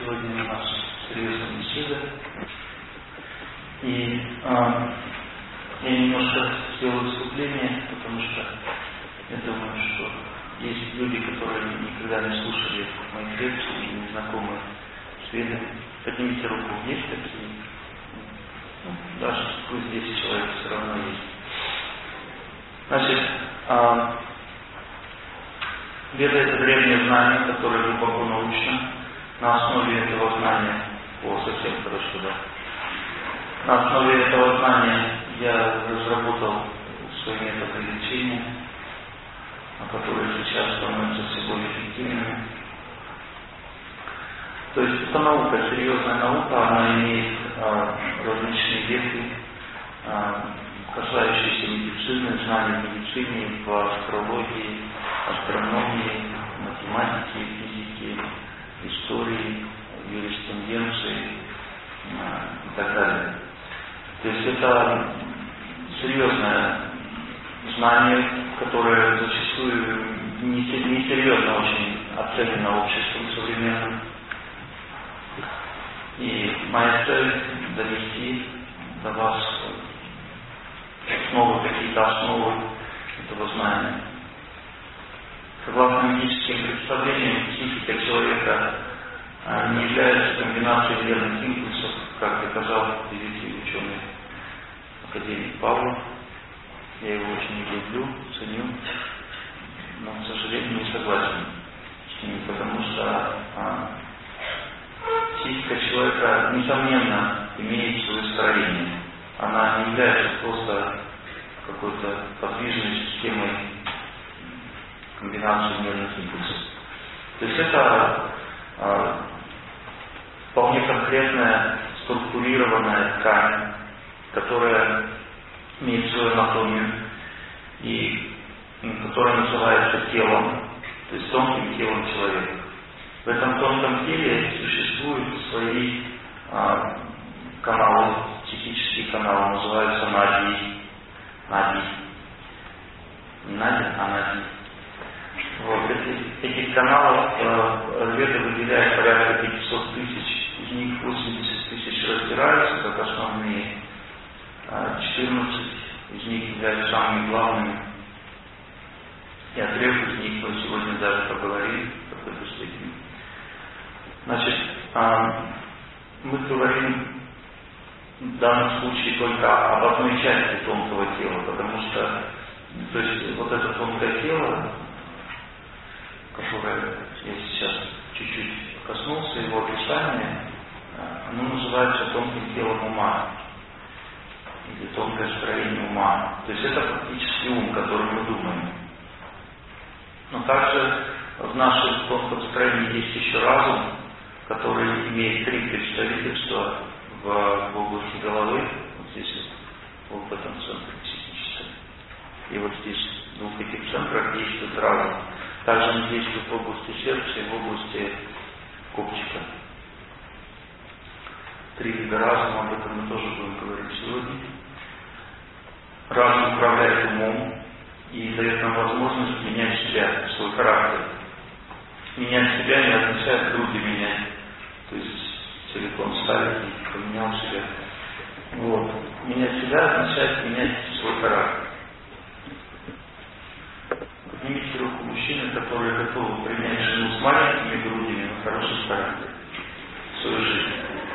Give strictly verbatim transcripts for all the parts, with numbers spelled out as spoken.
сегодня у нас серьезная беседа. И а, я немножко сделаю выступление, потому что я думаю, что есть люди, которые никогда не слушали моих лекций и не знакомы с ведами. Поднимите руку, есть такие? Ну, даже пусть десять человек все равно есть. Значит, а, веда — это древнее знание, которое глубоко научно. На основе этого знания, о, совсем хорошо, да. На основе этого знания я разработал свои методы лечения, которые сейчас становятся все более эффективными. То есть это наука, серьезная наука, она имеет а, различные ветви, а, касающиеся медицины, знаний в медицине, в астрологии, астрономии, математике, физике, истории, юриспруденции а, и так далее. То есть это серьезное знание, которое зачастую несерьезно очень оценено обществом современным. И моя цель — донести до вас основы, какие-то основы этого знания. Согласно медическим представлениям, психика человека не является комбинацией верных импульсов, как доказал великий ученый академик Павлов. Я его очень люблю, ценю, но, к сожалению, не согласен с ним, потому что а, психика человека, несомненно, имеет свое строение. Она не является просто какой-то подвижной системой комбинации нервных импульсов. То есть это а, вполне конкретная, структурированная ткань, которая имеет свою анатомию и которая называется телом, то есть тонким телом человека. В этом тонком теле существуют свои а, каналы, психические каналы, называются нади. Нади. Не нади, а нади. Вот, эти, этих каналов э, веды выделяют порядка пятьсот тысяч, из них восемьдесят тысяч разбираются как основные, а четырнадцать из них являются самыми главными. И о трех из них мы сегодня даже поговорили в какой-то степени. Значит, э, мы говорим в данном случае только об одной части тонкого тела, потому что то есть, вот это тонкое тело, которое я сейчас чуть-чуть коснулся, его описания, оно называется тонким телом ума, или тонкое строение ума. То есть это фактически ум, которым мы думаем. Но также в нашем тонком строении есть еще разум, который имеет три представительства в, в области головы, вот здесь вот в этом центре психическом. И вот здесь в двух этих центрах действует разум. Также он действует в области сердца и в области копчика. Три вида разума, об этом мы тоже будем говорить сегодня. Разум управляет умом и дает нам возможность менять себя, свой характер. Менять себя не означает груди менять. То есть телефон ставить и поменял себя. Вот. Менять себя означает менять свой характер. Поднимите руку мужчины, которые готовы принять жену с маленькими грудями, но хороший характер в свою жизнь.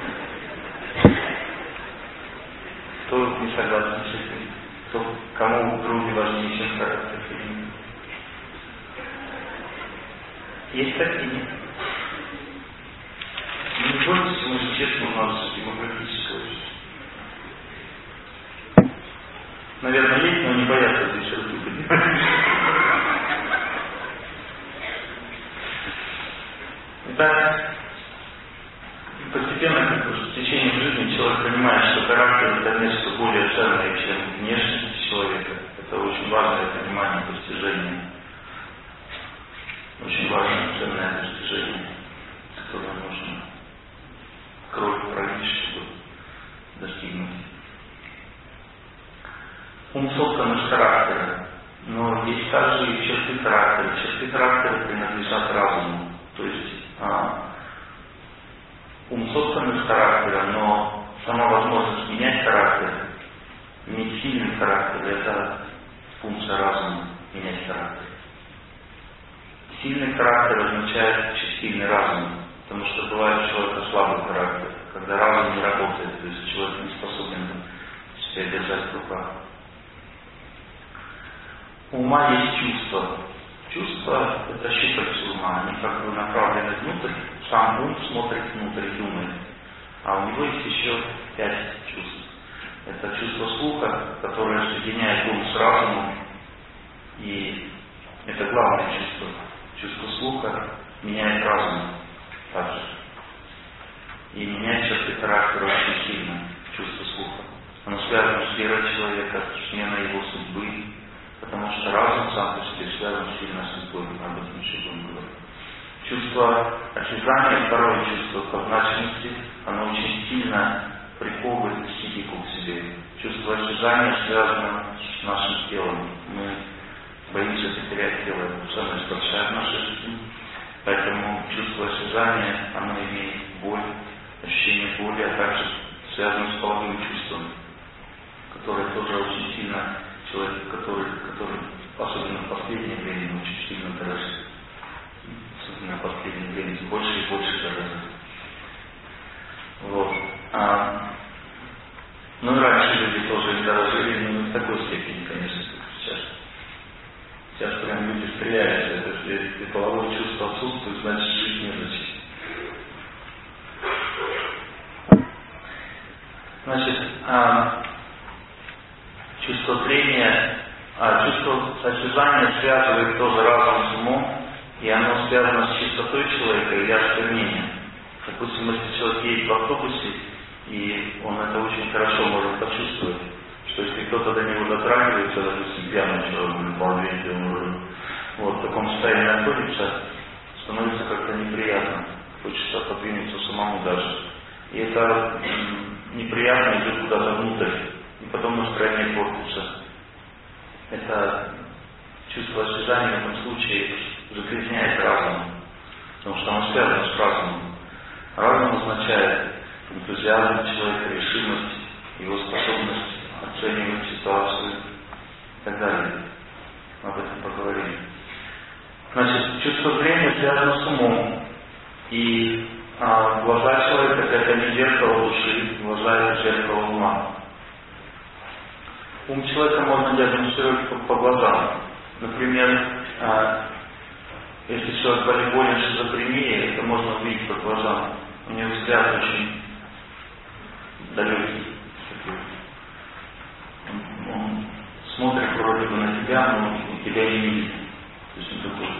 Кто не согласен с этим? Кто, кому груди важнее, чем характер? Есть такие? Не бойтесь, мы же честно у нас демографическое общество. Наверное, есть, но не боятся здесь руки поднимать. Итак, постепенно, как бы, в течение жизни человек понимает, что характер — это нечто более ценное, чем внешность человека. Это очень важное понимание, достижение. Очень важное, ценное достижение, которое нужно кровь пролить, чтобы достигнуть. Ум соткан из характера, но есть также и черты характера. Черты характера принадлежат разуму. То есть а, ум собственный с характером, но сама возможность менять характер, иметь сильный характер, это функция разума, менять характер. Сильный характер означает сильный разум, потому что бывает у человека слабый характер, когда разум не работает, то есть человек не способен себя держать в руках. У ума есть чувства. Чувства – это щупальца ума, они как бы направлены внутрь, сам ум смотрит внутрь и думает. А у него есть еще пять чувств. Это чувство слуха, которое соединяет ум с разумом, и это главное чувство. Чувство слуха меняет разум также. И меняет черты характера очень сильно, чувство слуха. Оно связано с верой человека, с сменой его судьбы, потому что разум сам по себе связан сильно с судьбой, об этом еще будем говорить. Чувство осязания, второе чувство позначенности, оно очень сильно приковывает психику к себе. Чувство осязания связано с нашим телом. Мы боимся потерять тело, это самое большое в нашей жизни. Поэтому чувство осязания, оно имеет боль, ощущение боли, а также связано с половым чувством, которое тоже очень сильно человек, который, который особенно в последнее время очень сильно дорожит. Особенно в последнее время больше и больше дорожит. Вот. А, ну и раньше люди тоже не дорожили, но не в такой степени, конечно, как сейчас. Сейчас прям люди стреляются, это если половое чувство отсутствует, значит жить незачем. Значит, а, чувство зрения, а, чувство осязания связывает тоже разум с умом, и оно связано с чистотой человека и ясным мнением. Допустим, если человек едет в автобусе, и он это очень хорошо может почувствовать, что если кто-то до него дотрагивается, допустим, пьяный человек, балдеть, он уже вот, в таком состоянии находится, становится как-то неприятно, хочется отодвинуться самому даже. И это м- неприятно идет куда-то внутрь, и потом настроение портится. Это чувство осязания в этом случае загрязняет разум, потому что оно связано с разумом. Разум означает энтузиазм человека, решимость, его способность оценивать ситуацию и так далее. Мы об этом поговорим. Значит, чувство зрения связано с умом. И а, глаза человека – это не зеркало души, глаза – это зеркало ума. Ум человека можно диагностировать по, по глазам. Например, а, если человек болен шизофренией, это можно увидеть по глазам. У него взгляд очень далекий. Он, он смотрит вроде бы на тебя, но тебя не видит. То есть он такой.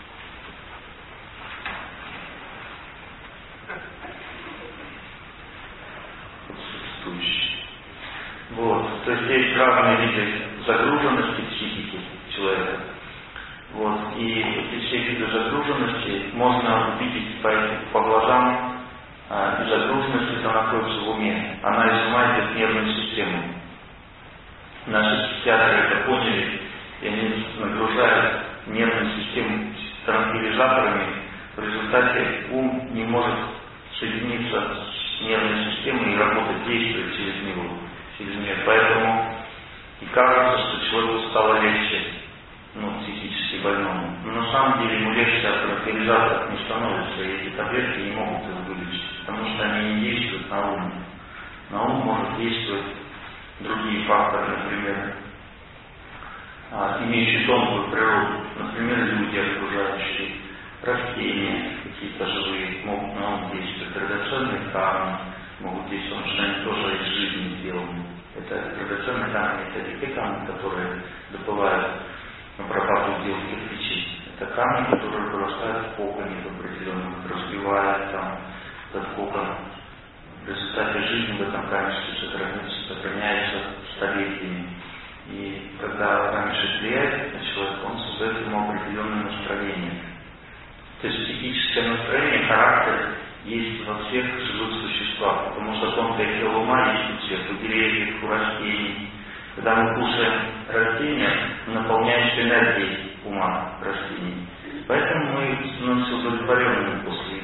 Отсутствующий. Вот. То есть есть разные виды загруженности психики человека. Вот. И эти все виды загруженности можно увидеть по, по глазам. А, и загруженность это находится в уме. Она изымает нервную систему. Наши психиатры это поняли, и они нагружают нервную систему транквилизаторами. В результате ум не может соединиться с нервной системой и работать, действовать через него, через нее. Поэтому и кажется, что человеку стало легче, ну, психически больному. Но на самом деле ему легче от транквилизаторов не становится, и эти таблетки не могут его вылечить, потому что они не действуют на ум. На ум может действовать другие факторы, например, а, имеющие тонкую природу, например, люди, окружающие, растения, какие-то живые, могут на ум действовать, драгоценные камни могут действовать, потому что они тоже из жизни сделаны. Это драгоценные камни, это не те камни, которые добывают на прорабатывают делать кирпичи. Это камни, которые вырастают в коконе определенном, разбивают там этот кокон. В результате жизни в этом камешке сохраняется, сохраняется столетиями. И когда камешек влияет на человека, он создает ему определенное настроение. То есть психическое настроение, характер есть во всех живых существах, потому что тонкое тело ума есть у всех, у деревьев, у растений. Когда мы кушаем растения, мы наполняемся энергией ума растений. Поэтому мы становимся удовлетворенными после еды.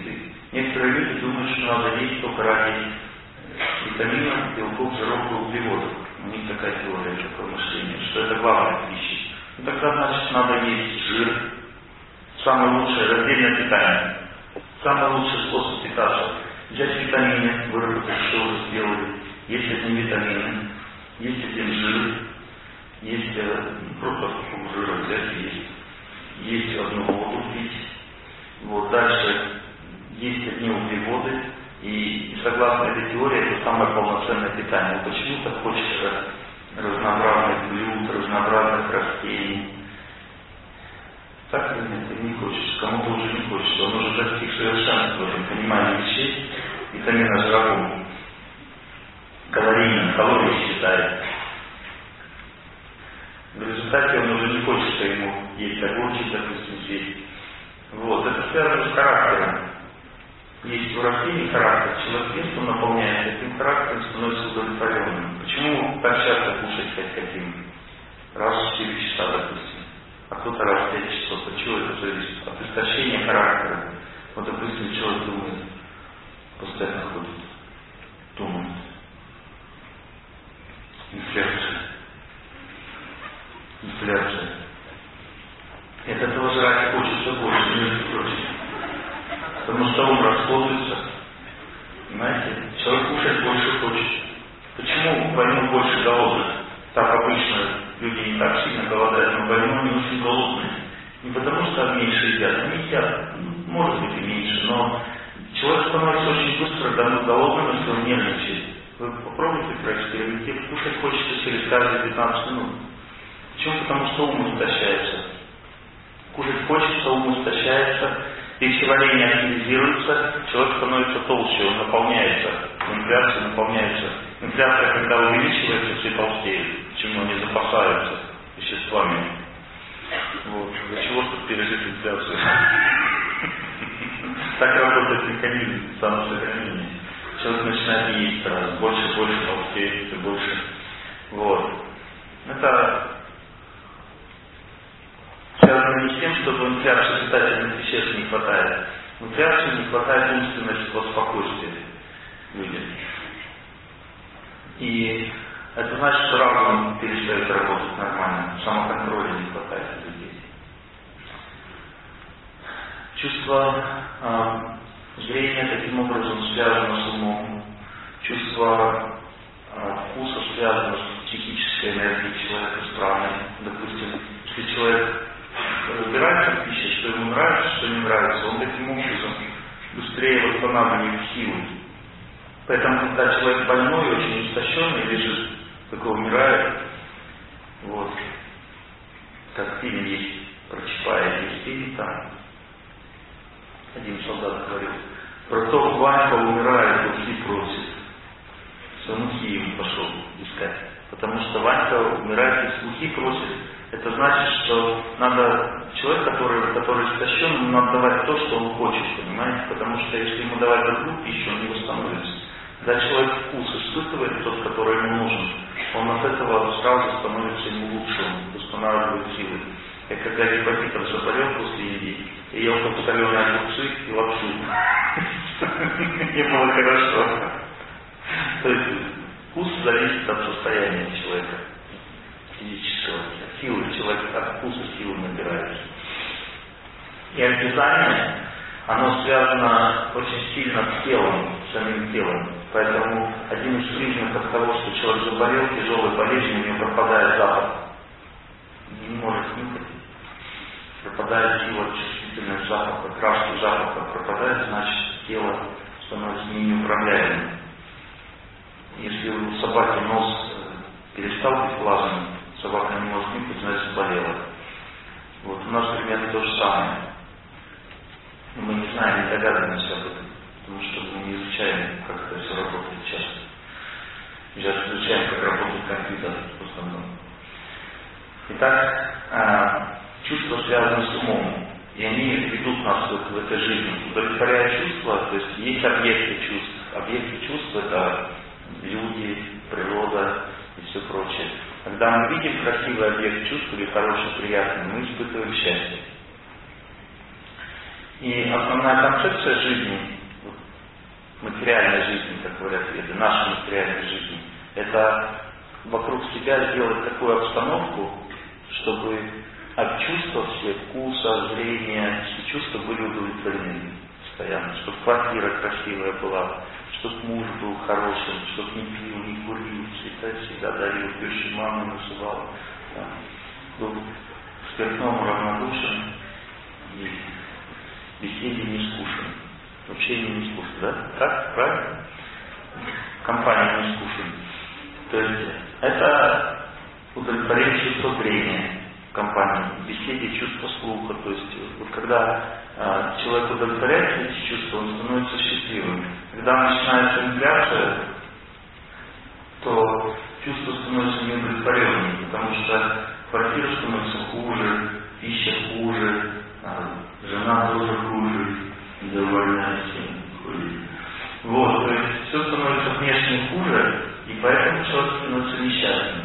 Некоторые люди думают, что надо есть только ради витаминов, белков, жиров и углеводов. У них такая теория, такое мышление, что это главная пища. Ну тогда, значит, надо есть жир. Самое лучшее раздельное питание. Самый лучший способ питаться. Взять витамины, выработать, что уже сделали. Есть одни витамины, есть один жир, есть просто кусок жира взять и есть. Есть одну воду пить. Вот дальше есть одни углеводы. И согласно этой теории, это самое полноценное питание. Почему так хочется разнообразных блюд, разнообразных растений? Так или нет, не хочется. Кому-то уже не хочется. Он уже достиг совершенства в понимании вещей, витамина жирового, калорийным, калории считает. В результате он уже не хочет, что ему есть огурчик, допустим, съесть. Вот, это связано с характером. Есть у растений характер, человек ест, он наполняется этим характером, становится удовлетворенным. Почему так часто кушать хоть хотим? Раз в четыре часа, допустим. А кто-то раз в пять часов. От чего это зависит? От истощения характера. Вот, допустим, человек думает, постоянно ходит, думает. Инфляция. Инфляция. И от этого жрать хочется больше, между прочим. Потому что ум расходуется. Понимаете? Человек кушать больше хочет. Почему больной больше голодных? Так обычно люди не так сильно голодают, но больной они очень голодные. Не потому что меньше едят, они едят, может быть и меньше, но человек становится очень быстро голодным, если он нервничает. Вы попробуйте проэкспериментировать, кушать хочется через каждые пятнадцать минут. Почему? Потому что ум истощается. Кушать хочется, ум истощается, пищеварение активизируется, человек становится толще, он наполняется, инфляция наполняется. Инфляция, когда увеличивается, все толстеют, почему они запасаются веществами. Вот. Для чего, чтобы пережить инфляцию? Так работает механизм самосохранения. Человек начинает есть сразу, больше, больше толстеет, все больше. Вот. Это связано не с тем, что в инфляции питательных веществ не хватает. В инфляции не хватает умственного спокойствия людям. И это значит, что разум перестает работать нормально, самоконтроля не хватает у людей. Чувство э, зрения таким образом связано с умом. Чувство э, вкуса связано с психической энергией человека, с праной. Допустим, если человек разбирается в пище, что ему нравится, что не нравится, он таким образом быстрее восстанавливает силы. Поэтому, когда человек больной, очень истощенный, лежит, такой умирает, вот, как фильм есть про Чапая, есть фильм там, один солдат говорит, про то, Ванька умирает, Лухи просит. Все, Лухи ему пошел искать. Потому что Ванька умирает, если Лухи просит, это значит, что надо, человек, который, который истощен, ему надо давать то, что он хочет, понимаете? Потому что если ему давать другую пищу, он не восстановится. Когда человек вкус испытывает, тот, который ему нужен, он от этого сразу становится ему лучше, он восстанавливает силы. Я когда гепатитом заболел после Индии, и ел подсоленые огурцы и лапшу. Мне было хорошо. То есть вкус зависит от состояния человека физического. Силы, человек от вкуса силы набирается. И обязание, оно связано очень сильно с телом, с самим телом. Поэтому один из признаков того, что человек заболел тяжелой болезнью, у него пропадает запах. Не может нюхать. Пропадает сила, чувствительность запаха, краски запаха пропадает, значит тело становится неуправляемым. Если у собаки нос перестал быть влажным, собака не может нюхать, значит заболела. Вот у нас примерно то же самое. Но мы не знаем, не догадываемся об этом, потому что мы не изучаем, как это все работает часто. Сейчас изучаем, как работает компьютер в основном. Итак, чувства связаны с умом, и они ведут нас в этой жизни. Удовлетворяя чувства, то есть есть объекты чувств. Объекты чувств — это люди, природа и все прочее. Когда мы видим красивый объект чувств или хороший, приятный, мы испытываем счастье. И основная концепция жизни материальной жизни, как говорят веды, нашей материальной жизни, это вокруг себя сделать такую обстановку, чтобы от чувства все, вкуса, зрения, все чувства были удовлетворены постоянно, чтобы квартира красивая была, чтобы муж был хорошим, чтобы не пил, не курил, всегда, всегда дарил, пищу маму называл, да, был к спиртному равнодушен и беседе не скучен, общение не скучен, да? Так, правильно? Компания не скучен. То есть это удовлетворение чувства зрения в компании, беседе чувства слуха. То есть вот когда э, человек удовлетворяет эти чувства, он становится счастливым. Когда начинается инфляция, то чувство становится неудовлетворенным, потому что квартира становится хуже, пища хуже, э, жена тоже хуже, недовольная всем. Вот, то есть все становится внешне хуже, и поэтому человек становится несчастным.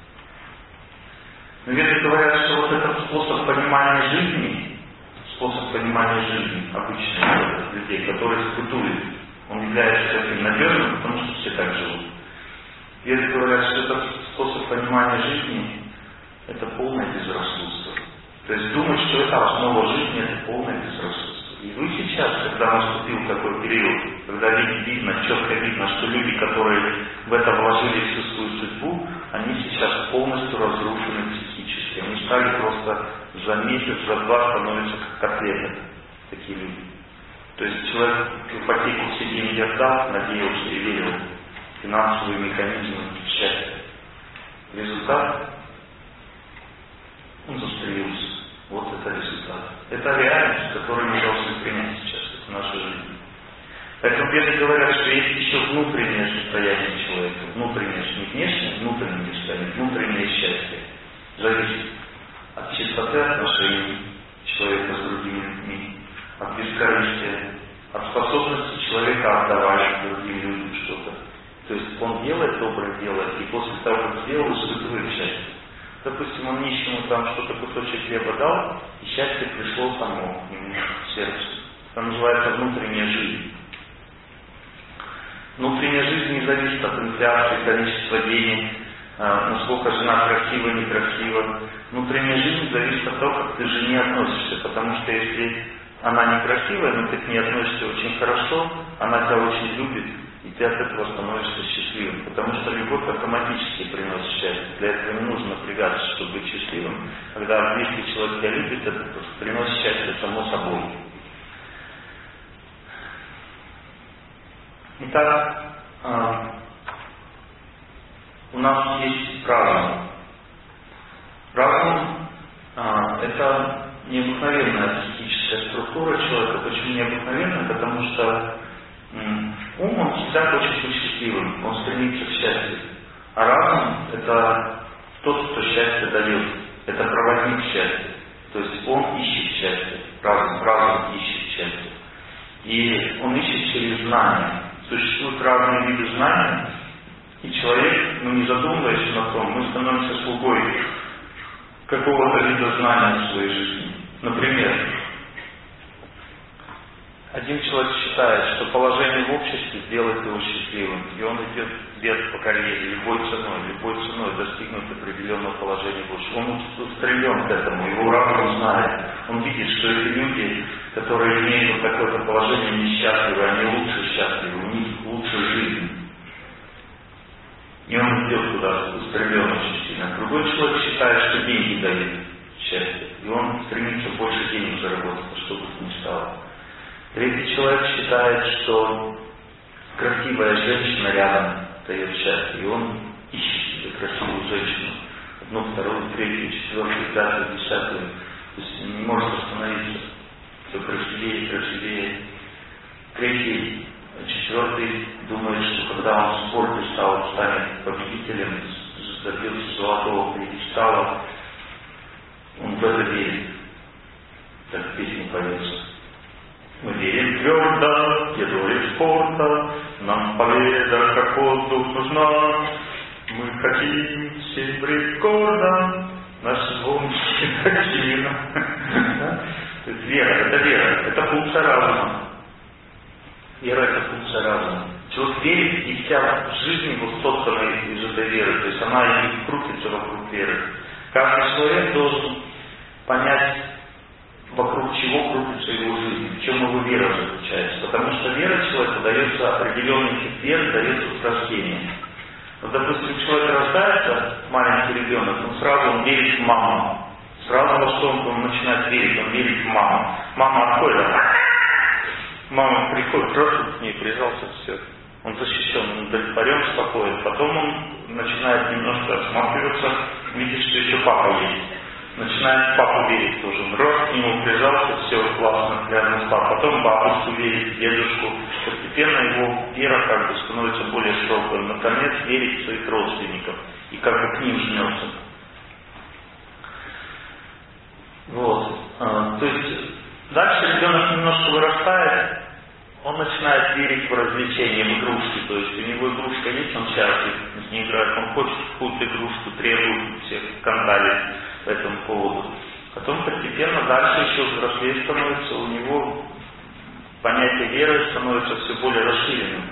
Но веды говорят, что вот этот способ понимания жизни, способ понимания жизни обычных людей, которые испытуют, он является таким надежным, потому что все так живут. Веды говорят, что этот способ понимания жизни – это полное безрассудство. То есть думать, что это основа жизни – это полное безрассудство. И вы сейчас, когда наступил такой период, когда видно, четко видно, что люди, которые в это вложили всю свою судьбу, они сейчас полностью разрушены психически. Они стали просто за месяц, за два становятся как котлеты, такие люди. То есть человек ипотеку все деньги отдал, надеялся и верил в финансовые механизмы счастья. Результат – он застрелился. Вот это результат. Это реальность, которую мы должны принять сейчас. Это наша жизнь. Поэтому веды говорят, что есть еще внутреннее состояние человека. Внутреннее, не внешнее, внутреннее состояние, внутреннее счастье. Зависит от чистоты отношений человека с другими людьми, от бескорыстия, от способности человека отдавать другим людям что-то. То есть он делает доброе дело, и после того, как сделал, испытывает счастье. Допустим, он нищему там что-то, кусочек хлеба дал, и счастье пришло само к нему в сердце. Это называется внутренняя жизнь. Внутренняя жизнь не зависит от инфляции, количества денег, насколько жена красива, некрасива. Внутренняя жизнь зависит от того, как ты к жене относишься. Потому что если она некрасивая, но ты к ней относишься очень хорошо, она тебя очень любит, и ты от этого становишься счастливым. Потому что любовь автоматически приносит счастье. Для этого не нужно напрягаться, чтобы быть счастливым. Когда близкий человек тебя любит, это приносит счастье само собой. Итак, э, у нас есть разум. Разум э, это необыкновенная психическая структура человека. Почему необыкновенная? Потому что ум, он всегда хочет быть счастливым, он стремится к счастью. А разум – это тот, кто счастье дает, это проводник счастья. То есть он ищет счастье, разум, разум ищет счастье. И он ищет через знания. Существуют разные виды знаний, и человек, ну не задумываясь на том, мы становимся слугой какого-то вида знания в своей жизни. Например, один человек считает, что положение в обществе сделает его счастливым, и он идет вверх по карьере любой ценой, любой ценой достигнуть определенного положения в обществе. Он устремлен к этому, его разум знает. Он видит, что эти люди, которые имеют вот такое-то положение, несчастливы, они лучше счастливы, у них лучше жизнь. И он идет туда устремлен очень сильно. Другой человек считает, что деньги дают счастье, и он стремится больше денег заработать, что бы то ни стало. Третий человек считает, что красивая женщина рядом дает счастье, и он ищет себе красивую женщину. Одну, вторую, третью, четвертую, пятую, десятую. То есть не может остановиться. Все красивее, красивее. Третий, четвертый думает, что когда он в спорте стал, станет победителем, добился золотого пьедестала, он в это верит. Так песня поется. Мы верим твердо, герои спорта, нам победа как воздух нужна. Мы хотим серебрить гордо, наш звонкий хатина. Вера, это вера, это функция разума. Вера — это функция разума. Человек верит, и вся жизнь его соткана из этой веры. То есть она и крутится вокруг веры. Каждый человек должен понять, вокруг чего крутится его жизнь, в чем его вера заключается. Потому что вера человеку дается, определенный тип веры дается с рождения. Вот, допустим, человек рождается, маленький ребенок, он сразу он верит в маму. Сразу во что он, он начинает верить, он верит в маму. Мама отходит, мама приходит, просто к ней прижался, все. Он защищен, он удовлетворен, спокоен. Потом он начинает немножко осматриваться, видит, что еще папа есть. Начинает папу верить тоже. Он рос к нему, прижался, все классно, рядом стал. Потом бабушку верит, дедушку. Постепенно его вера как бы становится более широкой. Наконец верит в своих родственников. И как бы к ним жмется. Вот. А, то есть дальше ребенок немножко вырастает, он начинает верить в развлечения, в игрушки. То есть у него игрушка есть, он счастлив с ней играет. Он хочет какую-то игрушку, требует, всех скандалит по этому поводу. Потом постепенно дальше еще взрослее становится, у него понятие веры становится все более расширенным.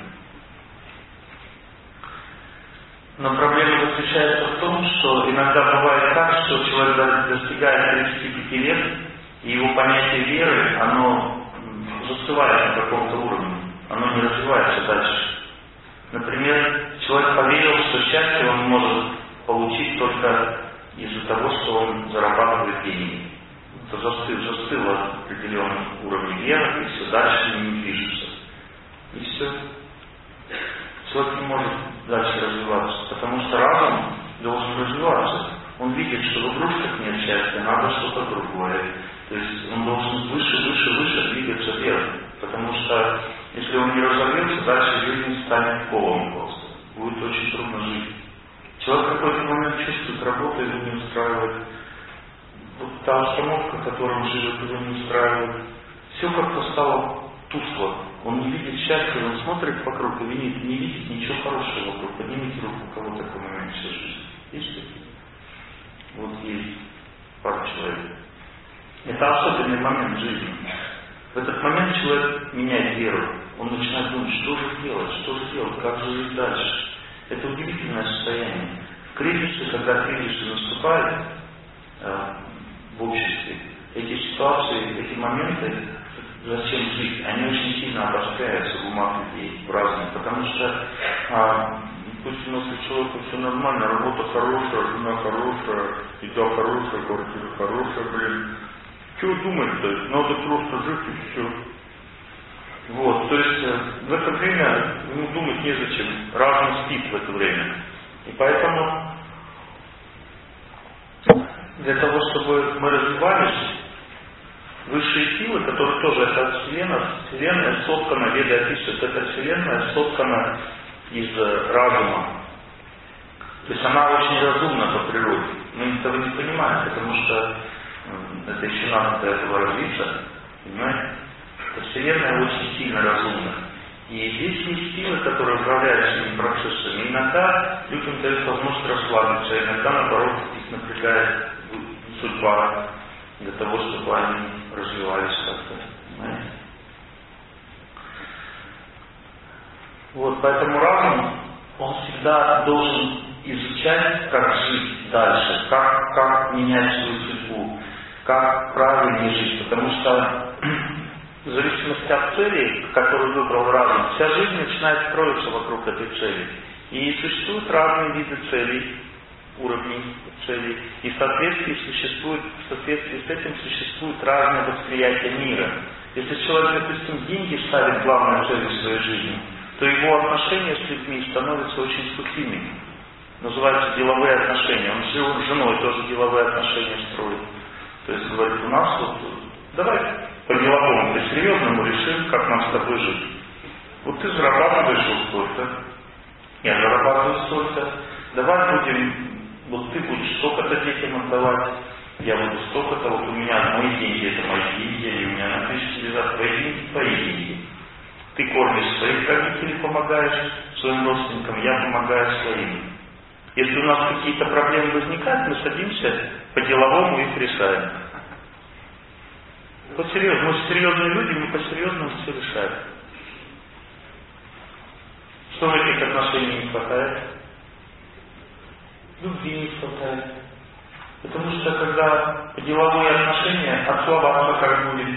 Но проблема заключается в том, что иногда бывает так, что человек достигает тридцати пяти лет, и его понятие веры, оно застывает на каком-то уровне, оно не развивается дальше. Например, человек поверил, что счастье он может получить только из-за того, что он зарабатывает деньги. Это застыл, застыло в определенном уровне веры, и все дальше не движется. И все. Человек не может дальше развиваться, потому что разум должен развиваться. Он видит, что в игрушках нет счастья, надо что-то другое. То есть он должен выше, выше, выше двигаться вверх. Потому что если он не разовьется, дальше жизнь станет полом просто. Будет очень трудно жить. Человек в какой-то момент чувствует, работу его не устраивает. Вот та обстановка, в которой он живет, его не устраивает. Все как-то стало тускло. Он не видит счастья, он смотрит вокруг и видит, не видит ничего хорошего вокруг. Поднимите руку, у кого такой момент всей жизни. Есть такие? Вот есть пара человек. Это особенный момент жизни. В этот момент человек меняет веру. Он начинает думать, что же делать, что же делать, как же жить дальше. Это удивительное состояние. В кризисе, когда кризисы наступают э, в обществе, эти ситуации, эти моменты, зачем жить, они очень сильно обостряются в умах людей, в разных. Потому что, э, допустим, если человеку все нормально, работа хорошая, жена хорошая, еда хорошая, квартира хорошая, блин. Чего думать-то? Надо просто жить и все. Вот, то есть в это время ему думать незачем. Разум спит в это время. И поэтому для того, чтобы мы развивались, высшие силы, которые тоже это Вселенная, Вселенная соткана, Веды описывают, эта Вселенная соткана из разума. То есть она очень разумна по природе. Мы этого не понимаем, потому что это еще надо до этого развиться, понимаете? Эта Вселенная очень сильно разумна. И здесь есть силы, которые управляют этими процессами. Иногда людям дают возможность расслабиться, иногда, наоборот, их напрягает судьба для того, чтобы они развивались как-то, понимаете? Вот, поэтому разум, он всегда должен изучать, как жить дальше, как, как менять свою судьбу, как правильнее жить, потому что в зависимости от цели, которую выбрал разум, вся жизнь начинает строиться вокруг этой цели. И существуют разные виды целей, уровней целей, и в соответствии, существует, в соответствии с этим существует разное восприятие мира. Если человек, допустим, деньги ставит главной целью своей жизни, то его отношения с людьми становятся очень сухими. Называются деловые отношения. Он с женой тоже деловые отношения строит. То есть говорит, у нас вот, давай по-деловому, по-серьезному решим, как нам с тобой жить. Вот ты зарабатываешь вот столько, я зарабатываю столько, давай будем, вот ты будешь столько-то детям отдавать, я буду столько-то, вот у меня мои деньги, это мои деньги, у меня на тысячу лежат твои деньги, твои деньги. Ты кормишь своих родителей, помогаешь своим родственникам, я помогаю своим. Если у нас какие-то проблемы возникают, мы садимся по-деловому их решаем. Вот серьезно, мы серьезные люди, мы по-серьезному все решаем. Что в этих отношениях не хватает? Любви не хватает. Потому что когда деловые отношения, от слова как будет.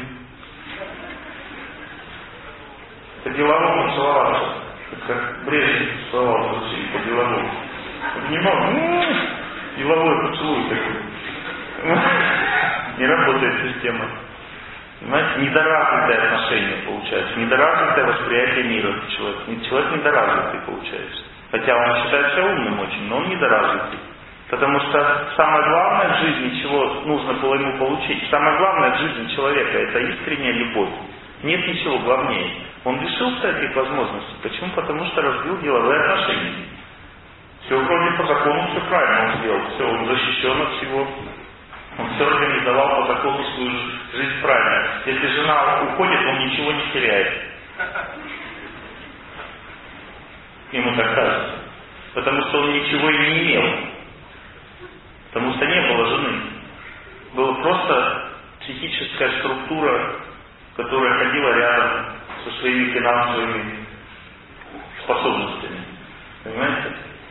По деловому целоваться. Как Брежнев целовался по деловому. Внимание, деловой поцелуй такой. Не работает система. Понимаете, недоразвитое отношение получается, недоразвитое восприятие мира человека. Человек недоразвитый получается. Хотя он считается умным очень, но он недоразвитый. Потому что самое главное в жизни, чего нужно было ему получить, самое главное в жизни человека, это искренняя любовь. Нет ничего главнее. Он лишился этих возможностей. Почему? Потому что разбил деловые отношения. Все вроде по закону, все правильно он сделал. Все, он защищен от всего. Он все организовал по закону свою жизнь правильно. Если жена уходит, он ничего не теряет. Ему так кажется. Потому что он ничего и не имел. Потому что не было жены. Была просто психическая структура, которая ходила рядом со своими финансовыми способностями. Понимаете?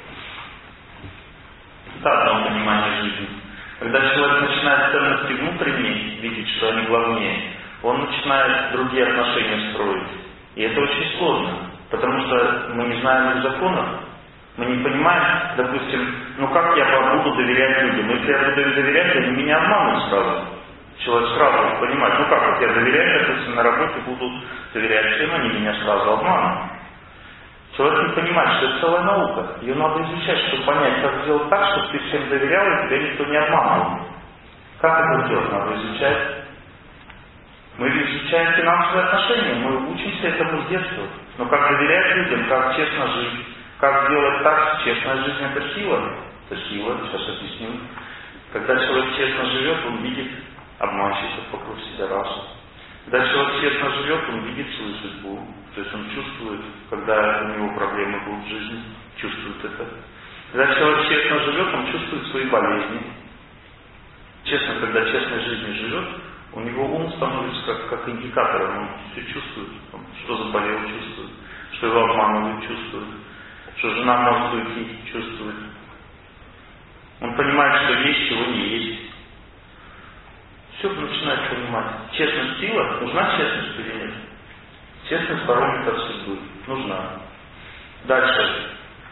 Это одно понимание жизни. Когда человек начинает ценности внутренние видеть, что они главнее, он начинает другие отношения строить. И это очень сложно, потому что мы не знаем их законов. Мы не понимаем, допустим, ну как я буду доверять людям? Если я буду доверять, они меня обманут сразу. Человек сразу понимает, ну как вот я доверяю, допустим, на работе буду доверять всем, они меня сразу обманут. Человек не понимает, что это целая наука. Ее надо изучать, чтобы понять, как сделать так, чтобы ты всем доверял, и тебя никто не обманывал. Как это сделать? Надо изучать. Мы изучаем финансовые отношения, мы учимся этому с детства. Но как доверять людям, как честно жить, как сделать так, что честная жизнь это сила. Это сила, сейчас объясню. Когда человек честно живет, он видит обманщиков вокруг себя раз. Когда человек честно живет, он видит свою судьбу. То есть он чувствует, когда у него проблемы будут в жизни, чувствует это. Когда человек честно живет, он чувствует свои болезни. Честно, когда честной жизнью живет, у него ум становится как, как индикатором. Он все чувствует, что заболел, чувствует, что его обманывают, чувствует, что жена может уйти, чувствует. Он понимает, что есть, чего не есть. Все начинает понимать. Честность сила, нужна честность или нет? Честность сторонника судьбы. Нужна. Дальше.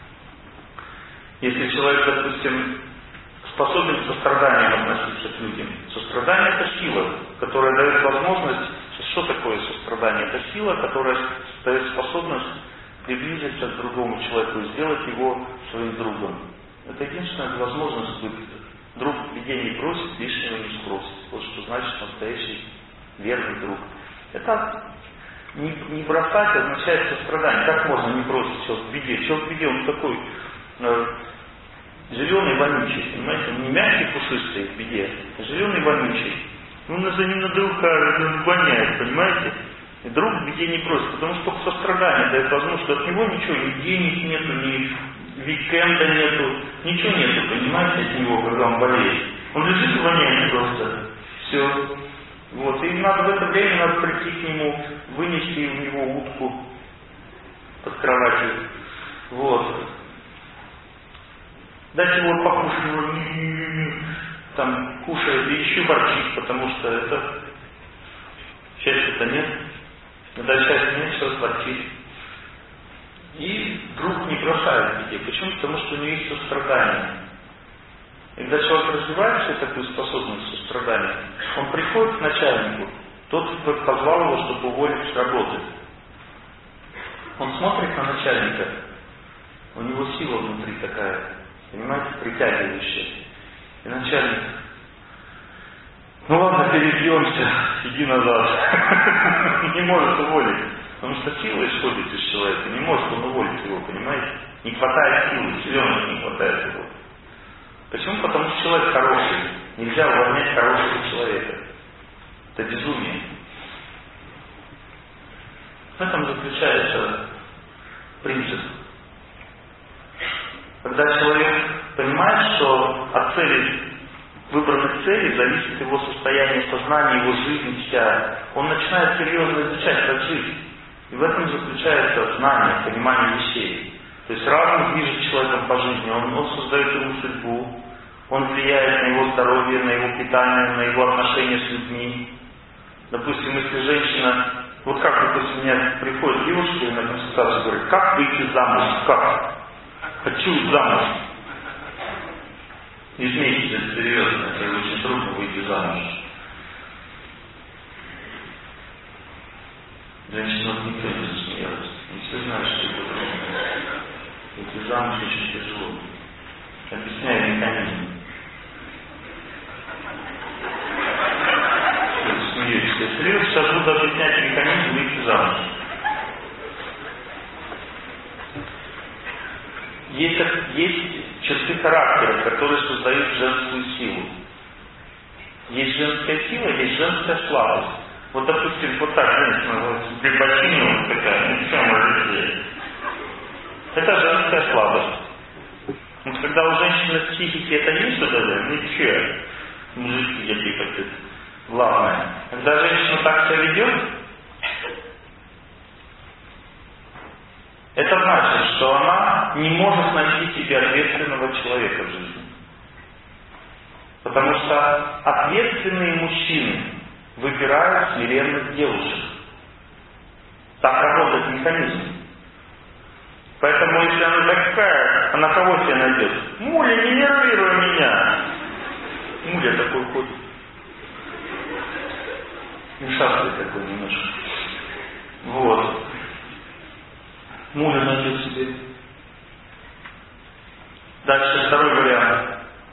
Если человек, допустим, способен к состраданию относиться к людям. Сострадание это сила, которая дает возможность. Что такое сострадание? Это сила, которая дает способность приблизиться к другому человеку и сделать его своим другом. Это единственная возможность быть. Друг беде не бросит, лишнего не спросит. Вот что значит настоящий верный друг. Это не, не бросать означает сострадание. Как можно не бросить человек в беде? Человек в беде, он такой э, зеленый, вонючий. Понимаете? Он не мягкий, пушистый в беде, а зеленый, вонючий. Ну, за ним на друга гоняет, понимаете? И друг в беде не просит, потому что только сострадание дает возможность, что от него ничего, ни денег нету, ни викенда нету, ничего нету, понимаете, от него, когда он болеет. Он лежит и воняет просто. Все. Вот. И надо в это время надо прийти к нему, вынести у него утку под кроватью. Вот. Дать его покушать, там кушает и еще ворчит, потому что это счастья-то нет. Когда счастья нет, все ворчит. И друг не бросает людей. Почему? Потому что у него есть сострадание. И когда человек развивает себе такую способность сострадания, он приходит к начальнику, тот позвал его, чтобы уволить с работы. Он смотрит на начальника, у него сила внутри такая, понимаете, притягивающая. И начальник: ну ладно, перебьемся, иди назад. Не может уволить. Потому что сила исходит из человека, не может он уволить его, понимаете? Не хватает силы, силенок не хватает его. Почему? Потому что человек хороший. Нельзя увольнять хорошего человека. Это безумие. В этом заключается принцип. Когда человек понимает, что от цели, выбранных целей зависит его состояние сознания, его жизнь вся, он начинает серьезно изучать, как жить. И в этом заключается знание, понимание вещей. То есть разум движет человеком по жизни, он, он создает ему судьбу, он влияет на его здоровье, на его питание, на его отношения с людьми. Допустим, если женщина, вот как, допустим, у меня приходят девушки на консультацию и говорят, как выйти замуж, как? Хочу замуж. Не смейтесь, серьезно, это очень трудно выйти замуж. Женщина никто не засмеялась. Все знают, что это трудно. Выйти замуж очень тяжело. Объясняю механизм. Вы смеетесь. Я серьезно сейчас буду объяснять механизм выйти замуж. Есть, есть черты характера, которые создают женскую силу. Есть женская сила, есть женская слабость. Вот, допустим, вот так, знаете, называется, прибачина вот такая, ну что может быть? Это женская слабость. Вот когда у женщины в психике это есть, то даже ничего. Мужики какие-то тут. Главное. Когда женщина так себя ведет, это значит, что она не может найти себе ответственного человека в жизни. Потому что ответственные мужчины выбирают смиренных девушек. Так работает механизм. Поэтому, если она такая, она кого себе найдет? Муля, не нервируй меня! Муля такой ходит. Ушастый такой немножко. Вот. Муля найдет себе. Дальше второй вариант.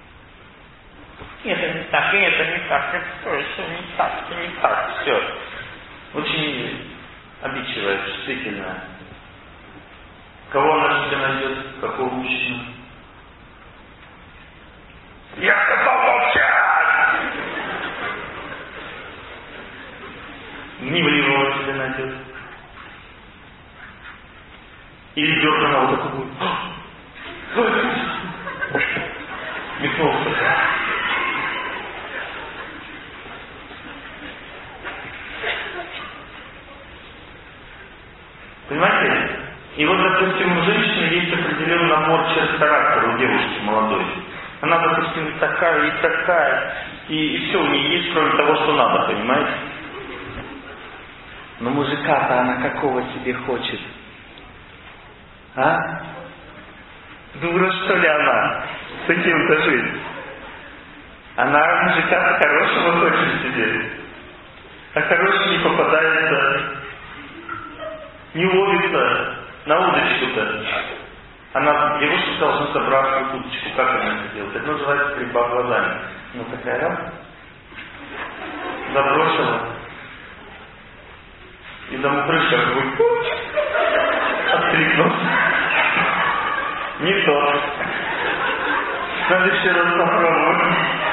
Это не так, это не так, это все еще не так, это не так, все. Очень обидчивая, чувствительная. Кого она себе найдет? Какого мужчину? Я сказал молчать! Гневливого себе найдет. Или дерганого вот такой будет. Метнулся. Понимаете? И вот, допустим, у женщины есть определенный набор черт характера у девушки молодой. Она, допустим, и такая, и такая, и, и все у нее есть, кроме того, что надо, понимаете? Но мужика-то она какого себе хочет? А? Дура, что ли, она? С таким-то жить? Она мужика хорошего хочет себе. А хороший не попадается, не ловится на удочку-то. Она, девушка должна собрать в удочку. Как она это делает? Это называется стрельба глазами. Ну такая раз. Забросила. И там крышка будет. Откликнулся. Не то. Надо еще раз попробовать.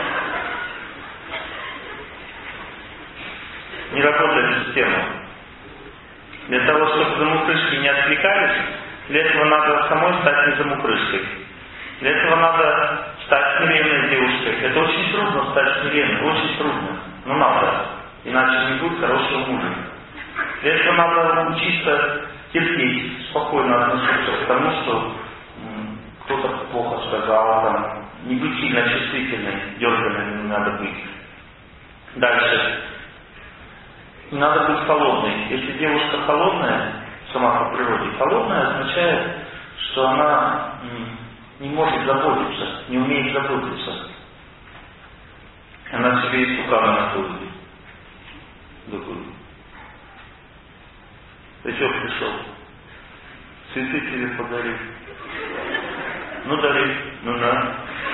Не работает система. Для того, чтобы замухрышки не отвлекались, для этого надо самой стать не замухрышкой. Для этого надо стать смиренной девушкой. Это очень трудно стать смиренной, очень трудно. Но надо. Иначе не будет хорошего мужа. Для этого надо учиться терпеть, спокойно относиться к тому, что м, кто-то плохо сказал, там, не быть сильно чувствительной, дерганной не надо быть. Дальше. Не надо быть холодной. Если девушка холодная, сама по природе, холодная означает, что она м, не может заботиться, не умеет заботиться. Она себе испугала находит. Такой. Ты что пришел? Цветы тебе подарить. Ну дари, ну на.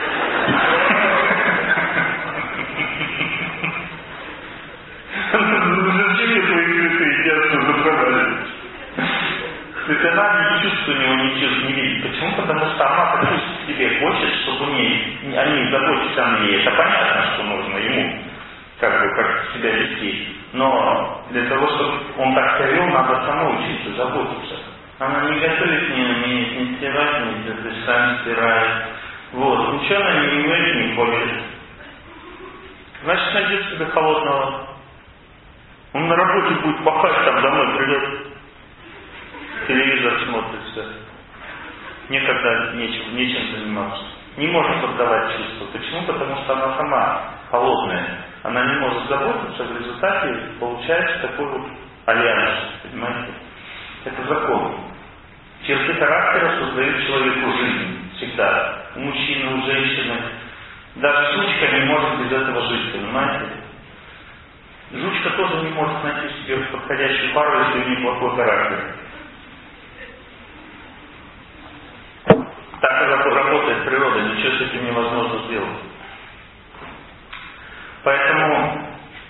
Зачем мне твои цветы? Я что, заправляю? То есть она ничего у него не чувствует, не видит. Почему? Потому что она так себе хочет, чтобы у ней, они заботились о ней. Это понятно, что нужно ему, как бы, как себя вести. Но для того, чтобы он так себя вел, надо самой учиться, заботиться. Она не готовит, не умеет, не стирать, не делает, сам стирает. Вот. Ничего она не умеет, не хочет. Значит, найдет себе холодного. Он на работе будет пахать, там домой придет. Телевизор смотрит все. некогда нечем, нечем заниматься. Не может поддавать чувства. Почему? Потому что она сама холодная. Она не может заботиться, в результате получается такой вот альянс. Понимаете? Это закон. Черты характера создают человеку жизнь. Всегда. У мужчины, у женщины. Даже жучка не может без этого жить. Понимаете? Жучка тоже не может найти себе подходящую пару, если у нее плохой характер. Так работает природа, ничего с этим невозможно сделать. Поэтому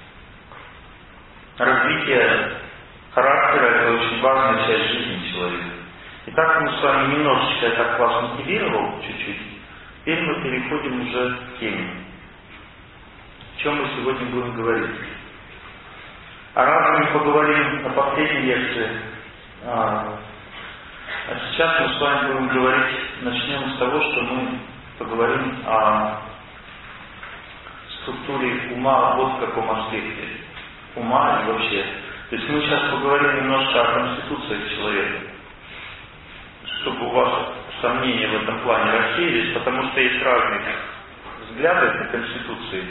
развитие характера — это очень важная часть жизни человека. Итак, мы с вами немножечко, я так вас мотивировал чуть-чуть. Теперь мы переходим уже к теме. О чем мы сегодня будем говорить? О разуме поговорим на последней лекции. А сейчас мы с вами будем говорить, начнем с того, что мы поговорим о структуре ума вот в каком аспекте. Ума и вообще. То есть мы сейчас поговорим немножко о конституции человека, чтобы у вас сомнения в этом плане рассеялись, потому что есть разные взгляды на конституции.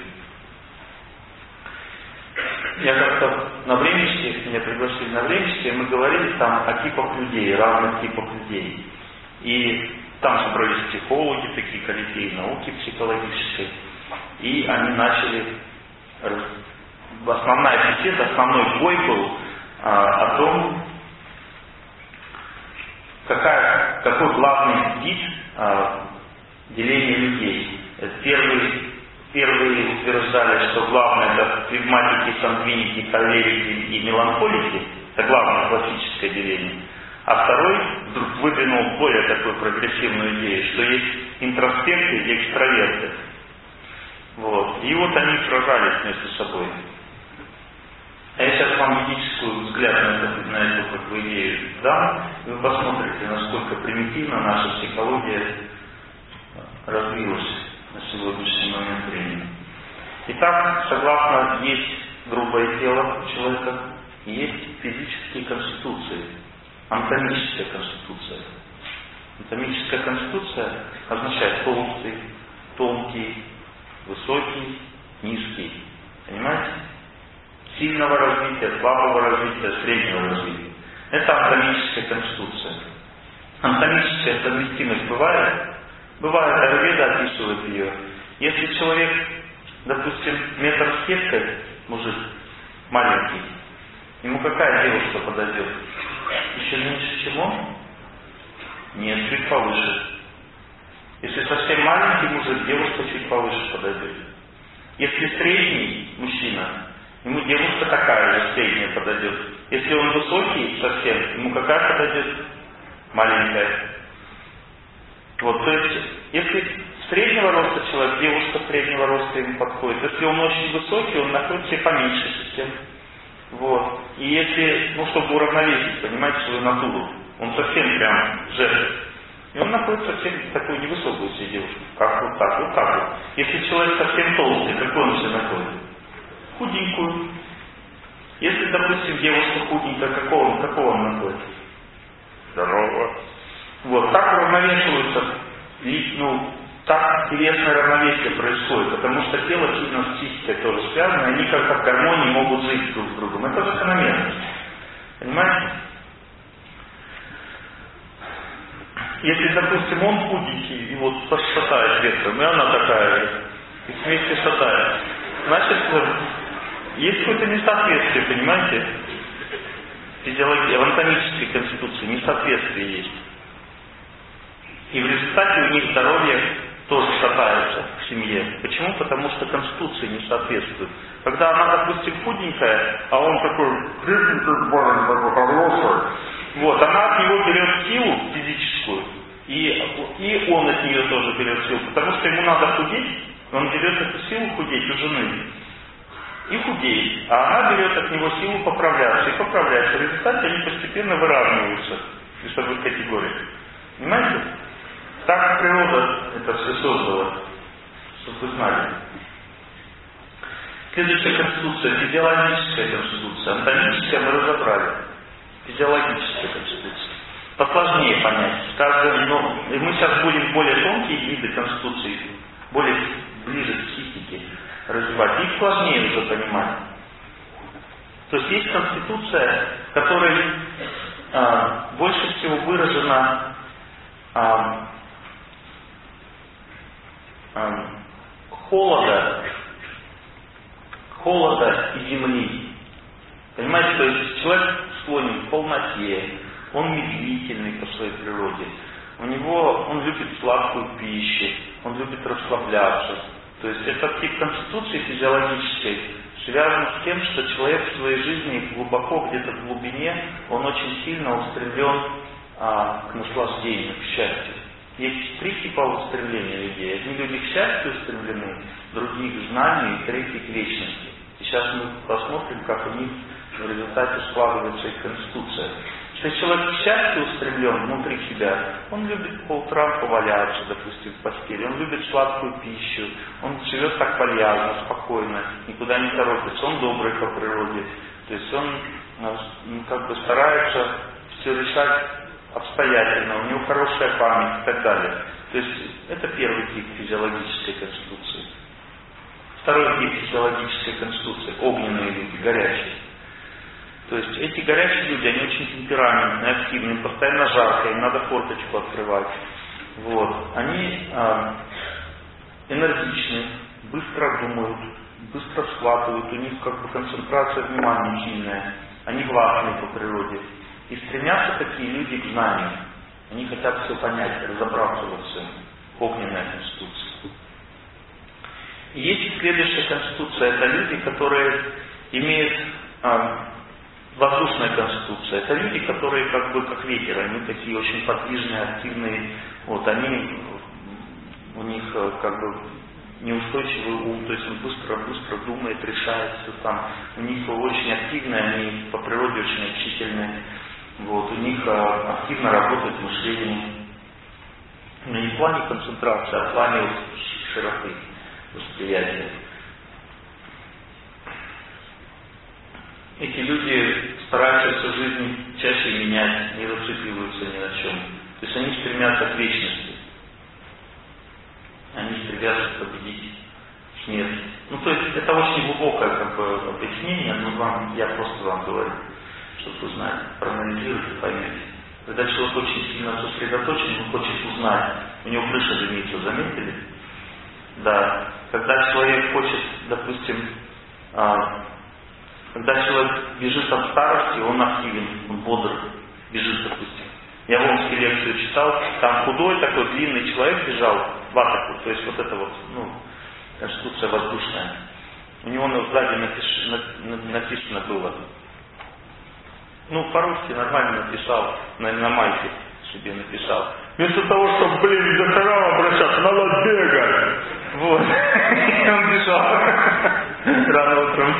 Я как-то на времечке, меня пригласили на времечке, и мы говорили там о типах людей, разных типах людей. И там собрались психологи, такие корифеи науки психологической, и они начали, основная беседа, основной бой был а, о том, какая, какой главный вид а, деления людей. Первый Первые утверждали, что главное это флегматики, сангвиники, холерики и меланхолики. Это главное классическое деление. А второй вдруг выдвинул более такую прогрессивную идею, что есть интроспекты и экстраверты. Вот. И вот они сражались между собой. А я сейчас вам медический взгляд на эту, на эту как бы, идею дам, и вы посмотрите, насколько примитивно наша психология развилась на сегодняшний момент времени. Итак, согласно, есть грубое тело человека, есть физические конституции, анатомическая конституция. Анатомическая конституция означает толстый, тонкий, высокий, низкий. Понимаете? Сильного развития, слабого развития, среднего развития. Это анатомическая конституция. Анатомическая совместимость бывает? Бывает, аюрведа описывает ее. Если человек, допустим, метр с кепкой, мужик, маленький, ему какая девушка подойдет? Еще меньше, чем он? Нет, чуть повыше. Если совсем маленький мужик, девушка чуть повыше подойдет. Если средний мужчина, ему девушка такая же средняя подойдет. Если он высокий совсем, ему какая подойдет? Маленькая. Вот, то есть, если среднего роста человек, девушка среднего роста ему подходит. Если он очень высокий, он находится и поменьше совсем. Вот. И если, ну, чтобы уравновесить, понимаете, свою натуру, он совсем прям жертв. И он находит совсем такую невысокую себе девушку. Как вот так, вот так вот. Если человек совсем толстый, какой он себе находит? Худенькую. Если, допустим, девушка худенькая, какого он, какого он находит? Здорово. Вот, так уравновешиваются, ну, так телесное равновесие происходит, потому что тело сильно с психикой тоже связано, и они как-то в гармонии могут жить друг с другом. Это закономерность. Понимаете? Если, допустим, он худенький, и вот шатает ветром, и она такая же, и вместе шатает, значит, есть какое-то несоответствие, понимаете? Физиология, в анатомической конституции несоответствие есть. И в результате у них здоровье тоже шатается в семье. Почему? Потому что конституции не соответствует. Когда она, допустим, худенькая, а он такой крепкий, барин, такой хороший, вот, она от него берет силу физическую, и, и он от нее тоже берет силу, потому что ему надо худеть, он берет эту силу худеть у жены. И худеет. А она берет от него силу поправляться и поправляется. В результате они постепенно выравниваются в весовых категориях. Понимаете? Так природа это все создала, чтобы вы знали. Следующая конституция, физиологическая конституция. Анатомическая мы разобрали. Физиологическая конституция. Посложнее понять. Каждая, но и мы сейчас будем более тонкие виды конституции, более ближе к психике развивать. Их сложнее уже понимать. То есть есть конституция, в которой а, больше всего выражена а, а, холода, холода и земли. Понимаете, то есть человек склонен к полноте, он медлительный по своей природе. У него, он любит сладкую пищу, он любит расслабляться. То есть этот тип конституции физиологической связан с тем, что человек в своей жизни глубоко, где-то в глубине, он очень сильно устремлен а, к наслаждению, к счастью. Есть три типа устремления людей. Одни люди к счастью устремлены, другие к знанию, и третьи к вечности. И сейчас мы посмотрим, как у них в результате складывается их конституция. Если человек к счастью устремлен внутри себя, он любит по утрам поваляться, допустим, в постели, он любит сладкую пищу, он живет так вальяжно, спокойно, никуда не торопится, он добрый по природе, то есть он ну, как бы старается все решать обстоятельно, у него хорошая память и так далее. То есть это первый тип физиологической конституции. Второй тип физиологической конституции – огненные люди, горячие. То есть эти горячие люди, они очень темпераментные, активные, постоянно жарко, им надо форточку открывать. Вот. Они э, энергичны, быстро думают, быстро схватывают, у них как бы концентрация внимания сильная, они властные по природе. И стремятся такие люди к знанию. Они хотят все понять, разобраться во всем. Огненная конституция. И есть следующая конституция, это люди, которые имеют э, воздушная конституция. Это люди, которые как бы как ветер, они такие очень подвижные, активные. Вот они, у них как бы неустойчивый ум, то есть он быстро-быстро думает, решает все там. У них очень активные, они по природе очень общительные. Вот, у них а, активно работает мышление. Но не в плане концентрации, а в плане вот, широты восприятия. Эти люди стараются всю жизнь чаще менять, не зацикливаются ни на чем. То есть они стремятся к вечности. Они стремятся победить смерть. Ну, то есть это очень глубокое как бы, объяснение, но вам, я просто вам говорю, чтобы узнать, проанализировать и понять. Когда человек очень сильно сосредоточен, он хочет узнать, у него крыша дымится, заметили? Да. Когда человек хочет, допустим, когда человек бежит от старости, он активен, он бодр, бежит, допустим. Я в Омске лекцию читал, там худой такой длинный человек бежал в атаку, то есть вот это вот, ну, конституция воздушная. У него на сзади напиш... написано было. Ну, по-русски нормально написал, на, на майке себе написал. Вместо того, чтобы, блин, к докторам обращаться, надо бегать. Вот. И он бежал. Рано утром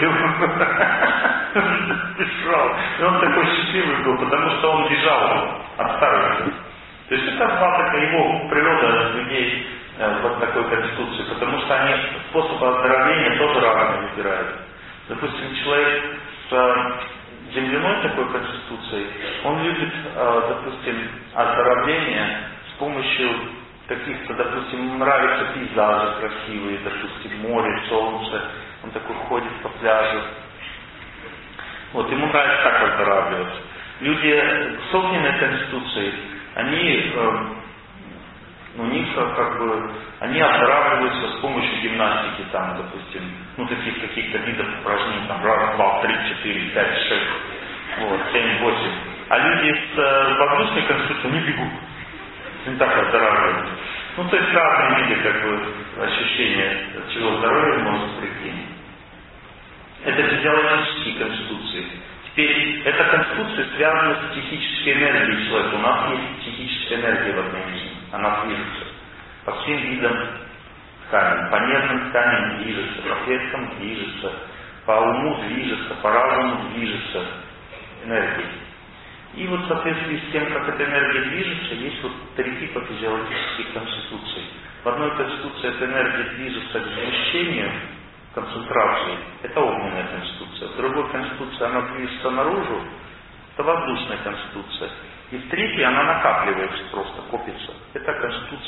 бежал. И он такой счастливый был, потому что он бежал от старости. То есть это была его природа людей вот такой конституции, потому что они способы оздоровления тоже разные выбирают. Допустим, человек с земляной такой конституцией, он любит, допустим, оздоровление с помощью каких-то, допустим, ему нравятся пейзажи красивые, допустим, море, солнце, он такой ходит по пляжу. Вот, ему нравится так оздоравливаться. Люди с огненной конституцией, они, э, у них как бы, они оздоравливаются с помощью гимнастики, там, допустим, ну, таких каких-то видов упражнений, там, раз, два, три, четыре, пять, шесть, вот, семь, восемь. А люди с э, воздушной конституцией, они бегут. Не так оздоравливаются. Ну, то есть разные виды, как бы, ощущения, от чего здоровье может прийти. Это физиологические конституции. Теперь, эта конституция связана с психической энергией человека. У нас есть психическая энергия в организме. Она движется. По всем видам тканей. По нервным тканям движется, по клеткам движется, по уму движется, по разуму движется энергия. И вот в соответствии с тем, как эта энергия движется, есть вот три типа физиологических конституций. В одной конституции эта энергия движется к замещению, концентрации. Это огненная конституция. В другой конституции она движется наружу. Это воздушная конституция. И в третьей она накапливается просто, копится. Это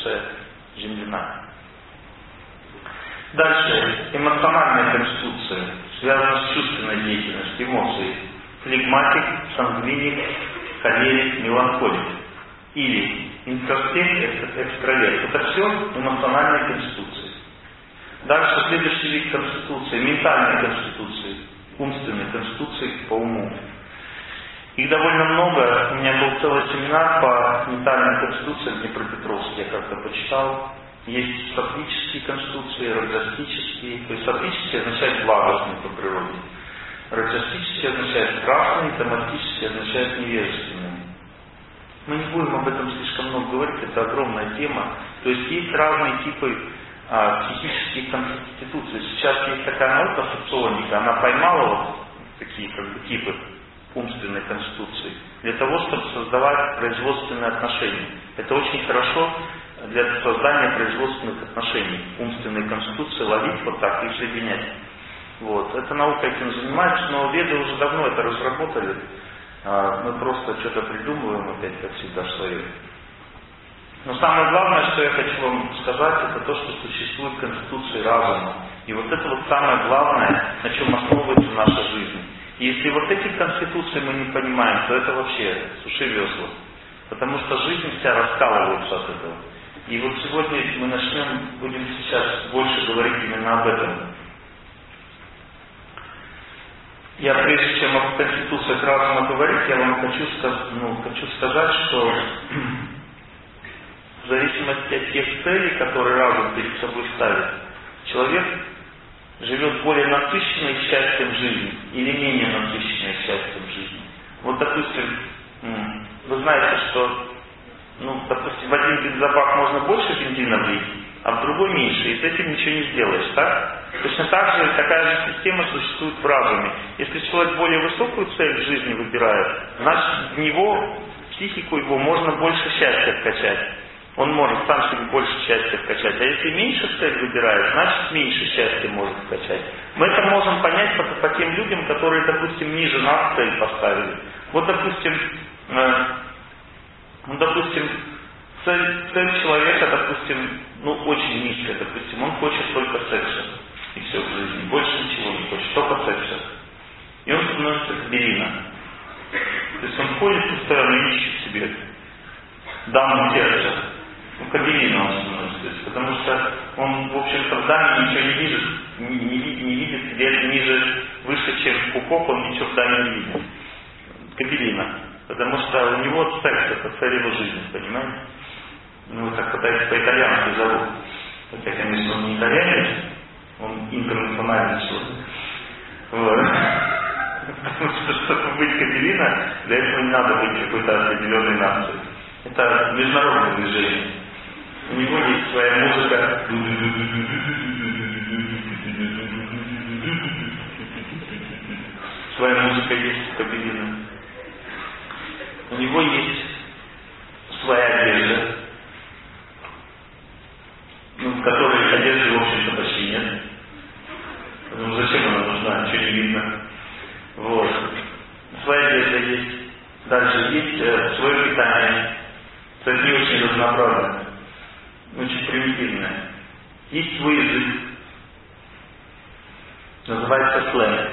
Конституция земляная. Дальше. Эмоциональная конституция связана с чувственной деятельностью, эмоцией. Флегматик, сангвиник, холерик, меланхолик. Или интроспект, экстраверт. Это все эмоциональные конституции. Дальше следующий вид конституции. Ментальной конституции. Умственной конституции по уму. Их довольно много. У меня был целый семинар по ментальной конституции в Днепропетровске. Я как-то почитал. Есть сатвические конституции, раджастические. То есть сатвические означает благостный по природе. Раджастические означает страстный, тамастические означает невежественный. Мы не будем об этом слишком много говорить, это огромная тема. То есть есть разные типы а, психических конституций. Сейчас есть такая наука соционика, она поймала вот такие как бы типы умственной конституции для того, чтобы создавать производственные отношения. Это очень хорошо для создания производственных отношений. Умственные конституции ловить вот так и соединять. Вот. Эта наука этим занимается, но веды уже давно это разработали. Мы просто что-то придумываем опять, как всегда, свое. Но самое главное, что я хочу вам сказать, это то, что существует конституции разума. И вот это вот самое главное, на чем основывается наша жизнь. И если вот эти конституции мы не понимаем, то это вообще суши весла. Потому что жизнь вся раскалывается от этого. И вот сегодня мы начнем, будем сейчас больше говорить именно об этом. Я прежде чем о конституциях разума говорить, я вам хочу, ну, хочу сказать, что в зависимости от тех целей, которые разум перед собой ставит, человек живет более насыщенной счастьем жизни или менее насыщенной счастьем жизни. Вот, допустим, вы знаете, что, ну, допустим, в один бензобак можно больше бензина влить, а в другой меньше, и с этим ничего не сделаешь, так? Точно так же, такая же система существует в разуме. Если человек более высокую цель в жизни выбирает, значит, в него, в психику его, можно больше счастья вкачать. Он может сам себе больше счастья вкачать. А если меньше цель выбирает, значит, меньше счастья может вкачать. Мы это можем понять по, по тем людям, которые, допустим, ниже нас цель поставили. Вот, допустим, э, ну, допустим, цель, цель человека, допустим, ну, очень низкая, допустим, он хочет только секса. И все в жизни. Больше ничего не хочет, только секса. И он становится кабелина. То есть он ходит постоянно и ищет себе даму сердца. Ну, кабелина он становится. Потому что он, в общем-то, в даме ничего не видит, не, не, не видит себе ниже, выше, чем пупок, он ничего в даме не видит. Кабелина. Потому что у него секс это цель его жизни, понимаете? Ну, так пытается по-итальянски зовут. Хотя, конечно, он не итальянец, он интернациональный человек. Вот. Потому что, чтобы быть кабелина, для этого не надо быть какой-то определенной нацией. Это международное движение. У него есть своя музыка. Своя музыка есть у кабелина. У него есть своя одежда, ну, в которой одежды, в общем-то, почти нет. Потому зачем она нужна, ничего не видно. Вот. Своя одежда есть. Дальше есть э, свое питание. Это не очень разнообразное, очень примитивное. Есть свой язык. Называется сленг.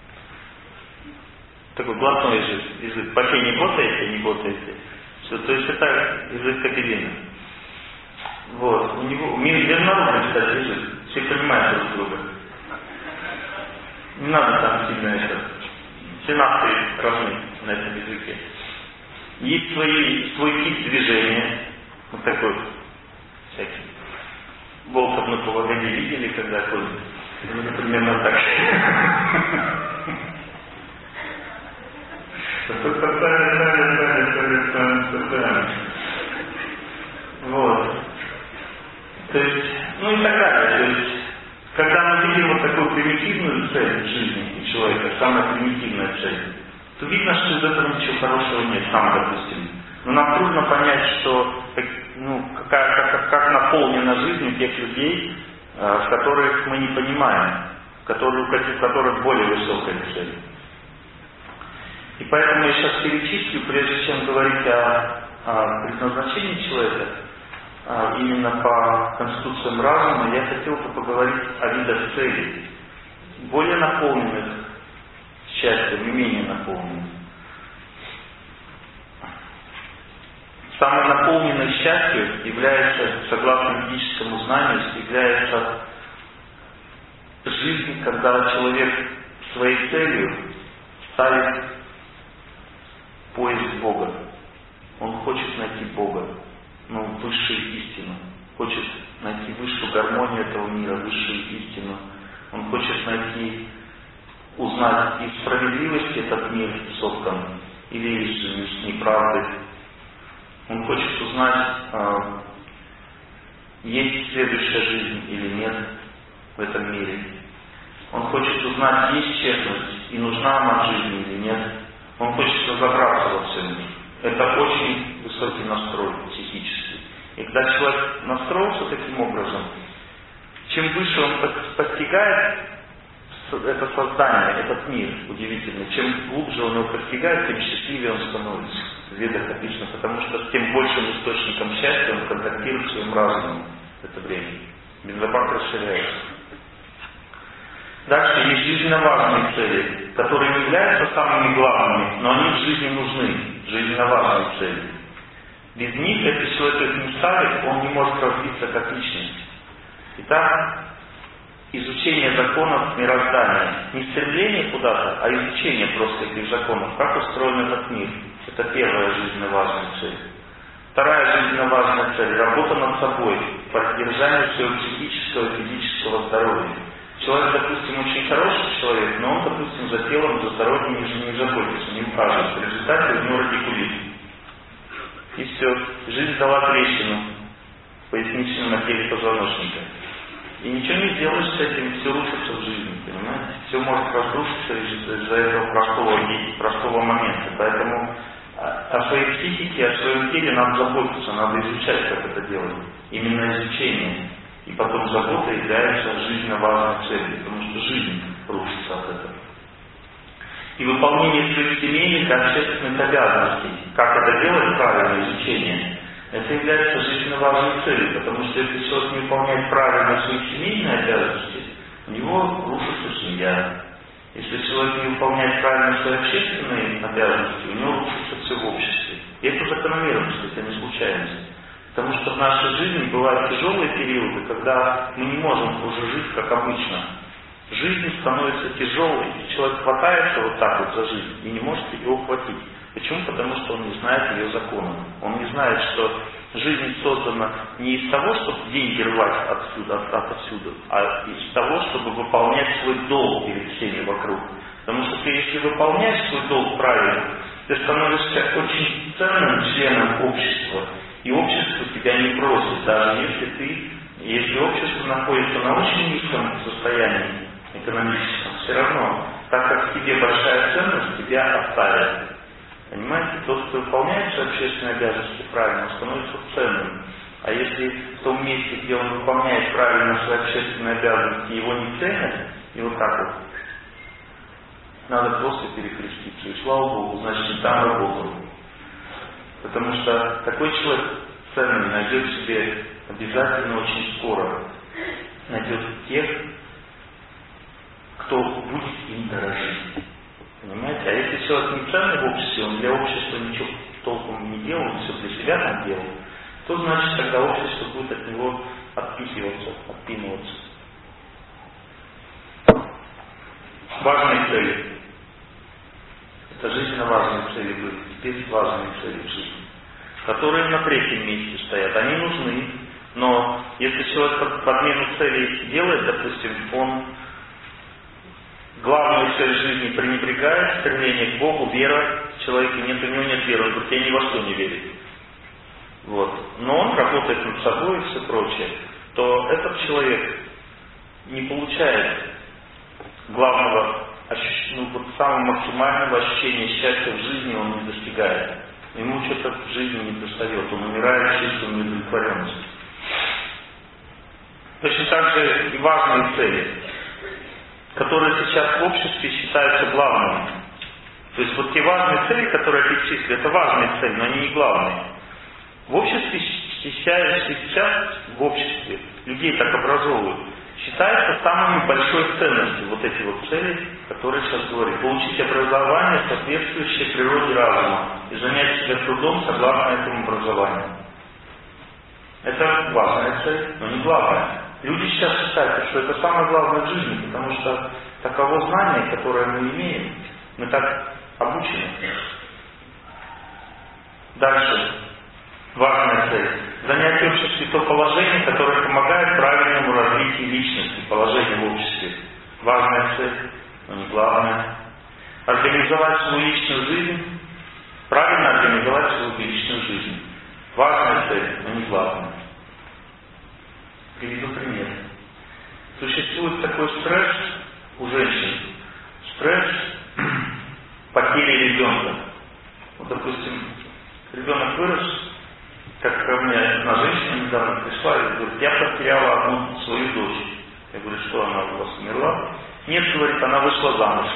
Такой блатной язык. язык. Пока не ботаете, не ботаете. Все. То есть это язык кабелина. Вот. У него международный, кстати, язык. Все понимают друг друга. Не надо там сильно это. Все нации равны на этом языке. Есть свои, свой тип движения. Вот такой всякий. Волков на поводке видели, когда ходит? Ну, примерно так. Вот. То есть, ну и так далее. То есть, когда мы видим вот такую примитивную цель жизни человека, самая примитивная цель, то видно, что из этого ничего хорошего нет, сам, допустим. Но нам трудно понять, что, ну, какая, как, как наполнена жизнь тех людей, э, которых мы не понимаем, которые, у которых более высокая цель. И поэтому я сейчас перечислю, прежде чем говорить о, о предназначении человека, именно по конституциям разума, я хотел бы поговорить о видах целей, более наполненных счастьем и менее наполненных. Самой наполненной счастьем является, согласно ведическому знанию, является жизнь, когда человек своей целью ставит поиск Бога. Он хочет найти Бога, ну, высшую истину. Хочет найти высшую гармонию этого мира, высшую истину. Он хочет найти, узнать, из справедливости этот мир создан, или из неправды. Он хочет узнать, есть следующая жизнь или нет в этом мире. Он хочет узнать, есть честность и нужна она жизни или нет. Он хочет разобраться во всем. Это очень высокий настрой психический. И когда человек настроился таким образом, чем выше он постигает это создание, этот мир удивительный, чем глубже он его постигает, тем счастливее он становится. В ведах написано, потому что с тем большим источником счастья он контактирует своим разумом в это время. Бензобак расширяется. Дальше есть жизненно важные цели, которые не являются самыми главными, но они в жизни нужны, жизненно важные цели. Без них, если человек их не ставит, он не может развиться как личность. Итак, изучение законов мироздания. Не стремление куда-то, а изучение просто этих законов. Как устроен этот мир. Это первая жизненно важная цель. Вторая жизненно важная цель – работа над собой, поддержание своего психического и физического здоровья. Человек, допустим, очень хороший человек, но он, допустим, за телом, за здоровьем не, не заботится, не ухаживает. В результате у него радикулит. И все. Жизнь дала трещину в поясничном отделе позвоночника. И ничего не сделаешь с этим, все рушится в жизни, понимаете? Все может разрушиться из-за этого простого, простого момента. Поэтому о своей психике, о своем теле надо заботиться, надо изучать, как это делать. Именно изучение. И потом забота является жизненно важной целью, потому что жизнь рушится от этого. И выполнение своих семейных и общественных обязанностей. Как это делать правильно, изучение. Это является жизненно важной целью, потому что если человек не выполняет правильно свои семейные обязанности, у него рушится семья. Если человек не выполняет правильно свои общественные обязанности, у него рушится все в обществе. И это закономерность, это не случайность. Потому что в нашей жизни бывают тяжелые периоды, когда мы не можем уже жить как обычно. Жизнь становится тяжелой, и человек хватается вот так вот за жизнь и не может ее ухватить. Почему? Потому что он не знает ее законов. Он не знает, что жизнь создана не из того, чтобы деньги рвать отсюда, от, отсюда, а из того, чтобы выполнять свой долг перед всеми вокруг. Потому что ты, если выполняешь свой долг правильно, ты становишься очень ценным членом общества. И общество тебя не просит, даже если ты, если общество находится на очень низком состоянии экономическом, все равно, так как в тебе большая ценность, тебя оставят. Понимаете, тот, кто выполняет свои общественные обязанности правильно, он становится ценным. А если в том месте, где он выполняет правильно свои общественные обязанности, его не ценят, и вот так вот, надо просто перекреститься. И слава Богу, значит, не там работал. Потому что такой человек ценный найдет себе обязательно очень скоро. Найдет тех, кто будет им дорожить. Понимаете? А если человек не ценный в обществе, он для общества ничего толком не делал, он все для себя там делал, то значит, тогда общество будет от него отпихиваться, отпинываться. Важные цели. Это жизненно важные цели были. Теперь важные цели в жизни, которые на третьем месте стоят. Они нужны, но если человек подмену целей делает, допустим, он главную цель жизни пренебрегает, стремление к Богу, вера в человека нет, у него нет веры, он говорит, я ни во что не верю. Вот. Но он работает над собой и все прочее, то этот человек не получает главного, ну, вот самого максимального ощущения счастья в жизни он не достигает. Ему что-то в жизни не достает, он умирает чувством неудовлетворенности. Точно так же и важные цели, которые сейчас в обществе считаются главными. То есть вот те важные цели, которые я перечислил, это важные цели, но они не главные. В обществе счастье сейчас в обществе, людей так образовывают, считается самой большой ценностью вот эти вот цели, которые сейчас говорю. Получить образование, соответствующее природе разума, и занять себя трудом согласно этому образованию. Это важная цель, но не главная. Люди сейчас считают, что это самое главное в жизни, потому что таково знание, которое мы имеем, мы так обучены. Дальше. Важная цель. Занять в обществе то положение, которое помогает правильному развитию личности, положению в обществе. Важная цель, но не главная. Организовать свою личную жизнь, правильно организовать свою личную жизнь. Важная цель, но не главная. Приведу пример. Существует такой стресс у женщин. Стресс потери ребенка. Вот, допустим, ребенок вырос, как ко мне одна женщина недавно пришла и говорит, я потеряла одну свою дочь. Я говорю, что она у вас умерла? Нет, говорит, она вышла замуж.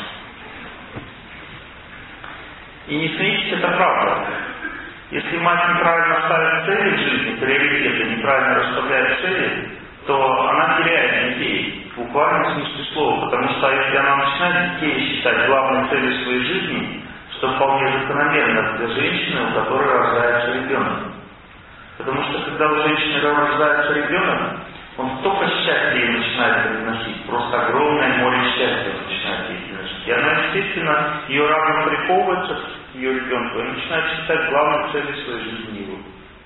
И не смейтесь, это правда. Если мать неправильно ставит цели в жизни, приоритеты, неправильно расставляет цели, то она теряет детей, в буквальном смысле слова. Потому что если она начинает детей считать главной целью своей жизни, что вполне закономерно для женщины, у которой рождается ребенок. Потому что когда у женщины рождается ребенок, он столько счастья ей начинает приносить, просто огромное море счастья начинает ей приносить. И она, естественно, ее разум приковывается к ее ребенку и начинает считать главной целью своей жизни его.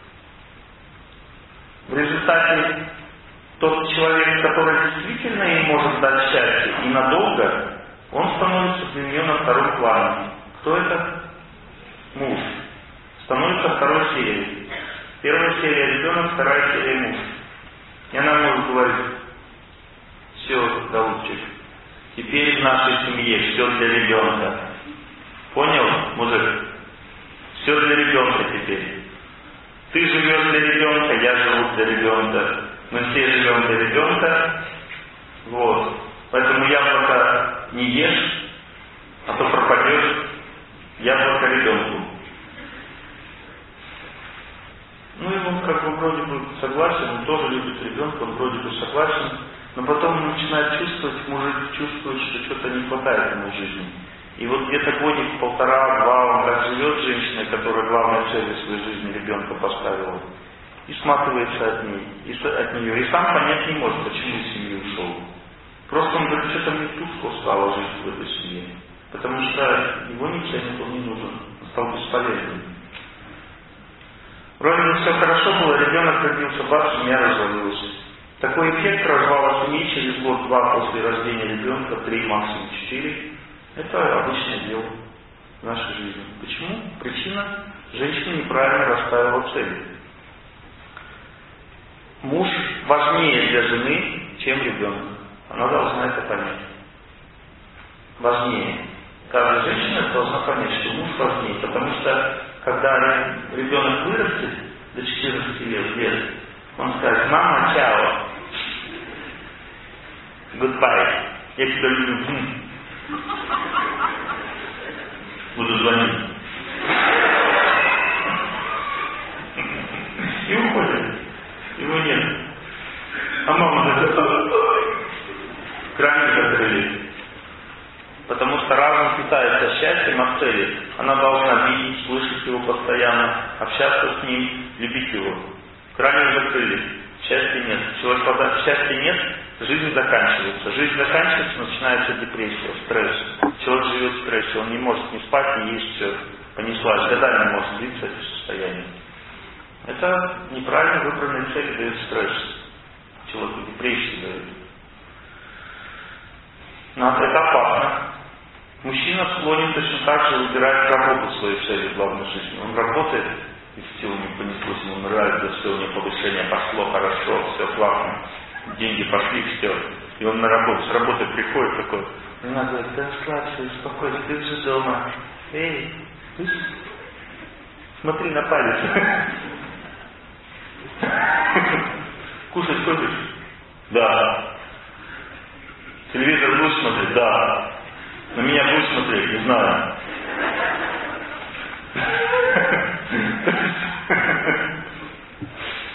В результате тот человек, который действительно ей может дать счастье и надолго, он становится для нее на втором плане. Кто это? Муж. Становится второй серией. Первая серия ребенок, вторая серия муж. И она может говорить, все, голубчик, теперь в нашей семье все для ребенка. Понял, мужик? Все для ребенка теперь. Ты живешь для ребенка, я живу для ребенка. Мы все живем для ребенка. Вот. Поэтому яблоко не ешь, а то пропадешь. Яблоко ребенку. Ну и он как бы вроде бы согласен, он тоже любит ребенка, он вроде бы согласен, но потом он начинает чувствовать, мужик чувствует, что что-то не хватает ему в жизни. И вот где-то годик, полтора-два он так живет с женщиной, которая главной целью своей жизни ребенка поставила, и сматывается от ней, и от нее, и сам понять не может, почему из семьи ушел. Просто он говорит, что-то мне тускло стало жить в этой семье, потому что его не ценит, он не нужен, он стал бесполезным. Вроде бы все хорошо было, ребенок родился, бац, семья развалилась. Такой эффект развала семьи через год-два после рождения ребенка, три, максимум четыре, это обычное дело в нашей жизни. Почему? Причина – женщина неправильно расставила цели. Муж важнее для жены, чем ребенок. Она должна это понять. Важнее. Каждая женщина должна понять, что муж важнее, потому что когда ребенок вырастет до четырнадцати лет, он скажет, мама, чао, goodbye, я тебя люблю, буду звонить. И уходит, его нет. А мама говорит, крайне закрыли. Потому что разум питается счастьем от цели. Она должна видеть, слышать его постоянно, общаться с ним, любить его. Крайне закрыли. Счастья нет. Человек, когда счастья нет, жизнь заканчивается. Жизнь заканчивается, начинается депрессия, стресс. Человек живет в стрессе, он не может не спать, не есть, все. Понеслась. Годами может длиться это состояние. Это неправильно выбранные цели дают стресс. Человеку депрессию дает. Но это опасно. Мужчина склонен точно так же выбирать работу своей цели в главной жизни. Он работает, и все у него понеслось, ему нравится, все у него повышение пошло, хорошо, все классно, деньги пошли, все. И он на работу, с работы приходит такой, жена говорит, да расслабься, успокойся, ты же дома. Эй, ты смотри на палец. Кушать хочешь? Да. Телевизор будешь смотреть? Да. На меня будешь смотреть? Не знаю.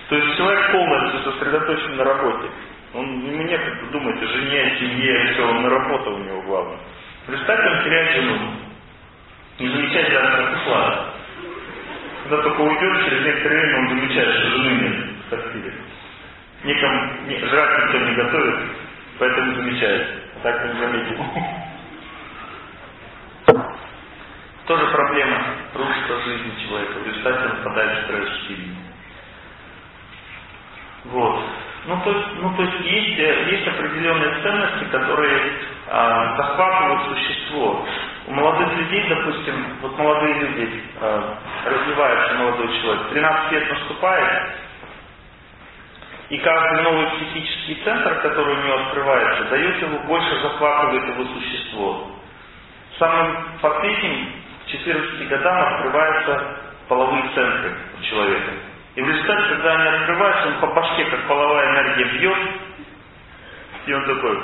То есть человек полностью сосредоточен на работе. Он ему некогда думать о жене, о семье, все, он на работу у него главное. В результате он теряет жену. Не замечает даже как ушла. Когда только уйдет, через некоторое время он замечает, что жены нет в квартире. Никому не, жрать никто не готовит, поэтому замечает. А так не заметил. Тоже проблема рушится жизни человека. В результате он впадает в стресс сильный. Вот. Ну то, ну, то есть есть, есть определенные ценности, которые а, захватывают существо. У молодых людей, допустим, вот молодые люди, а, развивается молодой человек, тринадцать лет наступает, и каждый новый психический центр, который у него открывается, дает ему больше, захватывает его существо. Самым последним, к четырнадцати годам, открываются половые центры у человека. И в результате, когда они открываются, он по башке, как половая энергия, бьет, и он такой: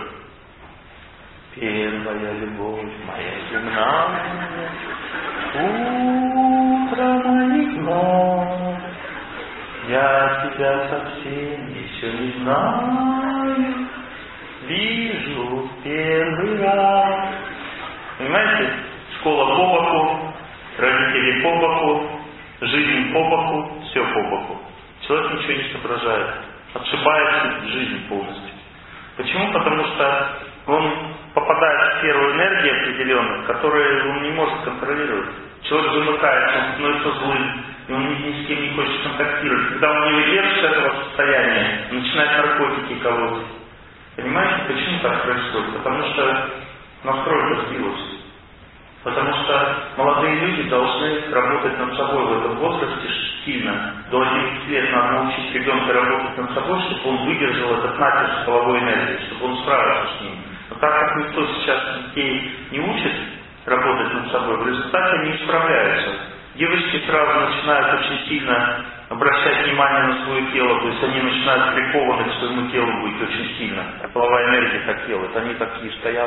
первая любовь моя земная, утро моих ног, я тебя совсем еще не знаю, вижу первый раз. Понимаете? Школа по боку, родители по боку, жизнь по боку, все по боку. Человек ничего не соображает, отшибает жизнь полностью. Почему? Потому что он попадает в сферу энергии определенных, которые он не может контролировать. Человек замыкается, он становится злым, и он ни, ни с кем не хочет контактировать. Когда он не выдерживает этого состояния, он начинает наркотики колоть. Понимаете, почему так происходит? Потому что настройка сбилась. Потому что молодые люди должны работать над собой в этом возрасте сильно. До одиннадцати лет надо научить ребенка работать над собой, чтобы он выдержал этот натиск половой энергии, чтобы он справился с ним. Но так как никто сейчас детей не учит работать над собой, в результате они не справляются. Девочки сразу начинают очень сильно обращать внимание на свое тело, то есть они начинают прикованы к своему телу быть очень сильно. Половая энергия так делает, они такие стоят.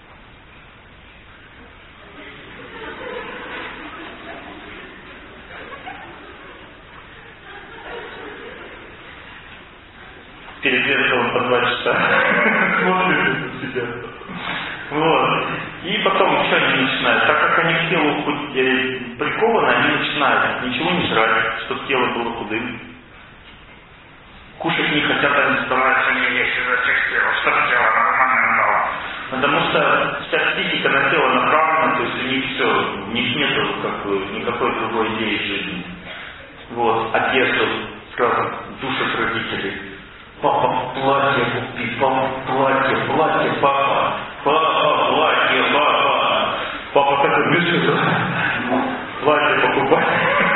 Перед зеркалом по два часа смотрят на себя. Вот. И потом что они начинают? Так как они к телу прикованы, они начинают ничего не жрать, чтобы тело было худым. Кушать не хотят, они стараются не есть из-за тех тел, чтобы тело нормально дало. Потому что вся психика на тело направлена, то есть у них все, у них нет как бы, никакой другой идеи в жизни. Вот. Одежду сразу душат родителей. Папа, платье купи, папа, платье, платье, папа, папа, платье, папа. Папа так бежит, платье покупать.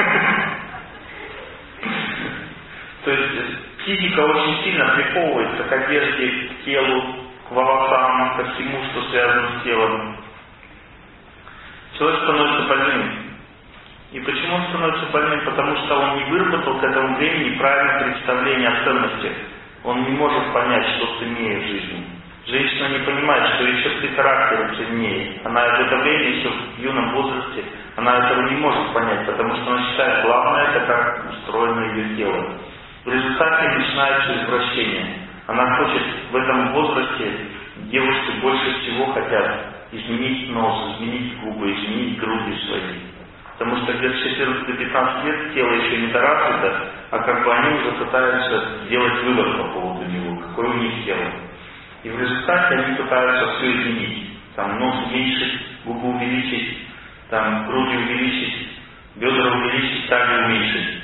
То есть психика очень сильно приковывается к одежде, к телу, к волосам, ко всему, что связано с телом. Человек становится больным. И почему он становится больным? Потому что он не выработал к этому времени правильное представление о ценности. Он не может понять, что ценнее в жизни. Женщина не понимает, что еще три характера ценнее. Она в это время, еще в юном возрасте, она этого не может понять, потому что она считает, главное, это как устроено ее тело. В результате начинается извращение. Она хочет в этом возрасте, девушки больше всего хотят изменить нос, изменить губы, изменить груди свои. Потому что где-то с четырнадцати до пятнадцати лет тело еще не доразвито, а как бы они уже пытаются сделать вывод по поводу него, какое у них тело. И в результате они пытаются все изменить. Там нос уменьшить, губы увеличить, там груди увеличить, бедра увеличить, талию уменьшить.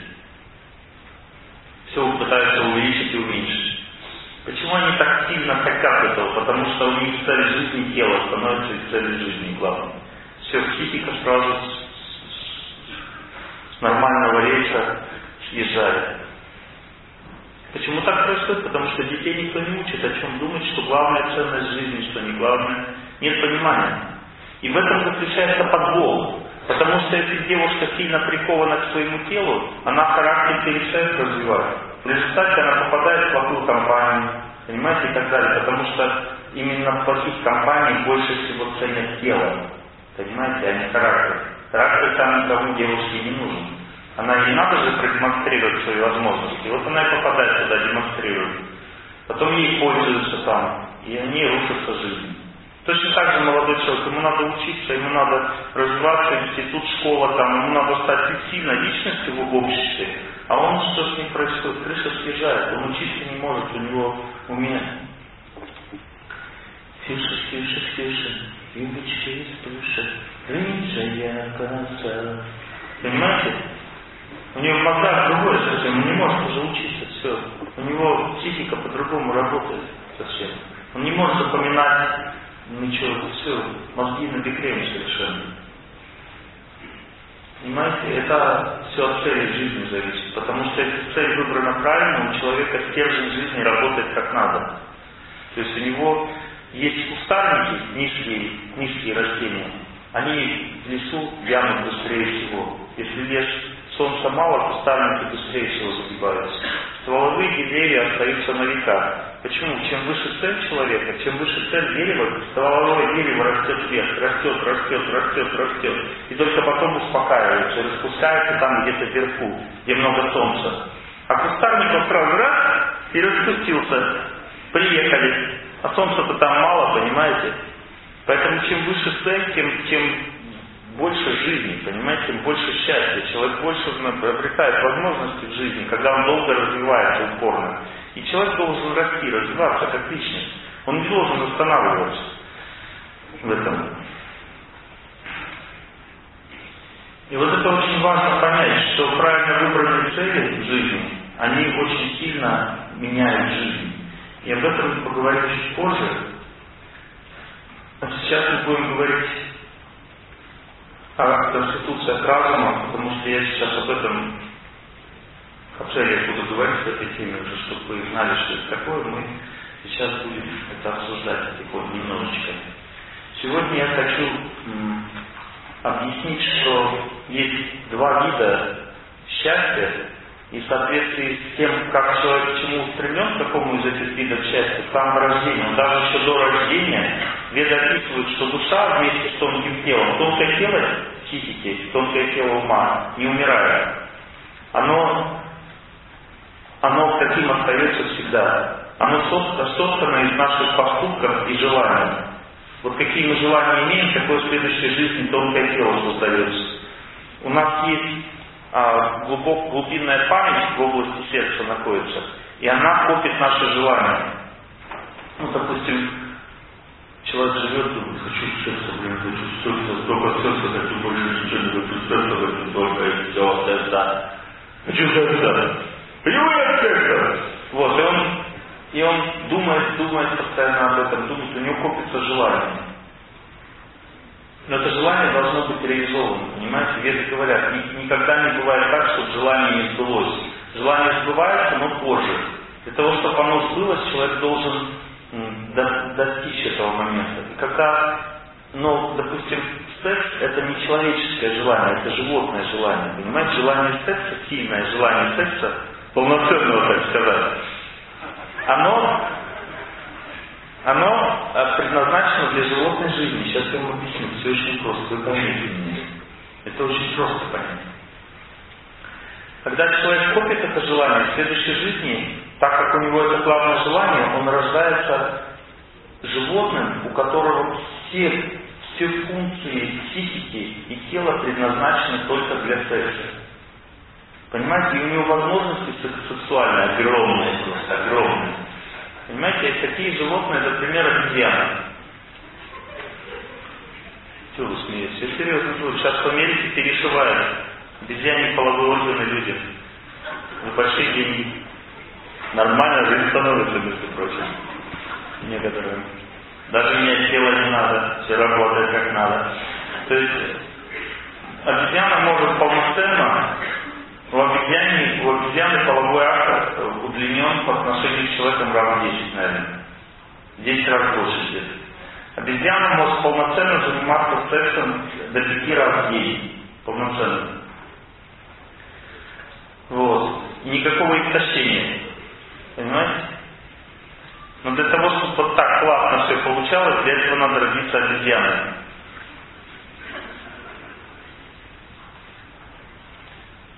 Все пытаются увеличить и уменьшить. Почему они так сильно хотят этого? Потому что у них цель жизни тело становится и целью жизни главной. Все, психика сразу с нормального рейса съезжает. Почему так происходит? Потому что детей никто не учит, о чем думать, что главная ценность жизни, что не главное. Нет понимания. И в этом заключается подвох. Потому что если девушка сильно прикована к своему телу, она характер перестает развивать. В результате она попадает в плохую компанию, понимаете, и так далее. Потому что именно в плохих компаниях больше всего ценят тело. Понимаете, а не характер. Характер там никому девушке не нужен. Она ей надо же продемонстрировать свои возможности. И вот она и попадает туда, демонстрирует. Потом ей пользуются там, и они рушатся жизнь. Точно так же молодой человек, ему надо учиться, ему надо развиваться, институт, школа, там, ему надо стать сильной личностью в обществе. А он, что с ним происходит? Крыша съезжает, он учиться не может, у него уме. Тише, тише, тише, юбочки из туши, рыжая коса. Понимаете? У него в мозгах другое совсем, он не может уже учиться, все. У него психика по-другому работает совсем. Он не может запоминать ничего, все, мозги на бекрень совершенно. Понимаете, это все от цели жизни зависит. Потому что если цель выбрана правильно, у человека стержень жизни работает как надо. То есть у него есть кустарники, низкие, низкие растения, они в лесу вянут быстрее всего. Если лес солнца мало, кустарники быстрее всего загибаются. Стволовые деревья остаются на века. Почему? Чем выше цель человека, чем выше цель дерева, стволовое дерево растет вверх, растет, растет, растет, растет. И только потом успокаивается, распускается там где-то вверху, где много солнца. А кустарник он сразу раз и распустился. Приехали. А солнца-то там мало, понимаете? Поэтому чем выше цель, тем, тем больше жизни, понимаете, тем больше счастья. Человек больше обретает возможности в жизни, когда он долго развивается упорно. И человек должен расти, развиваться как личность. Он не должен останавливаться в этом. И вот это очень важно понять, что правильно выбранные цели в жизни, они очень сильно меняют жизнь. И об этом мы поговорим чуть позже. А сейчас мы будем говорить о конституциях разума, потому что я сейчас об этом, о целях буду говорить в этой теме уже, чтобы вы знали, что это такое. Мы сейчас будем это обсуждать тихонько немножечко. Сегодня я хочу м, объяснить, что есть два вида счастья, и в соответствии с тем, как человек к чему устремлен, к какому из этих видов счастья, с самого рождения, даже еще до рождения, Веды описывают, что душа вместе с тонким телом, тонкое тело психики, тонкое тело ума не умирает. Оно, оно таким остается всегда. Оно соткано из наших поступков и желаний. Вот какие мы желания имеем, такое в следующей жизни тонкое тело создается. У нас есть а, глубок, глубинная память в области сердца находится, и она копит наши желания. Ну, допустим, человек живет, думает, хочу сердце, блин, хочу сердце, только сердце, хочу больше ничего не хочу, сердце, хочу только все, сердце. Хочу сердце. Понимаешь, сердце? Вот, и он, и он думает, думает постоянно об этом, думает, у него копится желание. Но это желание должно быть реализовано, понимаете? Веды говорят, никогда не бывает так, чтобы желание не сбылось. Желание сбывается, но позже. Для того, чтобы оно сбылось, человек должен достичь этого момента. И когда, ну, допустим, секс — это не человеческое желание, это животное желание. Понимаете, желание секса, сильное желание секса, полноценного, так сказать, оно, оно предназначено для животной жизни. Сейчас я вам объясню, все очень просто, вы поймете меня. Это очень просто понять. Когда человек копит это желание, в следующей жизни, так как у него это главное желание, он рождается животным, у которого все, все функции психики и тела предназначены только для секса. Понимаете, и у него возможности сексуальные огромные, просто огромные. Понимаете, есть такие животные, например, обезьяны. Чего вы смеетесь? Я серьезно говорю, сейчас в Америке перешивают обезьяне половые органы людям. За большие деньги. Нормально жизнь становится, между прочим. Некоторые. Даже менять тело не надо, все работает как надо. То есть обезьяна может полноценно, у обезьяны, у обезьяны половой акт удлинен по отношению к человеку раз в десять, наверное. десять раз больше где-то. Обезьяна может полноценно заниматься сексом до пяти раз в день. Полноценно. Вот. И никакого истощения. Понимаете? Но для того, чтобы вот так классно все получалось, для этого надо родиться обезьяной.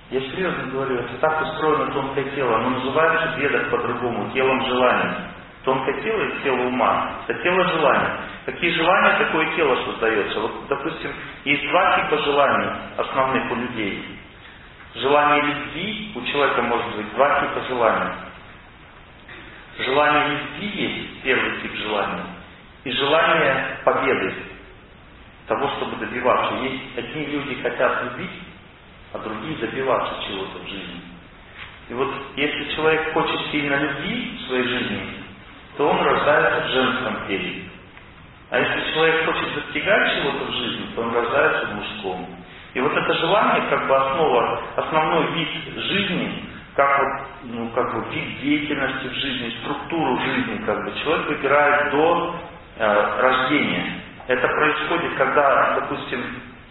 Я серьезно говорю, это так устроено тонкое тело. Оно называется в ведах по-другому, телом желаний. Тонкое тело и тело ума. Это тело желаний. Какие желания, такое тело создается. Вот, допустим, есть два типа желаний основных у людей. Желание любви у человека может быть два типа желаний. Желание любви есть первый тип желания. И желание победы. Того, чтобы добиваться. Есть одни люди хотят любить, а другие добиваться чего-то в жизни. И вот если человек хочет сильно любви в своей жизни, то он рождается в женском теле. А если человек хочет достигать чего-то в жизни, то он рождается в мужском. И вот это желание, как бы основа, основной вид жизни, как, вот, ну, как бы вид деятельности в жизни, структуру жизни, как бы человек выбирает до э, рождения. Это происходит, когда, допустим,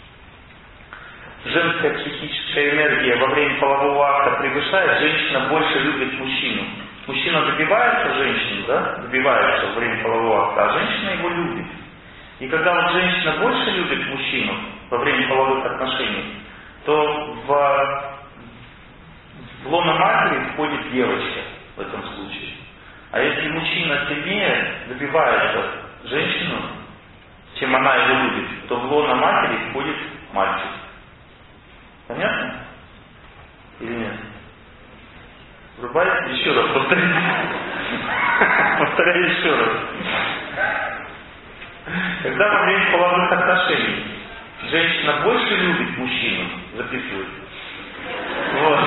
женская психическая энергия во время полового акта превышает, женщина больше любит мужчину. Мужчина добивается женщины, да, добивается во время полового акта, а женщина его любит. И когда вот женщина больше любит мужчину во время половых отношений, то в, в лоно матери входит девочка в этом случае. А если мужчина сильнее добивается женщину, чем она его любит, то в лоно матери входит мальчик. Понятно? Или нет? Врубайте еще раз, повторите. Повторяю еще раз. Когда во время половых отношений женщина больше любит мужчину, записывайте, вот,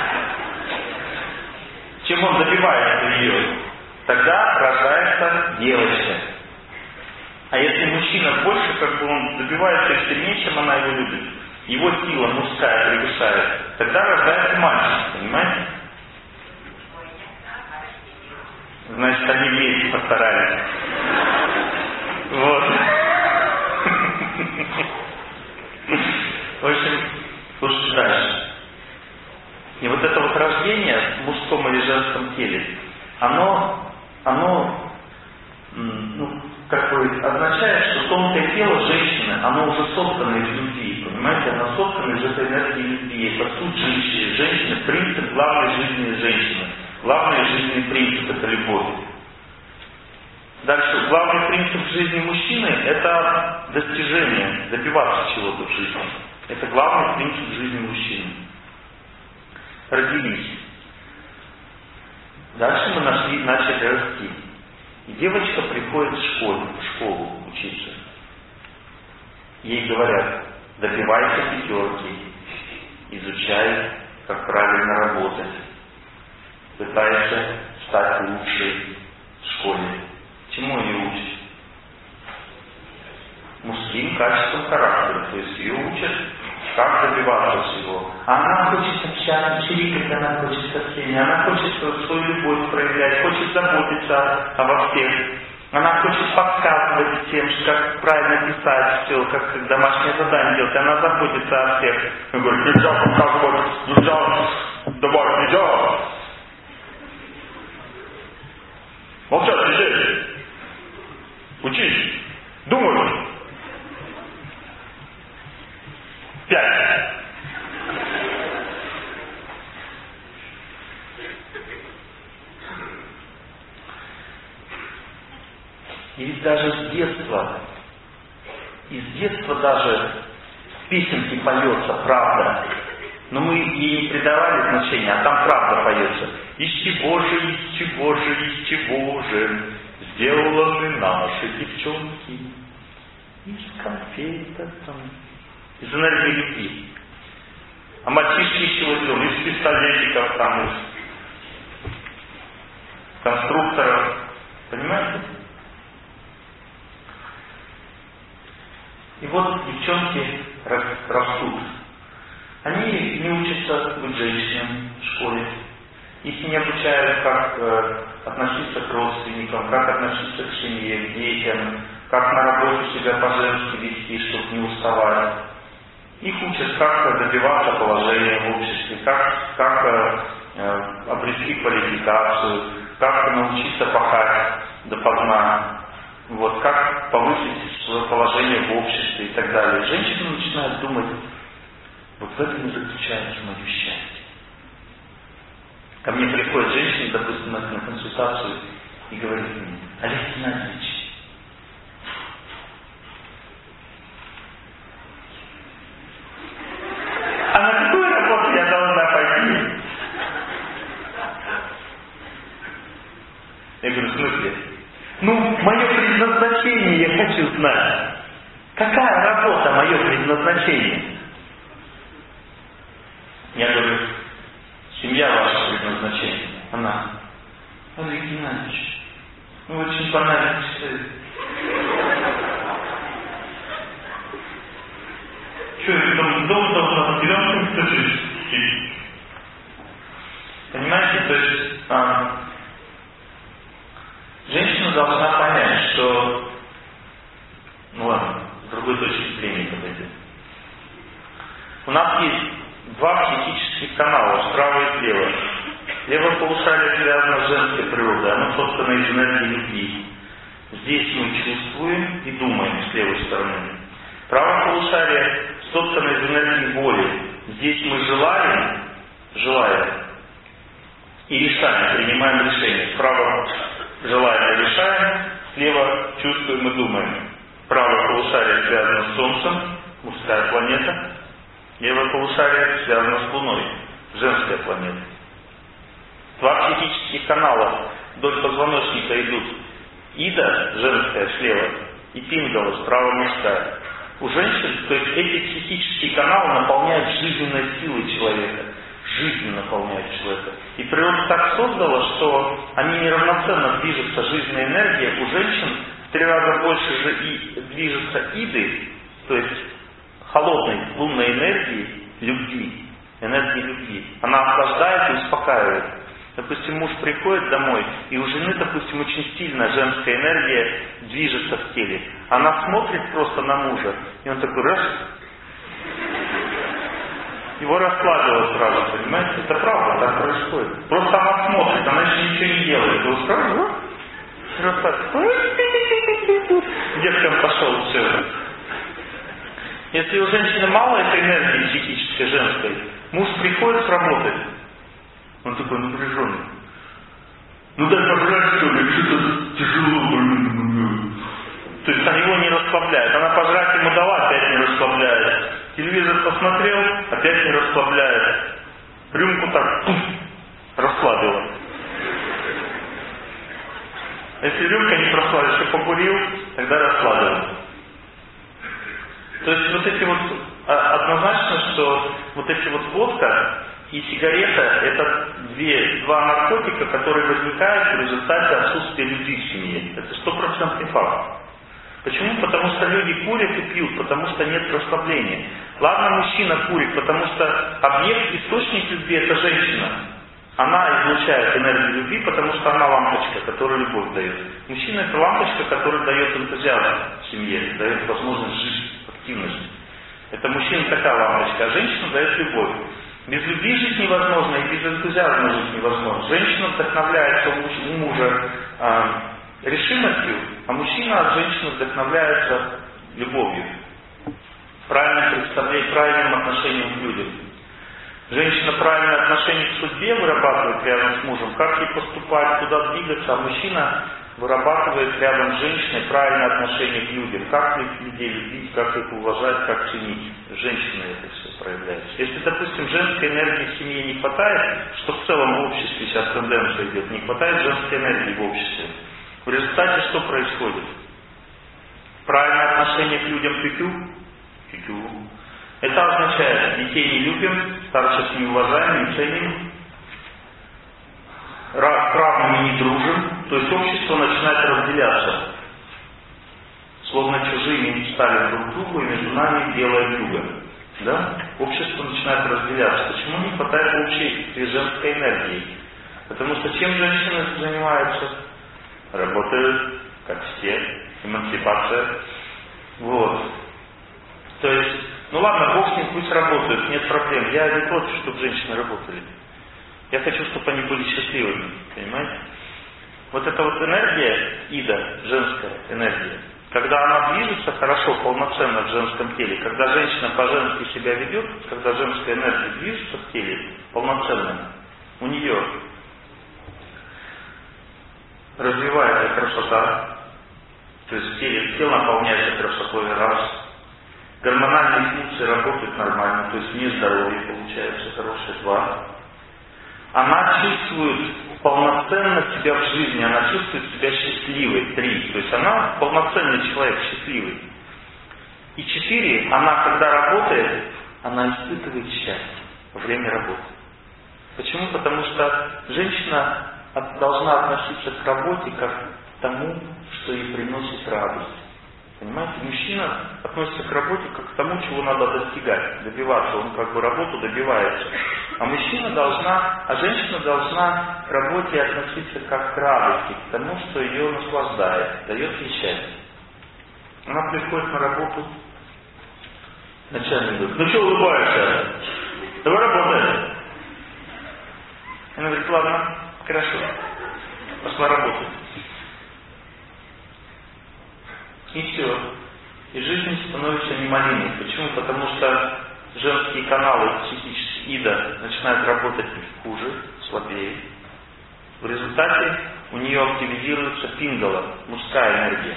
чем он добивается ее, тогда рождается девочка. А если мужчина больше, как бы он добивается их сильнее, чем она его любит, его сила мужская превышает, тогда рождается мальчик, понимаете? Значит, они вместе постарались. Вот. В общем, слушайте дальше. И вот это вот рождение в мужском или женском теле, оно, оно, ну, как бы означает, что тонкое тело женщины, оно уже соткано из любви, понимаете? Оно соткано из этой энергии любви. Это суть женщины. Женщины, принцип главной жизни женщины. Главный жизненный принцип – это любовь. Дальше, главный принцип жизни мужчины – это достижение, добиваться чего-то в жизни. Это главный принцип жизни мужчины. Родились. Дальше мы нашли, начали расти. И девочка приходит в школу, в школу учиться. Ей говорят: добивайся пятерки, изучай, как правильно работать. Пытаешься стать лучшей в школе. Чему ее учат? Мужским качествам характера. То есть ее учат, как добиваться всего. А она хочет общаться, чирикать, она хочет со всеми. Она хочет свою любовь проявлять, хочет заботиться обо всех. Она хочет подсказывать тем, как правильно писать все, как домашнее задание делать. Она заботится о всех. Она говорит: нельзя подсказывать, нельзя, давай, нельзя. Молчать, сидеть. Учись. Думай. Пять. И ведь даже с детства, из детства даже в песенке поется правда. Но мы ей не придавали значения, а там правда поется. Из чего же, из чего же, из чего же сделаны наши девчонки? Из конфеток, из энергии любви. А мальчишки из чего сделаны? Из пистолетиков, там, из конструкторов. Понимаете? И вот девчонки растут. Они не учатся быть женщинами в школе. Их не обучают, как э, относиться к родственникам, как относиться к семье, к детям, как на работе себя по-женски вести, чтобы не уставать. Их учат, как добиваться положения в обществе, как, как э, э, обрести квалификацию, как научиться пахать допоздна, вот, как повысить свое положение в обществе и так далее. Женщины начинают думать Вот в этом и заключается мое счастье. Ко мне приходит женщина, допустим, на консультацию и говорит мне: Олег Геннадьевич, а на какую работу я должна пойти? Я говорю: в смысле? Ну, мое предназначение я хочу знать. Какая работа мое предназначение? Я говорю: семья ваше предназначение. Она: Олег Геннадьевич, вы очень банально читаете. Что, это дом должен определенным жить? Понимаете, то есть а, женщина должна понять, что, ну ладно, с другой точки зрения подойдет. У нас есть два психических канала, справа и слева. Левое полушарие связано с женской природой, оно собственно из энергии любви. Здесь мы чувствуем и думаем с левой стороны. Правое полушарие собственно из энергии воли. Здесь мы желаем, желаем и решаем, принимаем решение. Справа желаем и решаем, слева чувствуем и думаем. Правое полушарие связано с Солнцем, мужская планета. Левое полушарие связано с Луной, женская планета. Два психических канала вдоль позвоночника идут. Ида, женская, слева, и Пингала, справа, мужская. У женщин, то есть эти психические каналы наполняют жизненной силой человека. Жизнь наполняет человека. И природа так создала, что они неравноценно движутся, жизненная энергия. У женщин в три раза больше же и движется иды, то есть холодной лунной энергии любви, энергии любви. Она охлаждает и успокаивает. Допустим, муж приходит домой, и у жены, допустим, очень сильно женская энергия движется в теле. Она смотрит просто на мужа, и он такой раз, его расслабило сразу, понимаете? Это правда, так происходит. Просто она смотрит, она еще ничего не делает. Его сразу расслабило. Деткам пошел все. Если у женщины мало этой энергии психической, женской, муж приходит с работы, он такой напряженный. Ну дай пожрать, что ли, что-то тяжело, блин. То есть она его не расслабляет. Она пожрать ему дала, опять не расслабляет. Телевизор посмотрел, опять не расслабляет. Рюмку так пуф, расслабила. Если рюмка не расслабила, еще покурил, тогда расслабила. То есть вот эти вот, однозначно, что вот эти вот водка и сигарета — это две, два наркотика, которые возникают в результате отсутствия любви в семье. Это стопроцентный факт. Почему? Потому что люди курят и пьют, потому что нет расслабления. Ладно, мужчина курит, потому что объект, источник любви — это женщина. Она излучает энергию любви, потому что она лампочка, которая любовь дает. Мужчина — это лампочка, которая дает энтузиазм в семье, дает возможность жить, активность. Это мужчина такая лампочка, а женщина дает любовь. Без любви жить невозможно, и без энтузиазма жить невозможно. Женщина вдохновляется у мужа э, решимостью, а мужчина от женщины вдохновляется любовью. Правильным представлением, правильным отношением к людям. Женщина правильное отношение к судьбе вырабатывает рядом с мужем, как ей поступать, куда двигаться, а мужчина вырабатывает рядом с женщиной правильное отношение к людям, как людей любить, как их уважать, как ценить. Женщина это все проявляется. Если, допустим, женской энергии в семье не хватает, что в целом в обществе сейчас тенденция идет, не хватает женской энергии в обществе, в результате что происходит? Правильное отношение к людям тю-тю? Тю-тю. Это означает, детей не любим, старших не уважаем, не ценим, с равными не дружим, то есть общество начинает разделяться. Словно чужими мечтали друг другу, и между нами белое юго. Да? Общество начинает разделяться. Почему не хватает общей женской энергии? Потому что чем женщины занимаются? Работают, как все, эмансипация. Вот. То есть, ну ладно, Бог с ним, пусть работают, нет проблем. Я не против, чтобы женщины работали. Я хочу, чтобы они были счастливыми, понимаете? Вот эта вот энергия, ида, женская энергия, Когда она движется хорошо, полноценно в женском теле, когда женщина по-женски себя ведет, когда женская энергия движется в теле полноценно, у нее развивается красота, то есть в теле, тело наполняется красотой раз, гормональные функции работают нормально, то есть не здоровье получается хорошее, два. Она чувствует полноценно себя в жизни, она чувствует себя счастливой, три. То есть она полноценный человек, счастливый. И четыре, она когда работает, она испытывает счастье во время работы. Почему? Потому что женщина должна относиться к работе как к тому, что ей приносит радость. Понимаете? Мужчина относится к работе как к тому, чего надо достигать, добиваться. Он как бы работу добивается. А мужчина должна, а женщина должна к работе относиться как к радости, к тому, что ее наслаждает, дает ей счастье. Она приходит на работу, начальник говорит: ну что улыбаешься? Давай работаем. Она говорит: ладно, хорошо, пошла работать. И все. И жизнь становится немалиной. Почему? Потому что женские каналы психические ида начинают работать хуже, слабее. В результате у нее активизируется пингала, мужская энергия.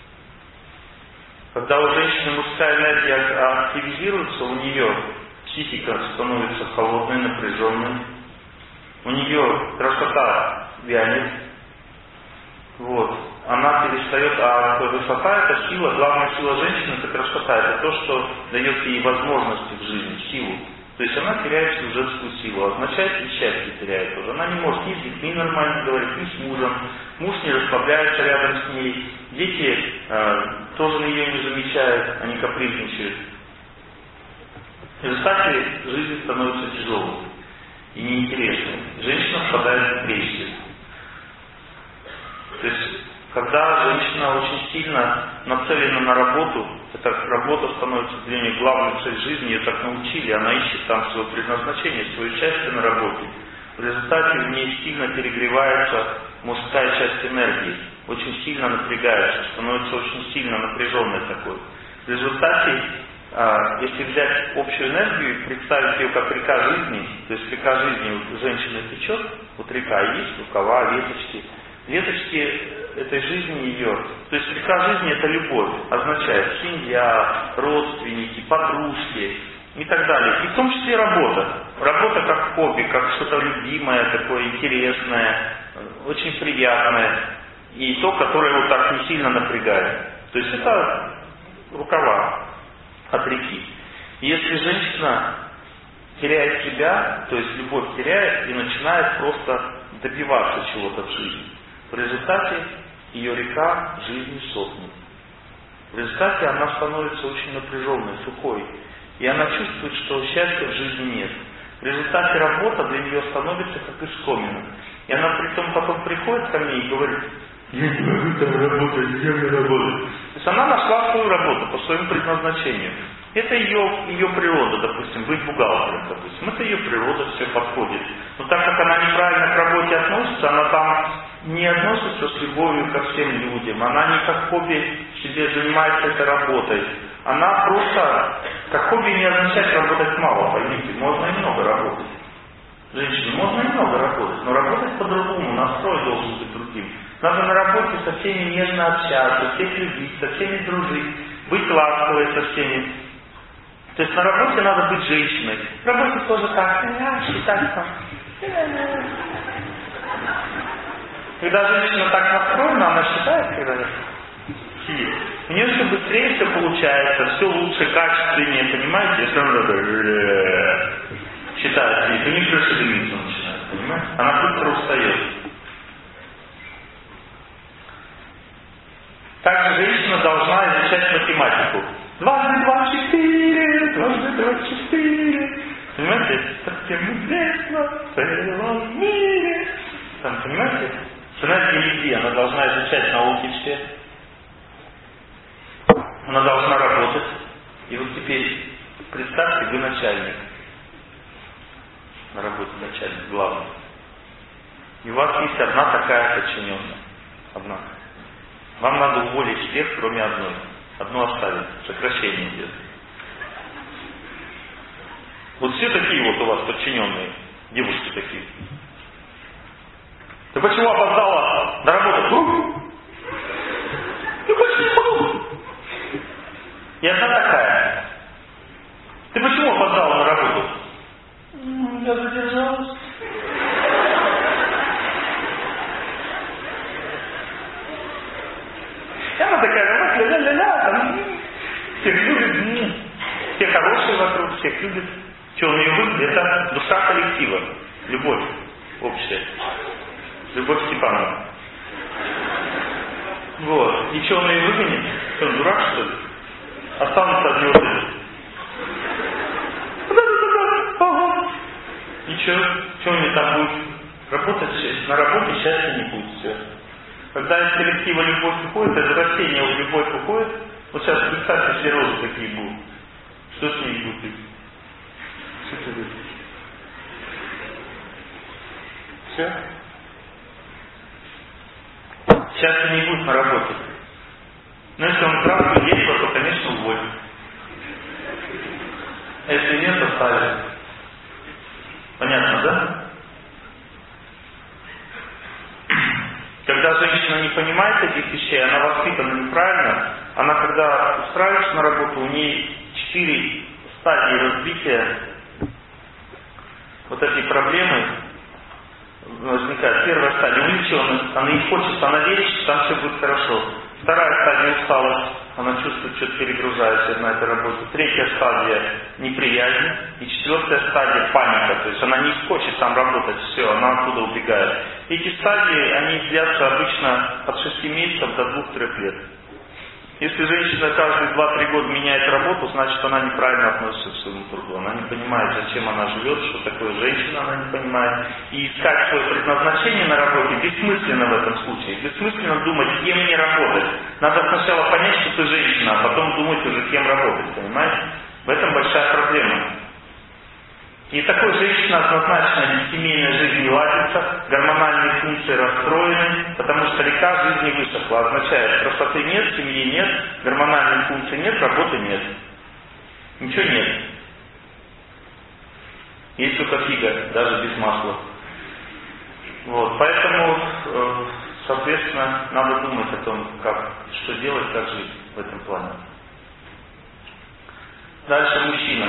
Когда у женщины мужская энергия активизируется, у нее психика становится холодной, напряженной. У нее красота вянет. Вот. Она перестает, а высота — это сила, главная сила женщины — это красота, это то, что дает ей возможности в жизни, силу. То есть она теряет всю женскую силу, означает, и счастье теряет тоже. Она не может ни с детьми нормально говорить, ни с мужем, муж не расслабляется рядом с ней, дети э, тоже ее не замечают, они капризничают. В результате жизнь становится тяжелой и неинтересной. Женщина впадает в депрессию. То есть, когда женщина очень сильно нацелена на работу, эта работа становится для нее главной целью жизни, ее так научили, она ищет там свое предназначение, свое счастье на работе. В результате в ней сильно перегревается мужская часть энергии, очень сильно напрягается, становится очень сильно напряженной такой. В результате, если взять общую энергию и представить ее как река жизни, то есть река жизни у женщины течет, вот река есть, рукава, веточки, веточки этой жизни ее, то есть река жизни — это любовь, означает семья, родственники, подружки и так далее. И в том числе работа. Работа как хобби, как что-то любимое, такое интересное, очень приятное. И то, которое вот так не сильно напрягает. То есть это рукава от реки. И если женщина теряет себя, то есть любовь теряет и начинает просто добиваться чего-то в жизни, в результате ее река жизни сохнет. В результате она становится очень напряженной, сухой. И она чувствует, что счастья в жизни нет. В результате работа для нее становится как искомина. И она при том потом приходит ко мне и говорит: я не могу там работать, я не работаю. То есть она нашла свою работу по своему предназначению. Это ее, ее природа, допустим, быть бухгалтером, допустим. Это ее природа, все подходит. Но так как она неправильно к работе относится, она там не относится с любовью ко всем людям. Она не как хобби себе занимается этой работой. Она просто, как хобби не означает работать мало, поймите. Можно и много работать. Женщине можно и много работать, но работать по-другому, настрой должен быть другим. Надо на работе со всеми нежно общаться, всех любить, со всеми дружить, быть ласковой со всеми. То есть на работе надо быть женщиной. В работе тоже так, а, считать там. Когда женщина так настроена, она считает, когда сидит. У нее все быстрее все получается, все лучше, качественнее, понимаете? Если она такая считает, сидит, у них крыша дымиться начинает, понимаете? Она быстро устает. Также женщина должна изучать математику. Дважды два четыре, дважды два четыре. Понимаете? Совсем известно в целом мире. Там, понимаете? С энергией любви она должна изучать науки все. Она должна работать. И вот теперь представьте, вы начальник. На работе начальник, главный. И у вас есть одна такая подчиненная. Одна. Вам надо уволить всех, кроме одной. Одну оставить. Сокращение идет. Вот все такие вот у вас подчиненные, девушки такие. Ты почему опоздала на работу? Ты почему? И одна такая. Ты почему опоздала на работу? Я задержалась. И она такая, ля-ля-ля-ля, там, всех любит, все хорошие вокруг, всех любит. Что он ее выглядит? Это душа коллектива, любовь общая. Любовь Степанова. Вот. И что он ее выгонит? Что он дурак, что ли? Останутся одни вот эти. Ага. И что? Что у меня там будет? Работать на работе счастья не будет. Все. Когда из коллектива любовь уходит, из растения любовь уходит. Вот сейчас представьте, все розы такие будут. Что с ними будет? Что это будет? Все? Счастья не будет на работе. Но если он красный действие, то, конечно, уволит. А если нет, оставит. Понятно, да? Когда женщина не понимает этих вещей, она воспитана неправильно, она когда устраивается на работу, у нее четыре стадии развития вот этой проблемы возникает. Первая стадия увлеченность, она не хочет, она верит, что там все будет хорошо. Вторая стадия усталость, она чувствует, что перегружается на этой работе. Третья стадия неприязнь. И четвертая стадия паника, то есть она не хочет там работать, все, она оттуда убегает. Эти стадии, они длятся обычно от шести месяцев до двух-трёх лет. Если женщина каждые два-три года меняет работу, значит она неправильно относится к своему труду. Она не понимает, зачем она живет, что такое женщина, она не понимает. И искать свое предназначение на работе бессмысленно в этом случае. Бессмысленно думать, кем мне работать. Надо сначала понять, что ты женщина, а потом думать уже, кем работать, понимаете? В этом большая проблема. И такой женщина однозначно семейная жизнь не ладится, гормональные функции расстроены, потому что река жизни высохла. Означает, красоты нет, семьи нет, гормональных функций нет, работы нет. Ничего нет. Есть только фига, даже без масла. Вот, поэтому, соответственно, надо думать о том, как, что делать, как жить в этом плане. Дальше мужчина.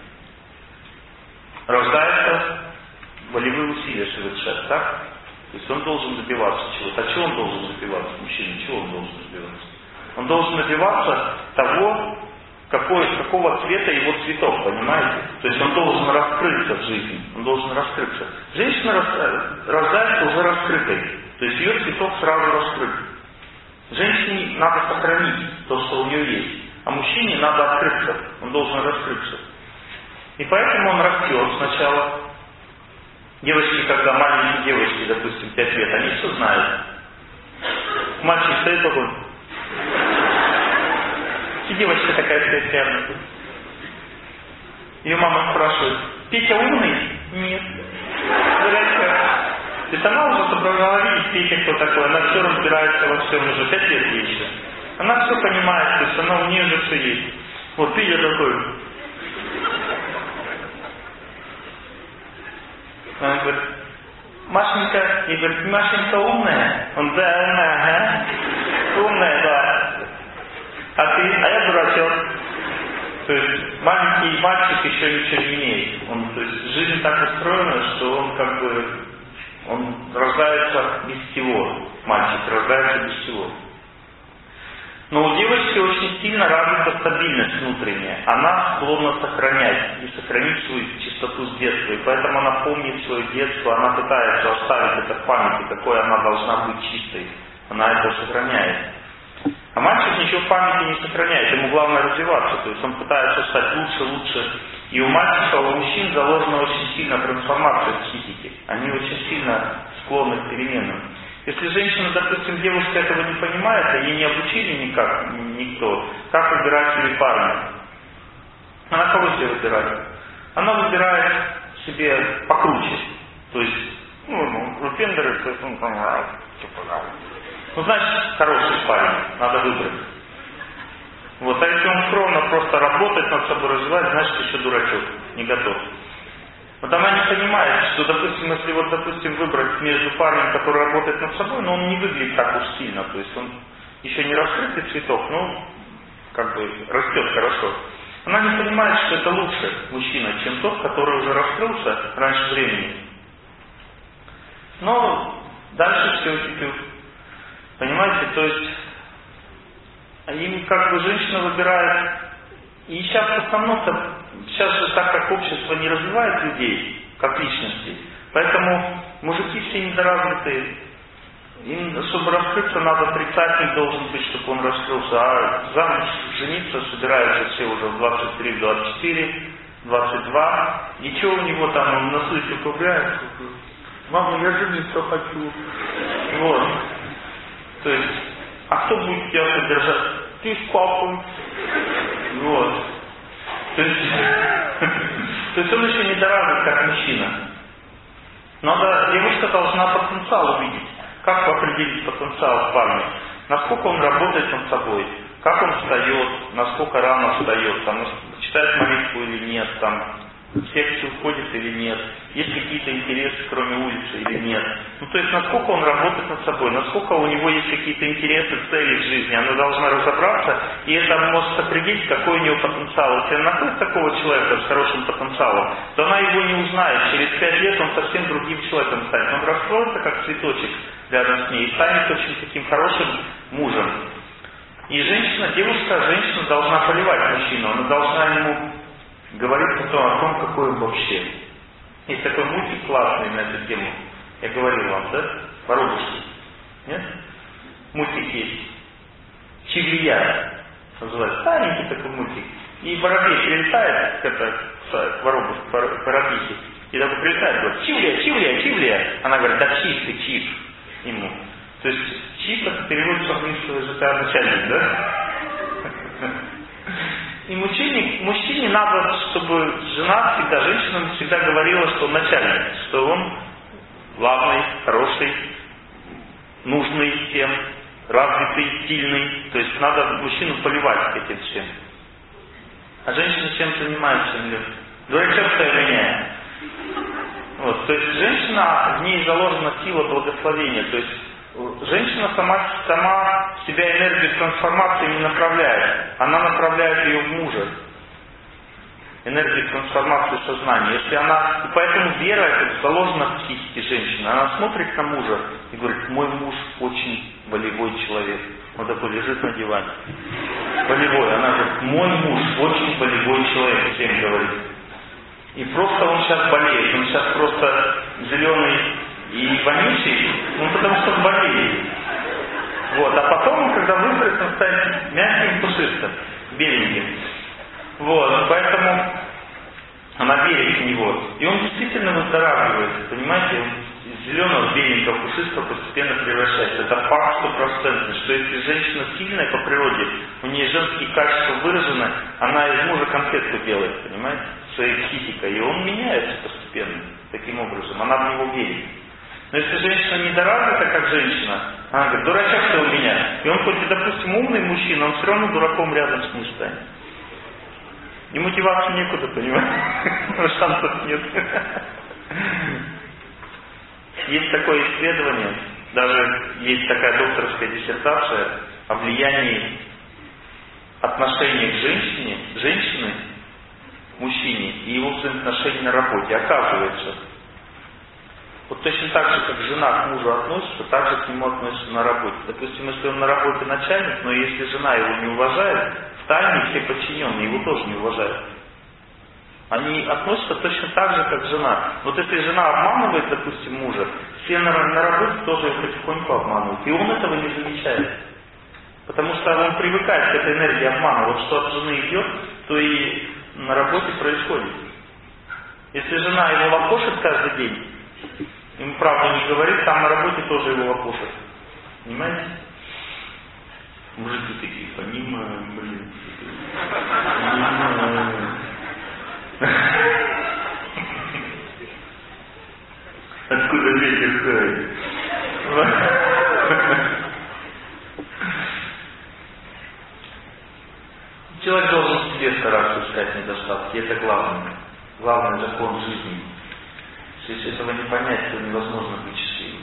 Рождается, волевые усилия совершать, так? То есть он должен добиваться чего-то. А чего он должен добиваться, мужчина? Чего он должен добиваться? Он должен добиваться того, какой, какого цвета его цветок, понимаете? То есть он должен раскрыться в жизни. Он должен раскрыться. Женщина рождается уже раскрытой. То есть ее цветок сразу раскрыт. Женщине надо сохранить то, что у нее есть. А мужчине надо открыться. Он должен раскрыться. И поэтому он растет сначала. Девочки, когда маленькие девочки, допустим, пять лет, они все знают. Мальчик стоит такой. И девочка такая стоит рядом. Ее мама спрашивает: Петя умный? Нет. Дурачка. То есть она уже собрала видеть Петя кто такой. Она все разбирается во всем, уже пять лет ей еще. Она все понимает, то есть она у нее же все есть. Вот Петя такой. Он говорит: Машенька, и говорит: Машенька умная? Он: да, умная, ага. Умная, да. А ты? А я дурачок. То есть маленький мальчик еще ничего не имеет. Он, то есть жизнь так устроена, что он как бы, он рождается без всего. Мальчик рождается без всего. Но у девочки очень сильно развита стабильность внутренняя. Она склонна сохранять и сохранить свою чистоту с детства. И поэтому она помнит свое детство, она пытается оставить это в памяти, какой она должна быть чистой. Она это сохраняет. А мальчик ничего в памяти не сохраняет, ему главное развиваться. То есть он пытается стать лучше, лучше. И у мальчика, у мужчин заложена очень сильно трансформация психики. Они очень сильно склонны к переменам. Если женщина, допустим, девушка этого не понимает, а ей не обучили никак, никто, как выбирать себе парня? Она кого себе выбирает? Она выбирает себе покруче. То есть, ну, рупендеры, то есть, ну, там, типа, Ну, значит, хороший парень, надо выбрать. Вот, а если он скромно просто работает над собой, развивает, значит, еще дурачок, не готов. Вот она не понимает, что, допустим, если вот, допустим, выбрать между парнем, который работает над собой, но он не выглядит так уж сильно, то есть он еще не раскрытый цветок, но как бы растет хорошо. Она не понимает, что это лучше мужчина, чем тот, который уже раскрылся раньше времени. Но дальше все типа, понимаете, то есть им как бы женщина выбирает. И сейчас в основном-то, сейчас же так как общество не развивает людей, как личностей, поэтому мужики все недоразвитые. Им, чтобы раскрыться, надо отрицательный должен быть, чтобы он раскрылся. А замуж жениться собираются все уже в двадцать три, двадцать четыре, двадцать два. И что у него там, он на носу еще ковыряет? Мама, я жениться хочу. Вот. То есть, а кто будет тебя содержать? Ты с папой. Вот. То есть, то есть он еще недоразвит, как мужчина. Надо, девушка должна потенциал увидеть. Как определить потенциал в парне? Насколько он работает над собой, как он встает, насколько рано встает, там, читает молитву или нет, там, в секцию ходит или нет, есть какие-то интересы, кроме улицы или нет. Ну, то есть, насколько он работает над собой, насколько у него есть какие-то интересы, цели в жизни, она должна разобраться, и это может определить, какой у него потенциал. Если она находит такого человека с хорошим потенциалом, то она его не узнает. Через пять лет он совсем другим человеком станет. Он раскроется, как цветочек рядом с ней, и станет очень таким хорошим мужем. И женщина, девушка, женщина должна поливать мужчину, она должна ему говорить потом о том, какой он вообще. Есть такой мультик классный на эту тему. Я говорил вам, да? Воробушки. Нет? Мультик есть. Чивлия называется. Старенький такой мультик. И воробей прилетает, это воробушка, воробихи. И такой прилетает, говорит, Чивлия, Чивлия, Чивлия. Она говорит, да чип ты, чип. Ему. То есть чип это переводится в английского языка начальник, да? И мужчине, мужчине надо, чтобы жена всегда, женщина всегда говорила, что он начальник, что он главный, хороший, нужный всем, развитый, сильный. То есть надо мужчину поливать этим всем. А женщина чем занимается? Дурачок-то меня. Вот, то есть женщина, в ней заложена сила благословения. То есть женщина сама, сама себя энергию трансформации не направляет. Она направляет ее в мужа. Энергию трансформации сознания. Если она, и поэтому вера это заложена в психике женщины. Она смотрит на мужа и говорит, мой муж очень волевой человек. Он такой лежит на диване. Волевой. Она говорит, мой муж очень волевой человек, всем говорит. И просто он сейчас болеет. Он сейчас просто зеленый и вонючий, ну потому что он болеет. Вот. А потом, он, когда выздоровеет, он станет мягким, пушистым, беленьким. Вот. Поэтому она верит в него. И он действительно выздоравливает. Понимаете? Он из зеленого, беленького, пушистого постепенно превращается. Это факт стопроцентный, что если женщина сильная по природе, у нее женские качества выражены, она из мужа конфетку делает, понимаете? Своей психикой. И он меняется постепенно. Таким образом. Она в него верит. Но если женщина недоразвита, как женщина, она говорит, дурачок ты у меня. И он хоть и, допустим, умный мужчина, он все равно дураком рядом с ним станет. И мотивации некуда, понимаете? Шансов нет. Есть такое исследование, даже есть такая докторская диссертация о влиянии отношения к женщине, женщины, мужчине и его взаимоотношений на работе. Оказывается, вот точно так же, как жена к мужу относится, так же к нему относится на работе. Допустим, если он на работе начальник, но если жена его не уважает, в тайне все подчиненные его тоже не уважают. Они относятся точно так же, как жена. Вот если жена обманывает, допустим, мужа, все на, на работе тоже его потихоньку обманывают. И он этого не замечает. Потому что он привыкает к этой энергии обмана. Вот что от жены идет, то и на работе происходит. Если жена его лопошит каждый день, ему правду не говорит, там на работе тоже его лопушат. Понимаете? Мужики такие, понимаю, блин. Понимаю. Откуда ветер ходит? недостатки. Это главное. Главный закон жизни. Если этого не понять, то невозможно быть счастливым.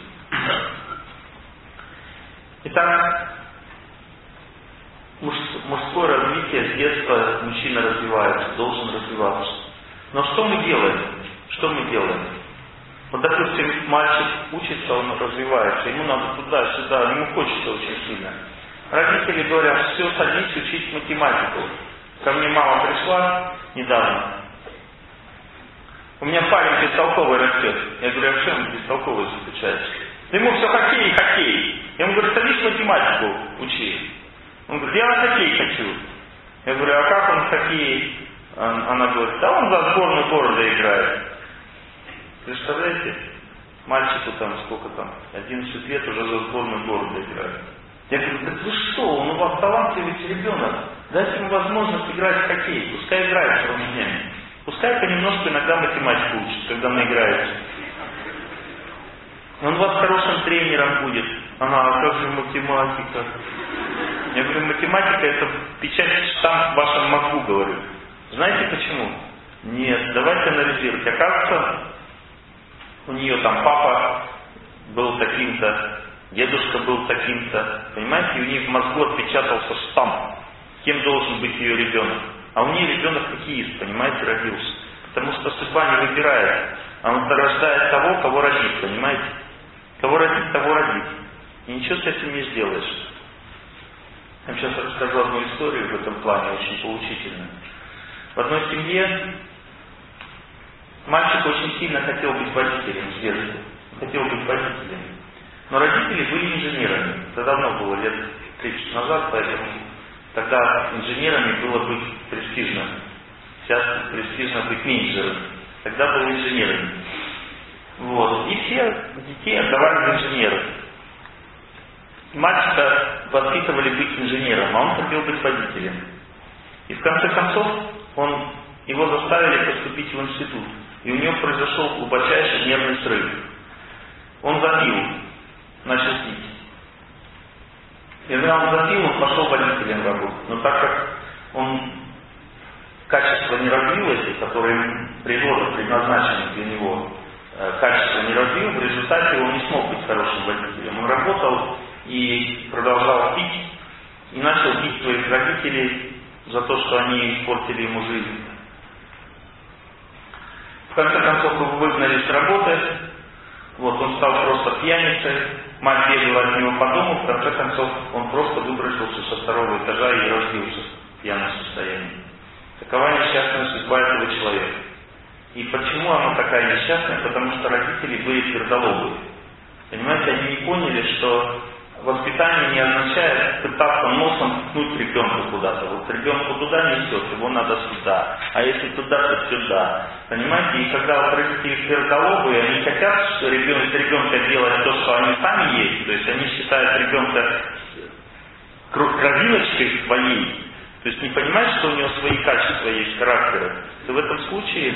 Итак, мужское развитие с детства мужчина развивается, должен развиваться. Но что мы делаем? Что мы делаем? Вот, допустим, мальчик учится, он развивается, ему надо туда-сюда, ему хочется очень сильно. Родители говорят: все, садись учить математику. Ко мне мама пришла недавно. У меня парень бестолковый растет. Я говорю: а в чем бестолковый заключается? Ему все хоккей, хоккей. Я ему говорю: садись математику учи. Он говорит: я на хоккей хочу. Я говорю: а как он в хоккее? Она говорит: да он за сборную города играет. Представляете? Мальчику там сколько там? одиннадцать лет уже за сборную города играет. Я говорю: так вы что, он у вас талантливый ребенок. Дайте ему возможность играть в хоккей. Пускай играет целыми днями. Пускай понемножку иногда математику учит, когда наиграется. Он у вас хорошим тренером будет. Она: а как же математика? Я говорю: математика — это печать штамп в вашем мозгу, говорю. Знаете почему? Нет, давайте анализировать. Оказывается, у нее там папа был таким-то, дедушка был таким-то. Понимаете, и у нее в мозгу отпечатался штамп, кем должен быть ее ребенок. А у нее ребенок хоккеист, понимаете, родился. Потому что судьба не выбирает. Она рождает того, кого родит, понимаете? Кого родит, того родит. И ничего с этим не сделаешь. Я сейчас расскажу одну историю в этом плане, очень поучительную. В одной семье мальчик очень сильно хотел быть водителем с детства. Хотел быть водителем. Но родители были инженерами. Это давно было, лет тридцать назад, поэтому тогда инженерами было быть престижно. Сейчас престижно быть менеджером. Тогда было инженерами. Вот. И все детей отдавали в инженеров. Мальчика воспитывали быть инженером, а он хотел быть водителем. И в конце концов он, его заставили поступить в институт. И у него произошел глубочайший нервный срыв. Он запил, начал пить. И когда он запил, он пошел водителем работать. Но так как он качество не развил эти, которые природа предназначена для него, качество не развил, в результате он не смог быть хорошим водителем. Он работал и продолжал пить, и начал бить своих родителей за то, что они испортили ему жизнь. В конце концов его выгнали с работы, вот, он стал просто пьяницей, мать бегала от него по дому, в конце концов он просто выбросился со второго этажа и разбился в пьяном состоянии. Такова несчастная судьба этого человека. И почему она такая несчастная? Потому что родители были твердолобые. Понимаете, они не поняли, что воспитание не означает пытаться носом ткнуть ребенка куда-то. Вот ребенку туда несет, его надо сюда. А если туда, то сюда. Понимаете? И когда вот родители твердолобые, они хотят, что ребенок, ребенка делать то, что они сами есть. То есть они считают ребенка кровиночкой своей. То есть не понимают, что у него свои качества есть, характера. То в этом случае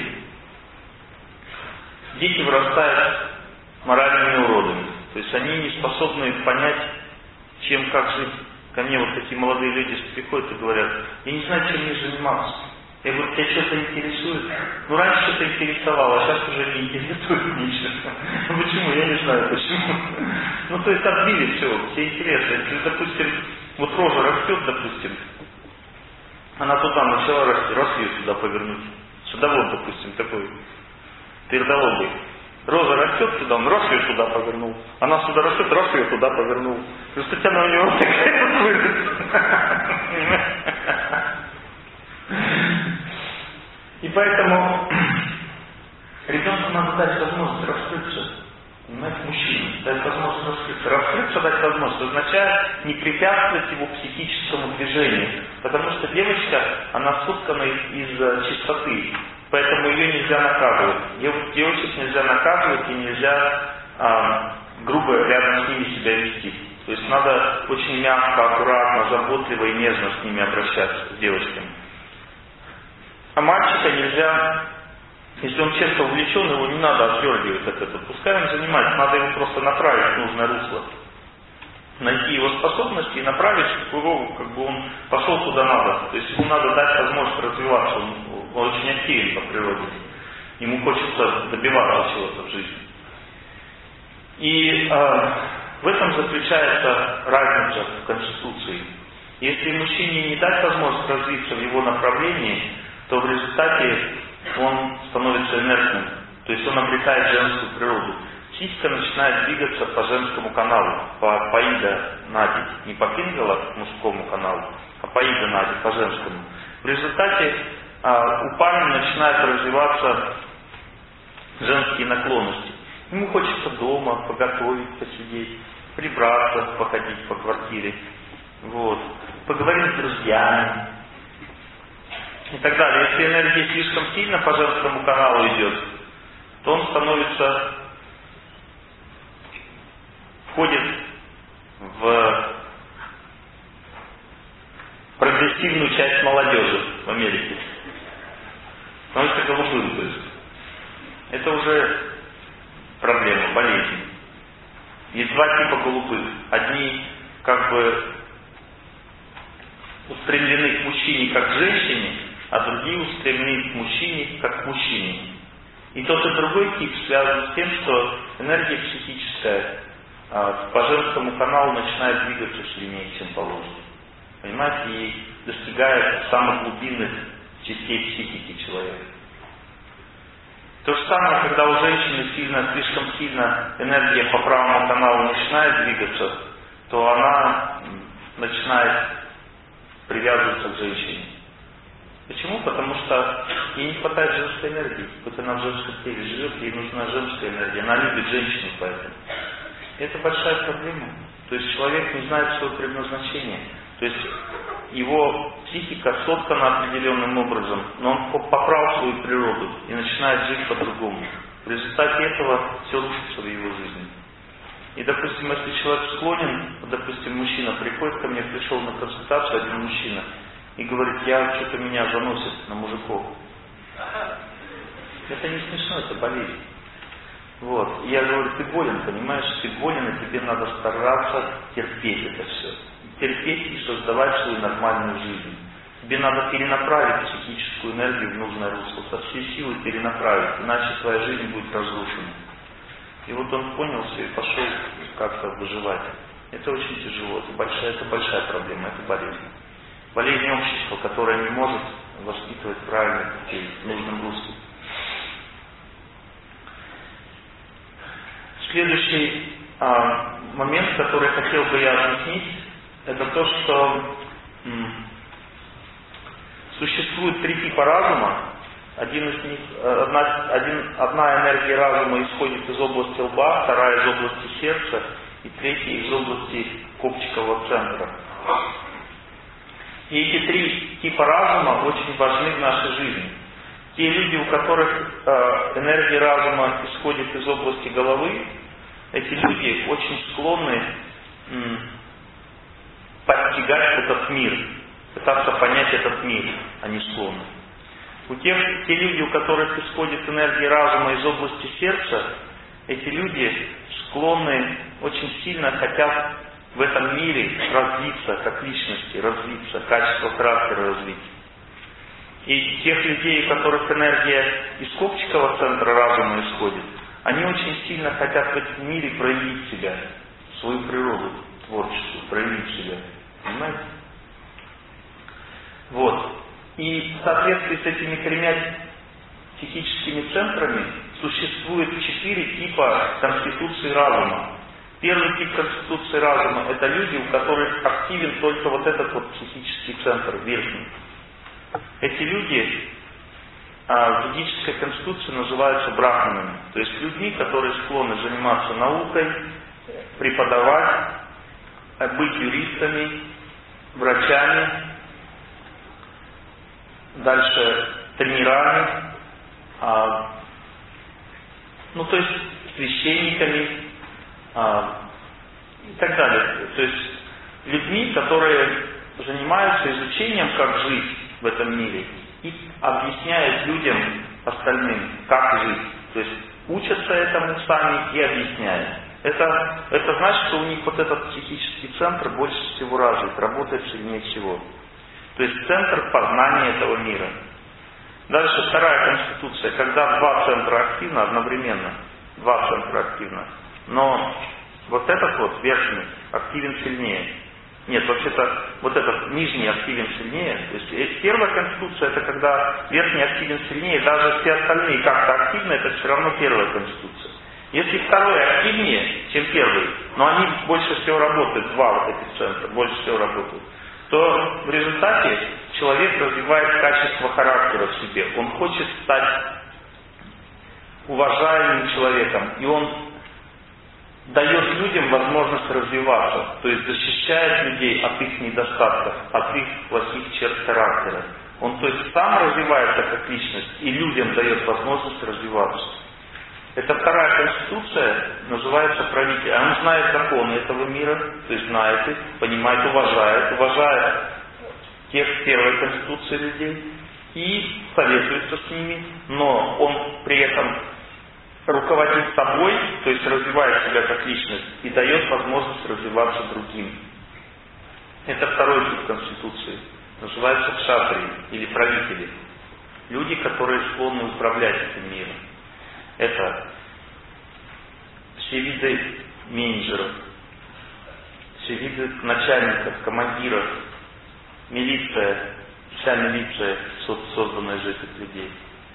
дети вырастают моральными уродами. То есть они не способны понять, чем, как жить. Ко мне вот такие молодые люди приходят и говорят: я не знаю, чем мне заниматься. Я говорю: тебя что-то интересует? Ну, раньше что-то интересовало, а сейчас уже не интересует ничего. Ну, почему? Я не знаю, почему. Ну, то есть отбили все, все интересы. Если, допустим, вот рожа растет, допустим, она туда начала расти, раз ее сюда повернуть. Садовод, допустим, такой твердолобый. Роза растет сюда, он раз ее туда повернул. Она сюда растет, раз ее туда повернул. И, кстати, она у него вот такая вот вырастет. И поэтому ребенку надо дать возможность раскрыться. Понимаете, мужчине дать возможность раскрыться. Раскрыться, дать возможность, означает не препятствовать его психическому движению. Потому что девочка, она соткана из, из чистоты. Поэтому ее нельзя наказывать. Девочек нельзя наказывать и нельзя а, грубо рядом с ними себя вести. То есть надо очень мягко, аккуратно, заботливо и нежно с ними обращаться, с девочками. А мальчика нельзя, если он чем-то увлечен, его не надо отдергивать от этого. Пускай он занимается, надо его просто направить в нужное русло. найти его способности и направить, чтобы его, как бы он пошел куда надо. То есть ему надо дать возможность развиваться. Он, он очень активен по природе. Ему хочется добиваться чего-то в жизни. И э, в этом заключается разница в Конституции. Если мужчине не дать возможность развиться в его направлении, то в результате он становится инертным. То есть он обретает женскую природу. Психика начинает двигаться по женскому каналу, по Паида Нади. Не по Пингала, к мужскому каналу, а Паида Нади, по женскому. В результате а, у парня начинают развиваться женские наклонности. Ему хочется дома поготовить, посидеть, прибраться, походить по квартире, вот, поговорить с друзьями и так далее. Если энергия слишком сильно по женскому каналу идет, то он становится, входит в прогрессивную часть молодежи в Америке. Становится голубым, то есть. Это уже проблема, болезнь. Есть два типа голубых. Одни как бы устремлены к мужчине как к женщине, а другие устремлены к мужчине как к мужчине. И тот и другой тип связан с тем, что энергия психическая а, по женскому каналу начинает двигаться сильнее, чем положено. Понимаете, и достигает самых глубинных частей психики человека. То же самое, когда у женщины сильно, слишком сильно энергия по правому каналу начинает двигаться, то она начинает привязываться к женщине. Почему? Потому что ей не хватает женской энергии. Хоть она в женском теле живет, ей нужна женская энергия. Она любит женщину поэтому. И это большая проблема. То есть человек не знает своего предназначения. То есть его психика соткана определенным образом, но он поправил свою природу и начинает жить по-другому. В результате этого все рушится в его жизни. И, допустим, если человек склонен, допустим, мужчина приходит ко мне, пришел на консультацию, один мужчина, и говорит, я что-то меня заносит на мужиков. Это не смешно, это болезнь. Вот. И я говорю, ты болен, понимаешь, ты болен, и тебе надо стараться терпеть это все. Терпеть и создавать свою нормальную жизнь. Тебе надо перенаправить психическую энергию в нужное русло, со всей силы перенаправить, иначе твоя жизнь будет разрушена. И вот он понял все и пошел как-то выживать. Это очень тяжело, это большая, это большая проблема, это болезнь. Болезнь общества, которое не может воспитывать правильных детей в нужном русле. Следующий а, момент, который хотел бы я объяснить, это то, что м, существует три типа разума. Один из них, одна, один, одна энергия разума исходит из области лба, вторая из области сердца и третья из области копчикового центра. И эти три типа разума очень важны в нашей жизни. Те люди, у которых э, энергия разума исходит из области головы, эти люди очень склонны м, постигать этот мир, пытаться понять этот мир, они склонны. У тех, те люди, у которых исходит энергия разума из области сердца, эти люди склонны, очень сильно хотят в этом мире развиться, как личности, развиться, качество характера развить. И тех людей, у которых энергия из копчикового центра разума исходит, они очень сильно хотят в этом мире проявить себя, свою природу творческую, проявить себя. Понимаете? Вот. И в соответствии с этими тремя психическими центрами существует четыре типа конституции разума. Первый тип конституции разума – это люди, у которых активен только вот этот вот психический центр, верхний. Эти люди а, в ведической конституции называются брахманами, то есть людьми, которые склонны заниматься наукой, преподавать, быть юристами, врачами, дальше тренерами, а, ну то есть священниками а, и так далее. То есть людьми, которые занимаются изучением, как жить в этом мире и объясняют людям остальным, как жить. То есть учатся этому сами и объясняют. Это, это значит, что у них вот этот психический центр больше всего развит, работает сильнее всего. То есть центр познания этого мира. Дальше вторая конституция, когда два центра активны одновременно. Два центра активны. Но вот этот вот верхний активен сильнее. Нет, вообще-то вот этот нижний активен сильнее. То есть первая конституция это когда верхний активен сильнее, даже все остальные как-то активны, это все равно первая конституция. Если второй активнее, чем первый, но они больше всего работают, два вот этих центра больше всего работают, то в результате человек развивает качество характера в себе. Он хочет стать уважаемым человеком, и он дает людям возможность развиваться, то есть защищает людей от их недостатков, от их плохих черт характера. Он то есть сам развивается как личность, и людям дает возможность развиваться. Это вторая конституция, называется правитель. Он знает законы этого мира, то есть знает их, понимает, уважает, уважает тех первой конституции людей и советуется с ними, но он при этом руководит собой, то есть развивает себя как личность и дает возможность развиваться другим. Это второй тип конституции. Называется кшатрии или правители. Люди, которые склонны управлять этим миром. Это все виды менеджеров, все виды начальников, командиров, милиция, вся милиция, созданная из этих людей.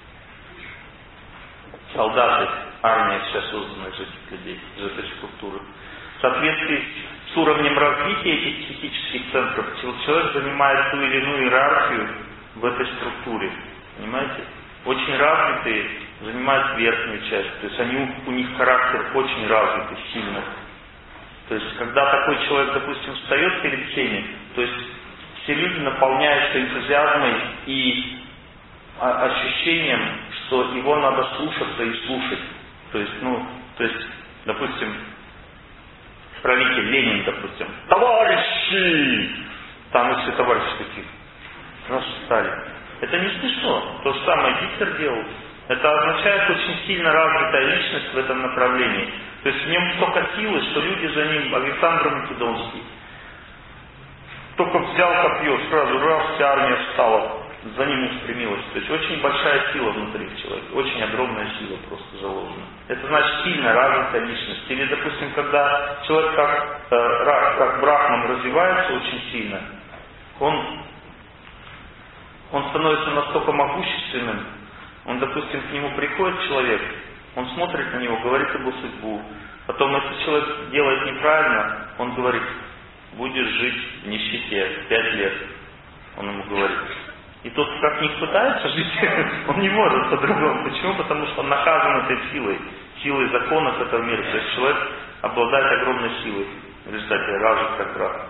Солдаты, армия вся созданная из этих людей, из этой структуры. В соответствии с уровнем развития этих психических центров человек занимает ту или иную иерархию в этой структуре. Понимаете? Очень развитые занимают верхнюю часть. То есть они, у них характер очень развитый, сильный. То есть когда такой человек, допустим, встает перед всеми, то есть все люди наполняются энтузиазмом и ощущением, что его надо слушаться и слушать. То есть, ну, то есть, допустим, правитель Ленин, допустим, товарищи! Там и все товарищи такие. Раз стали. Это не смешно. То же самое Гитлер делал. Это означает очень сильно развитая личность в этом направлении. То есть в нем столько силы, что люди за ним, Александр Македонский, только взял копье, сразу раз, вся армия встала, за ним устремилась. То есть очень большая сила внутри человека, очень огромная сила просто заложена. Это значит сильно развитая личность. Или, допустим, когда человек как, э, как брахман развивается очень сильно, он, он становится настолько могущественным. Он, допустим, к нему приходит человек, он смотрит на него, говорит его судьбу. Потом, если человек делает неправильно, он говорит: будешь жить в нищете пять лет. Он ему говорит. И тот, как ни пытается жить, он не может по-другому. Почему? Потому что он наказан этой силой, силой законов этого мира. То есть человек обладает огромной силой в результате развит как брат.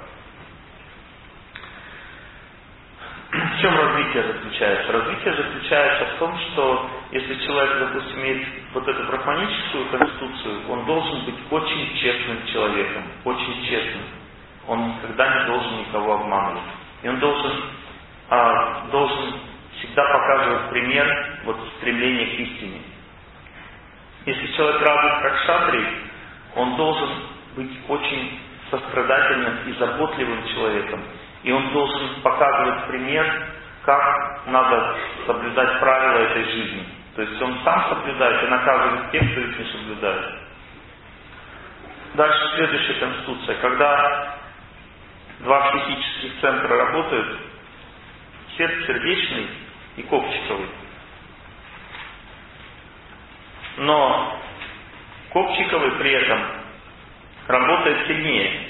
В чем развитие заключается? Развитие заключается в том, что если человек, допустим, имеет вот эту брахманическую конституцию, он должен быть очень честным человеком, очень честным. Он никогда не должен никого обманывать. И он должен, а, должен всегда показывать пример вот, стремления к истине. Если человек развит как кшатрий, он должен быть очень сострадательным и заботливым человеком. И он должен показывать пример, как надо соблюдать правила этой жизни. То есть он сам соблюдает и наказывает тех, кто их не соблюдает. Дальше следующая конституция. Когда два психических центра работают, сердечный и копчиковый. Но копчиковый при этом работает сильнее.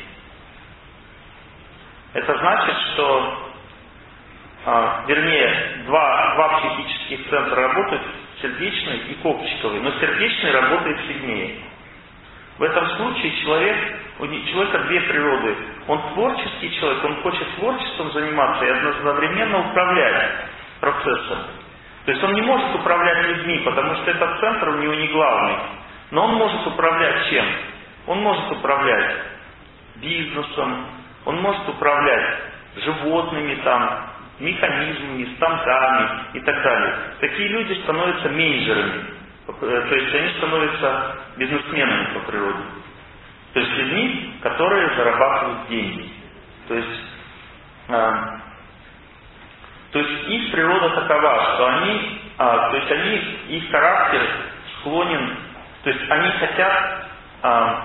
Это значит, что, а, вернее, два, два психических центра работают, сердечный и копчиковый, но сердечный работает сильнее. В этом случае человек, у человека две природы. Он творческий человек, он хочет творчеством заниматься и одновременно управлять процессом. То есть он не может управлять людьми, потому что этот центр у него не главный. Но он может управлять чем? Он может управлять бизнесом, он может управлять животными, там, механизмами, станками и так далее. Такие люди становятся менеджерами. То есть они становятся бизнесменами по природе. То есть людьми, которые зарабатывают деньги. То есть, э, то есть их природа такова, что они, э, то есть они, их характер склонен, то есть они хотят, э,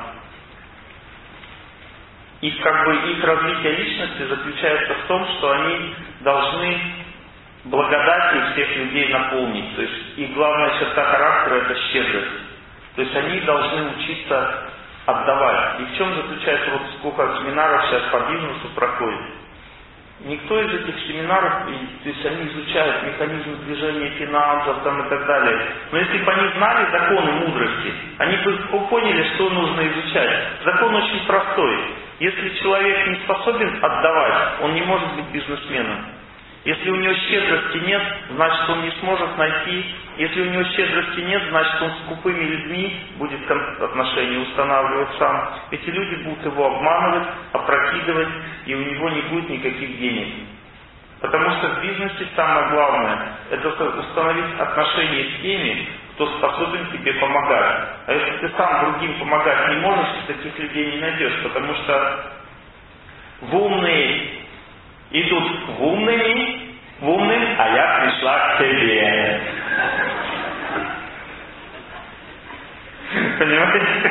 их как бы их развитие личности заключается в том, что они должны благодатью всех людей наполнить. То есть их главная черта характера — это щедрость. То есть они должны учиться отдавать. И в чем заключается, вот сколько семинаров сейчас по бизнесу проходит. Никто из этих семинаров, то есть они изучают механизм движения финансов там, и так далее. Но если бы они знали законы мудрости, они бы поняли, что нужно изучать. Закон очень простой. Если человек не способен отдавать, он не может быть бизнесменом. Если у него щедрости нет, значит он не сможет найти. Если у него щедрости нет, значит он с скупыми людьми будет отношения устанавливать сам. Эти люди будут его обманывать, опрокидывать, и у него не будет никаких денег. Потому что в бизнесе самое главное — это установить отношения с теми, кто способен тебе помогать. А если ты сам другим помогать не можешь, ты таких людей не найдешь, потому что в умные идут в умными, в умным, а я пришла к тебе. Понимаете?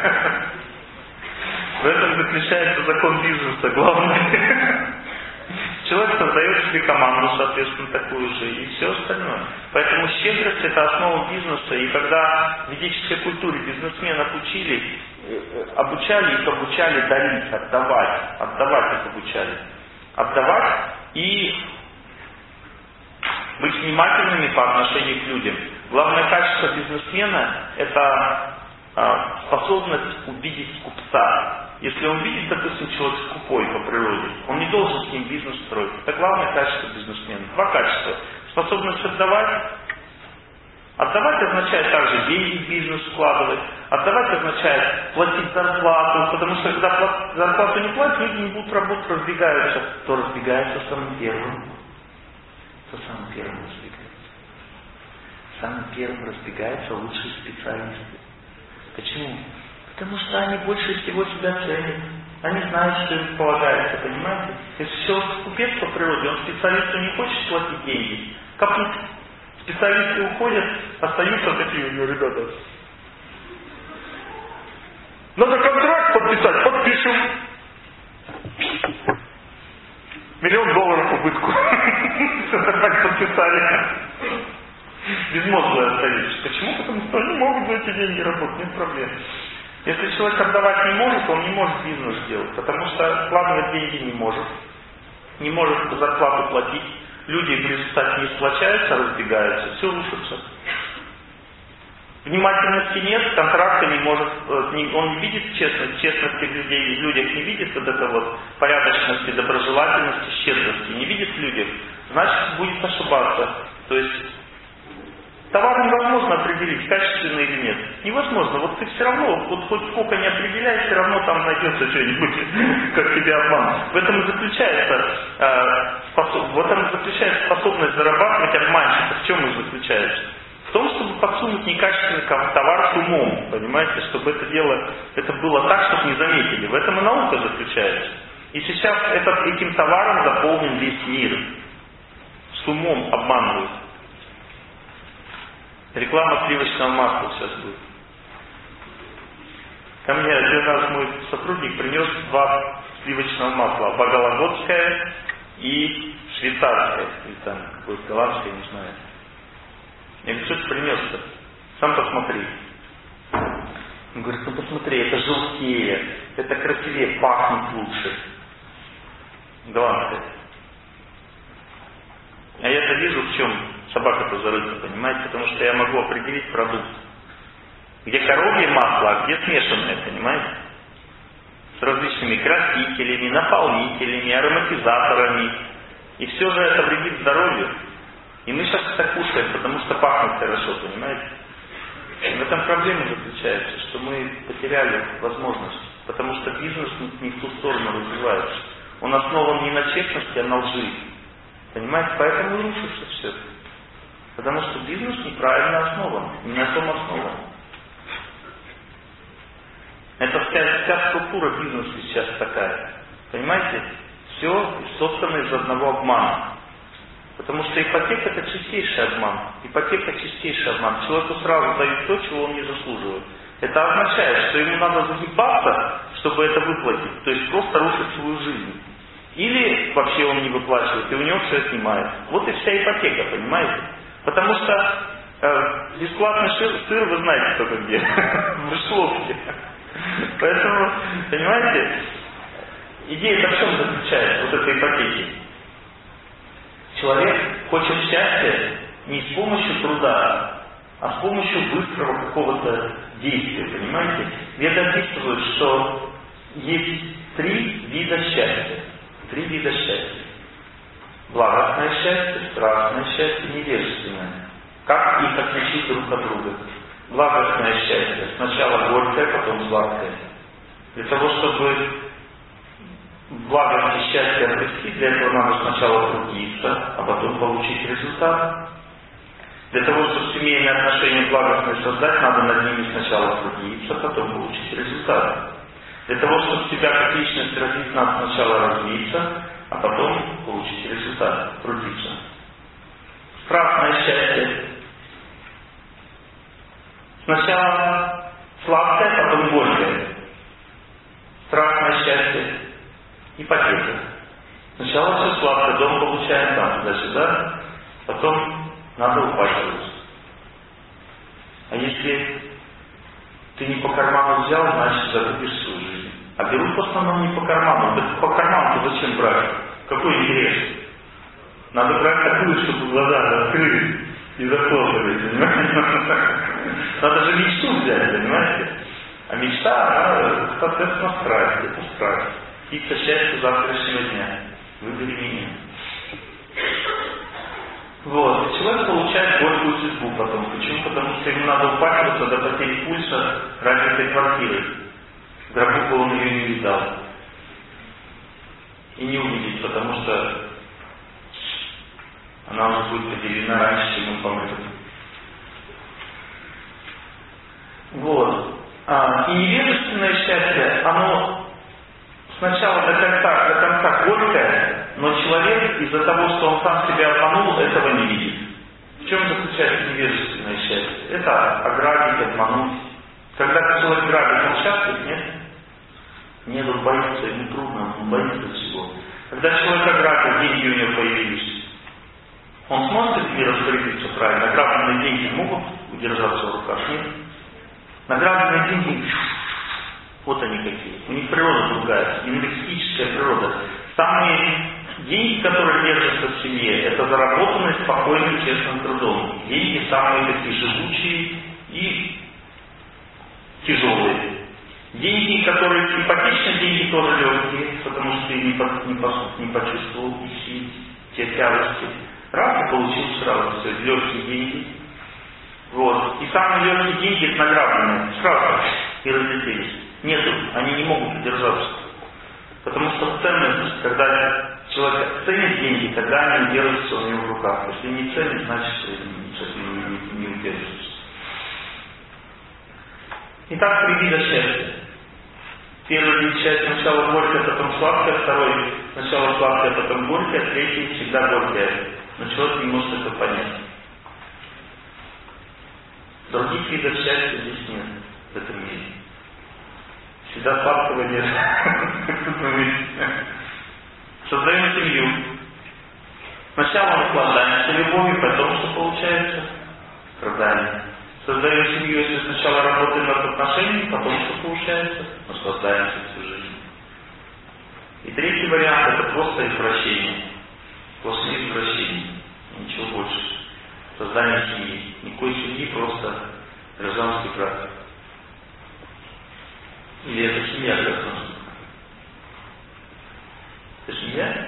В этом заключается закон бизнеса, главное. Человек создает себе команду, соответственно, такую же, и все остальное. Поэтому щедрость — это основа бизнеса. И когда в ведической культуре бизнесменов учили, обучали их, обучали дарить, отдавать. Отдавать их обучали. Отдавать и быть внимательными по отношению к людям. Главное качество бизнесмена — это а, способность увидеть скупца. Если он видит, допустим, человек скупой по природе, он не должен с ним бизнес строить. Это главное качество бизнесмена. Два качества. Способность отдавать. Отдавать означает также деньги в бизнес вкладывать. Отдавать означает платить зарплату, потому что когда зарплату не платят, люди не будут работать, разбегаются. Кто разбегается самым первым? Кто самым первым разбегается? Самым первым разбегаются лучшие специалисты. Почему? Потому что они больше всего себя ценят. Они знают, что им полагается, понимаете? Если человек купец по природе, он специалисту не хочет платить деньги. Капут. Специалисты уходят, остаются такие, ну, ребята. Надо контракт подписать, подпишем. Миллион долларов убытку. Все так подписали. Безмозглые остаются. Почему? Потому что они могут за эти деньги работать, нет проблем. Если человек отдавать не может, он не может бизнес делать, потому что вкладывать деньги не может. Не может зарплату платить. Люди в результате не сплочаются, разбегаются, все рушится. Внимательности нет, контракта не может, он не видит честности, честности людей, в людях не видит вот это вот порядочности, доброжелательности, щедрости, не видит в людях, значит будет ошибаться. То есть товар невозможно определить, качественный или нет. Невозможно. Вот ты все равно, вот хоть сколько не определяешь, все равно там найдется что-нибудь, как тебя обмануть. В этом и заключается, э, способ, в этом и заключается способность зарабатывать обманщика. В чем и заключается? В том, чтобы подсунуть некачественный товар с умом, понимаете, чтобы это дело, это было так, чтобы не заметили. В этом и наука заключается. И сейчас этот, этим товаром заполнен весь мир. С умом обманывают. Реклама сливочного масла сейчас будет. Ко мне один раз мой сотрудник принес два сливочного масла. Багалагодское и швейцарское. Или там какое-то голландское, не знаю. Я говорю, что ты принес-то? Сам посмотри. Он говорит, ну посмотри, это желтее, это красивее, пахнет лучше. Голландское. А я-то вижу, в чем собака-то зарыта, понимаете? Потому что я могу определить продукт. Где коровье масло, а где смешанное, понимаете? С различными красителями, наполнителями, ароматизаторами. И все же это вредит здоровью. И мы сейчас это кушаем, потому что пахнет хорошо, понимаете? И в этом проблема заключается, что мы потеряли возможность. Потому что бизнес не в ту сторону развивается. Он основан не на честности, а на лжи. Понимаете? Поэтому и рушится все. Потому что бизнес неправильно основан, не на том основан. Это вся, вся культура бизнеса сейчас такая. Понимаете? Все, собственно, из одного обмана. Потому что ипотека – это чистейший обман. Ипотека – чистейший обман. Человеку сразу дают то, чего он не заслуживает. Это означает, что ему надо загибаться, чтобы это выплатить. То есть просто рушить свою жизнь. Или вообще он не выплачивает, и у него все отнимает. Вот и вся ипотека, понимаете? Потому что э, бесплатный сыр, сыр, вы знаете, только где. В мышеловке. Поэтому, понимаете, идея-то в чем заключается, вот этой ипотеки? Человек хочет счастья не с помощью труда, а с помощью быстрого какого-то действия, понимаете? Веды описывают, что есть три вида счастья. Три вида счастья. Благостное счастье, страстное счастье, невежественное. Как их отличить друг от друга? Благостное счастье. Сначала горькое, потом сладкое. Для того, чтобы благость и счастье обрести, для этого надо сначала трудиться, а потом получить результат. Для того, чтобы семейные отношения благостные создать, надо над ними сначала трудиться, потом получить результат. Для того, чтобы себя как личность развить, надо сначала развиться, а потом получить результат, трудиться. Страстное счастье. Сначала сладкое, потом горькое. Страстное счастье. Ипотека. Сначала все сладкое, дом получаем там, туда-сюда, потом надо упахиваться. А если ты не по карману взял, значит загубишь свою жизнь. А берут в основном не по карману. Да по карману-то зачем брать? Какой интерес? Надо брать такую, чтобы глаза закрылись и захлопались, понимаете? Надо же мечту взять, понимаете? А мечта, она, соответственно, страсть, это страсть. Птица счастья завтрашнего дня. Выбери меня. Вот. И человек получает горькую судьбу потом. Почему? Потому что ему надо упахиваться до потери пульса ради этой квартиры. В гробу он ее не видал. И не увидит, потому что она уже будет поделена раньше, чем он помрет. Вот. А, и невежественное счастье, оно сначала до конца, до конца горькое, но человек из-за того, что он сам себя обманул, этого не видит. В чем заключается невежественное счастье? Это ограбить, обмануть. Когда человек грабит, он счастлив, нет? Нет, он боится, ему трудно, он боится всего. Когда человек ограбил, деньги у него появились, он сможет этими распорядиться правильно? Награбленные деньги могут удержаться в руках? Нет? Награбленные деньги, вот они какие. У них природа другая, индексическая природа. Самые деньги, которые держатся в семье, это заработанные спокойным, честным трудом. Деньги самые такие живучие и тяжелые. Деньги, которые ипотечные деньги, тоже легкие, потому что ты не, по, не, по, не почувствовал и те тяжести. Раз ты получил сразу все, легкие деньги. Вот. И самые легкие деньги это награбленные. Сразу и разлетелись. Нету, они не могут удержаться. Потому что ценность, когда человек ценит деньги, тогда они удерживаются у него в руках. Если не ценит, значит не, не, не удерживаются. Итак, три вида счастья. Первый вид счастья сначала горькое, потом сладкое, второй сначала сладкое, потом горькое, третий всегда горькое. Но человек не может это понять. Других видов счастья здесь нет, в этом мире. Всегда сладкого нет. Создаем семью. Сначала наслаждаемся любовью, потом что получается? Страдание. Создаем семью, если сначала работаем над отношениями, потом что получается? Наслаждаемся всю жизнь. И третий вариант это просто извращение. После извращения. Ничего больше. Создание семьи. Никакой семьи, просто гражданский брак. Или это семья гражданская? Это семья?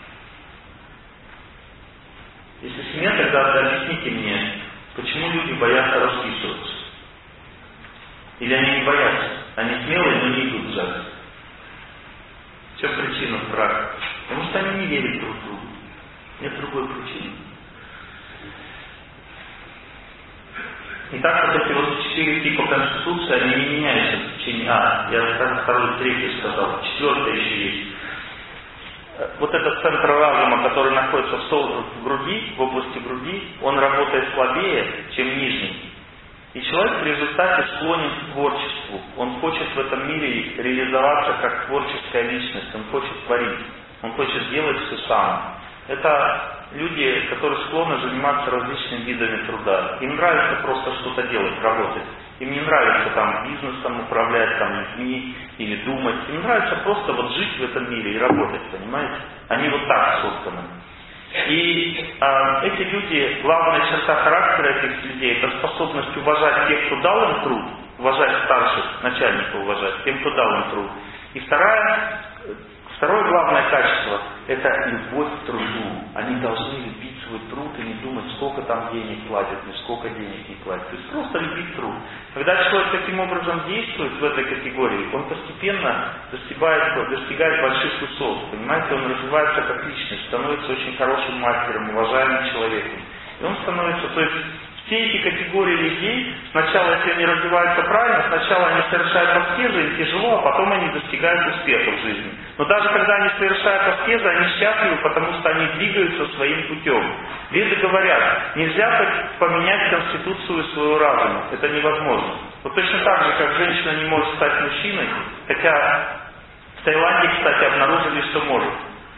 Если семья, тогда объясните мне, почему люди боятся расписываться? Или они не боятся? Они смелые, но не идут в ЗАГС. В чем причина брака? Потому что они не верят друг другу. Нет другой причины. И так вот эти вот четыре типа конституции, они не меняются в течение... А, я второй, третий сказал, четвертый еще есть. Вот этот центр разума, который находится в, в груди, в области груди, он работает слабее, чем нижний. И человек в результате склонен к творчеству. Он хочет в этом мире реализоваться как творческая личность. Он хочет творить. Он хочет делать все сам. Это люди, которые склонны заниматься различными видами труда. Им нравится просто что-то делать, работать. Им не нравится там бизнесом управлять, там людьми или думать. Им нравится просто вот жить в этом мире и работать, понимаете? Они вот так созданы. И а, эти люди, главная черта характера этих людей, это способность уважать тех, кто дал им труд, уважать старших, начальников уважать, тем, кто дал им труд. И вторая, второе главное качество – это любовь к труду. Они должны любить свой труд и не думать, сколько там денег платят, или сколько денег не платят. То есть просто любить труд. Когда человек таким образом действует в этой категории, он постепенно достигает, достигает больших высот. Понимаете, он развивается как личность, становится очень хорошим мастером, уважаемым человеком. И он становится, то есть все эти категории людей, сначала, если они развиваются правильно, сначала они совершают аскезы, им тяжело, а потом они достигают успеха в жизни. Но даже когда они совершают аскезы, они счастливы, потому что они двигаются своим путем. Веды говорят, нельзя поменять конституцию своего разума. Это невозможно. Вот точно так же, как женщина не может стать мужчиной, хотя в Таиланде, кстати, обнаружили, что может.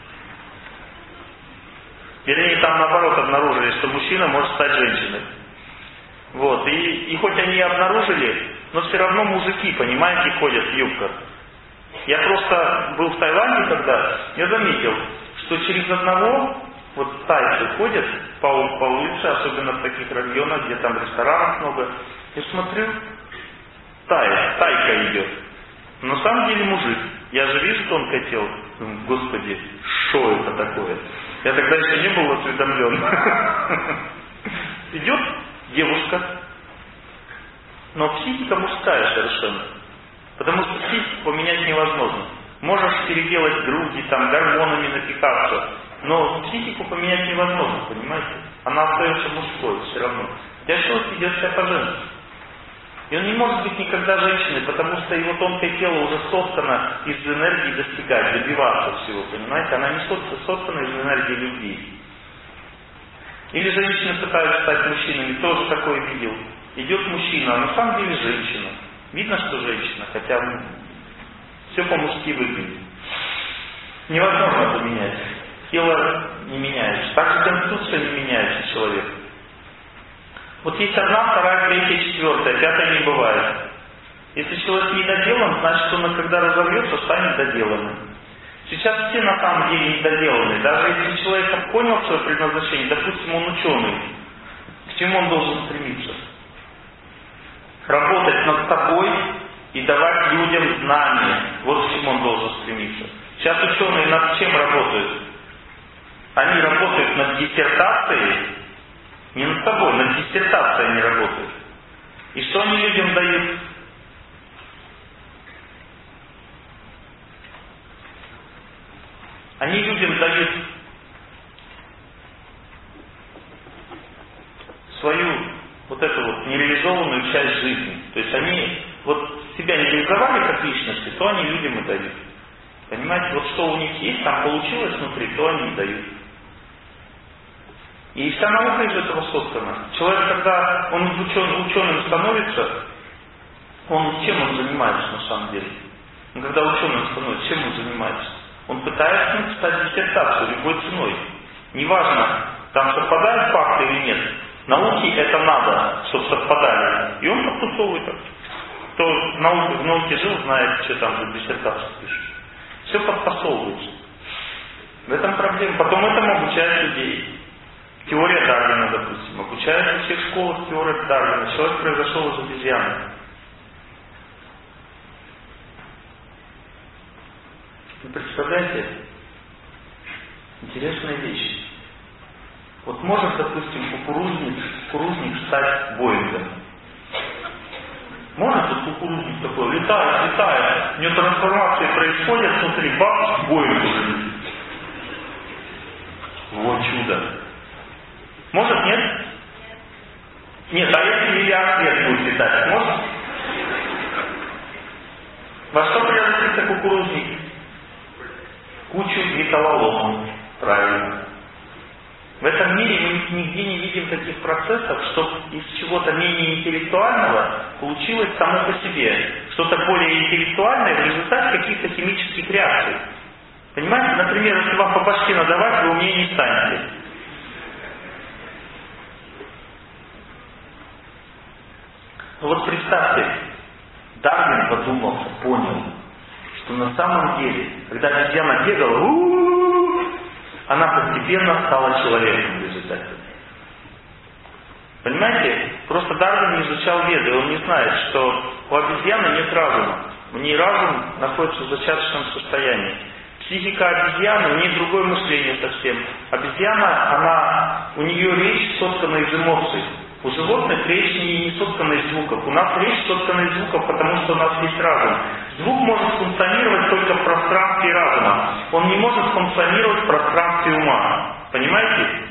Вернее, там наоборот обнаружили, что мужчина может стать женщиной. Вот, и, и хоть они и обнаружили, но все равно мужики, понимаете, ходят в юбках. Я просто был в Таиланде, когда я заметил, что через одного, вот тайцы ходят по, по улице, особенно в таких районах, где там ресторанов много, и смотрю, тай, тайка идет. Но на самом деле мужик. Я же вижу тонкое тело. Думаю, Господи, что это такое? Я тогда еще не был осведомлен. Идет девушка, но психика мужская совершенно. Потому что психику поменять невозможно. Можешь переделать груди, там, гормонами напекаться, но психику поменять невозможно, понимаете? Она остается мужской все равно. Хотя человек ведет себя по-женски. И он не может быть никогда женщиной, потому что его тонкое тело уже соткано из энергии достигать, добиваться всего, понимаете? Она не соткана из энергии любви. Или женщины пытаются стать мужчинами, тоже такое видел. Идет мужчина, а на самом деле женщина. Видно, что женщина, хотя все по-мужски выглядит. Невозможно поменять. Тело не меняется. Так и конституция не меняется человека. Вот есть одна, вторая, третья, четвертая, пятая не бывает. Если человек не доделан, значит он, когда разовьется, станет доделанным. Сейчас все на самом деле недоделаны. Даже если человек понял свое предназначение, допустим, он ученый, к чему он должен стремиться? Работать над собой и давать людям знания. Вот к чему он должен стремиться. Сейчас ученые над чем работают? Они работают над диссертацией, не над собой, над диссертацией они работают. И что они людям дают? Они людям дают свою вот эту вот нереализованную часть жизни. То есть они вот себя не реализовали как личности, то они людям и дают. Понимаете, вот что у них есть, там получилось внутри, то они и дают. И вся наука из этого соткана. Человек, когда он ученым, ученым становится, он чем он занимается на самом деле? Он когда ученым становится, чем он занимается? Он пытается написать диссертацию любой ценой. Неважно, там совпадают факты или нет. Науке это надо, чтобы совпадали. И он подтусовывает так. Кто в науке, в науке жил, знает, что там за диссертацию пишет. Все подтасовывается. В этом проблема. Потом этому обучают людей. Теория Дарвина, допустим. Обучают во всех школах теория Дарвина. Человек произошел из обезьяны. Вы представляете? Интересная вещь. Вот может, допустим, кукурузник, кукурузник стать Боингом. Может вот кукурузник такой, летает, летает, у него трансформации происходят, внутри баб, Боинг уже летит. Вот чудо. Может, нет? Нет, а если миллиард лет будет летать, можно? Во что превратится кукурузник? Кучу металлолома. Правильно. В этом мире мы нигде не видим таких процессов, что из чего-то менее интеллектуального получилось само по себе что-то более интеллектуальное в результате каких-то химических реакций. Понимаете? Например, если вам по башке надавать, вы умнее не станете. Ну вот представьте, Дарвин задумался, понял, что на самом деле, когда обезьяна бегала, у-у-у, она постепенно стала человеком в результате. Понимаете? Просто Дарвин не изучал веды, он не знает, что у обезьяны нет разума. У нее разум находится в зачаточном состоянии. Психика обезьяны, у нее другое мышление совсем. Обезьяна, она, у нее речь соткана из эмоций. У животных речь не, не соткана из звуков. У нас речь соткана из звуков, потому что у нас есть разум. Звук может функционировать только в пространстве разума. Он не может функционировать в пространстве ума. Понимаете?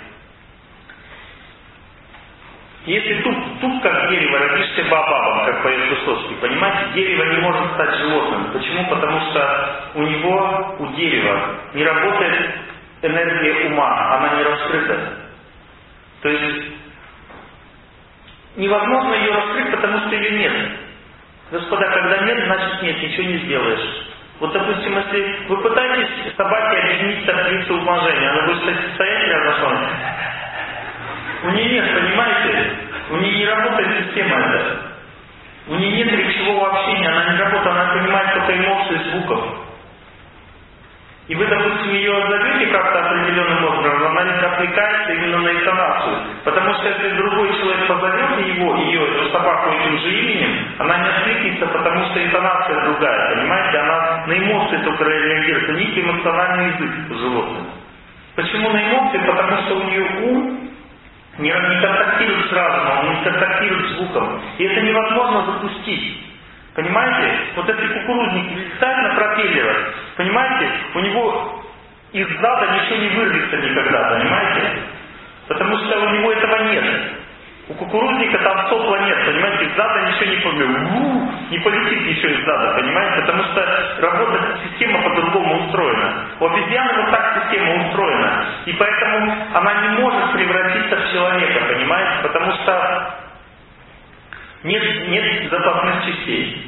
Если тут, тут как дерево, родишься баобабом, как поет Высоцкий, понимаете, дерево не может стать животным. Почему? Потому что у него, у дерева, не работает энергия ума, она не раскрыта. То есть невозможно ее раскрыть, потому что ее нет. Господа, когда нет, значит нет, ничего не сделаешь. Вот, допустим, если вы пытаетесь собаке объяснить таблицу умножения, она будет стоять рядом с вами. У нее нет, понимаете? У нее не работает система эта. У нее нет речевого общения, она не работает, она понимает только эмоции звуков. И вы, допустим, ее зовете как-то определенным образом, она не отвлекается именно на интонацию. Потому что если другой человек позовет его, ее, эту собаку этим же именем, она не откликнется, потому что интонация другая, понимаете? Она на эмоции только реагирует, у них эмоциональный язык у животных. Почему на эмоции? Потому что у нее ум не, не контактирует с разумом, он не контактирует с звуком. И это невозможно запустить. Понимаете? Вот этот кукурузник летает на пропеллерах. Понимаете? У него из зада ничего не вырвется никогда, понимаете? Потому что у него этого нет. У кукурузника там сопла нет, понимаете? Из зада ничего не полетит. Не полетит ничего из зада, понимаете? Потому что работает система по-другому устроена. У обезьяны вот так система устроена. И поэтому она не может превратиться в человека, понимаете? Потому что нет, нет запасных частей.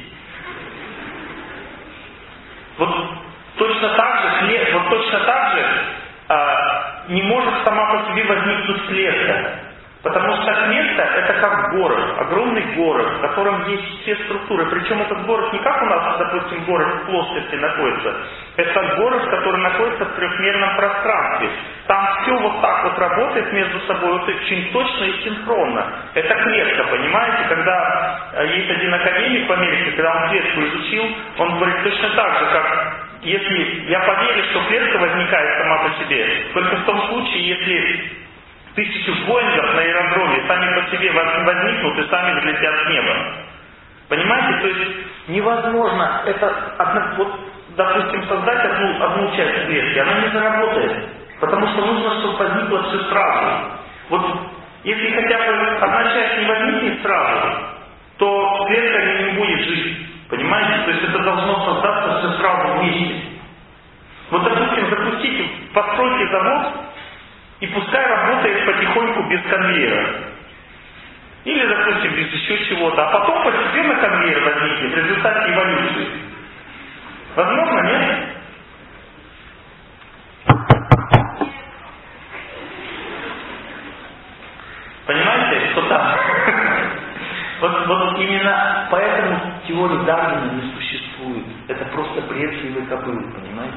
Вот точно так же, вот точно так же а, не может сама по себе возникнуть клетка. Потому что клетка это как город, огромный город, в котором есть все структуры. Причем этот город не как у нас, допустим, город в плоскости находится. Это город, который находится в трехмерном пространстве. Там все вот так вот работает между собой, вот очень точно и синхронно. Это клетка, понимаете? Когда есть один академик в Америке, когда он клетку изучил, он говорит точно так же, как если я поверю, что клетка возникает сама по себе, только в том случае, если тысячу Боингов на аэродроме сами по себе возникнут и сами взлетят с неба. Понимаете? То есть невозможно это, одно, вот, допустим, создать одну, одну часть клетки, она не заработает. Потому что нужно, чтобы возникло все сразу. Вот если хотя бы одна часть не возникнет сразу, то клетка не будет жить. Понимаете? То есть это должно создаться все сразу вместе. Вот, допустим, запустите, постройте завод, и пускай работает потихоньку без конвейера. Или, допустим, без еще чего-то. А потом постепенно конвейер возникнет в результате эволюции. Возможно, нет? Понимаете, что там? Вот, вот именно поэтому теории Дарвина не существует. Это просто бред сивой кобылы, понимаете?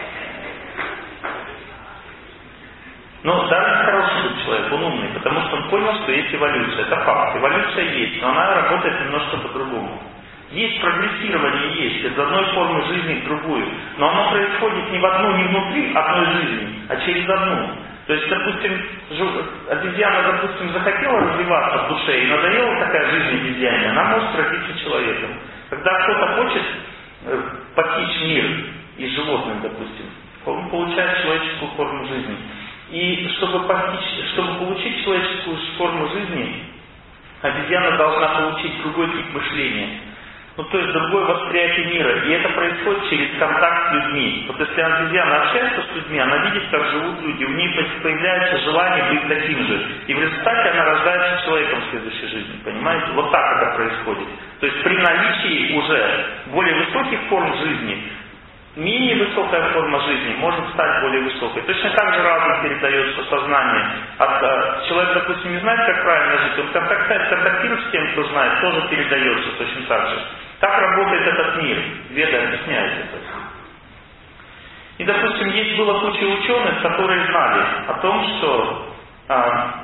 Но Дарвин хороший был человек, он умный, потому что он понял, что есть эволюция. Это факт. Эволюция есть, но она работает немножко по-другому. Есть прогрессирование, есть, из одной формы жизни в другую. Но оно происходит не в одну, не внутри одной жизни, а через одну. То есть, допустим, обезьяна, допустим, захотела развиваться в душе, и надоела такая жизнь обезьяне, она может родиться человеком. Когда кто-то хочет постичь мир из животных, допустим, он получает человеческую форму жизни. И чтобы постичь, чтобы получить человеческую форму жизни, Обезьяна должна получить другой тип мышления. Ну, то есть другое восприятие мира. И это происходит через контакт с людьми. Вот если обезьяна общается с людьми, она видит, как живут люди, у нее появляется желание быть таким же. И в результате она рождается человеком в следующей жизни. Понимаете? Вот так это происходит. То есть при наличии уже более высоких форм жизни, менее высокая форма жизни может стать более высокой. Точно так же разум передается сознание. От, человек, допустим, не знает, как правильно жить, он контактирует, контактирует с тем, кто знает, тоже передается точно так же. Так работает этот мир. Веда объясняет это. И, допустим, есть была куча ученых, которые знали о том, что а,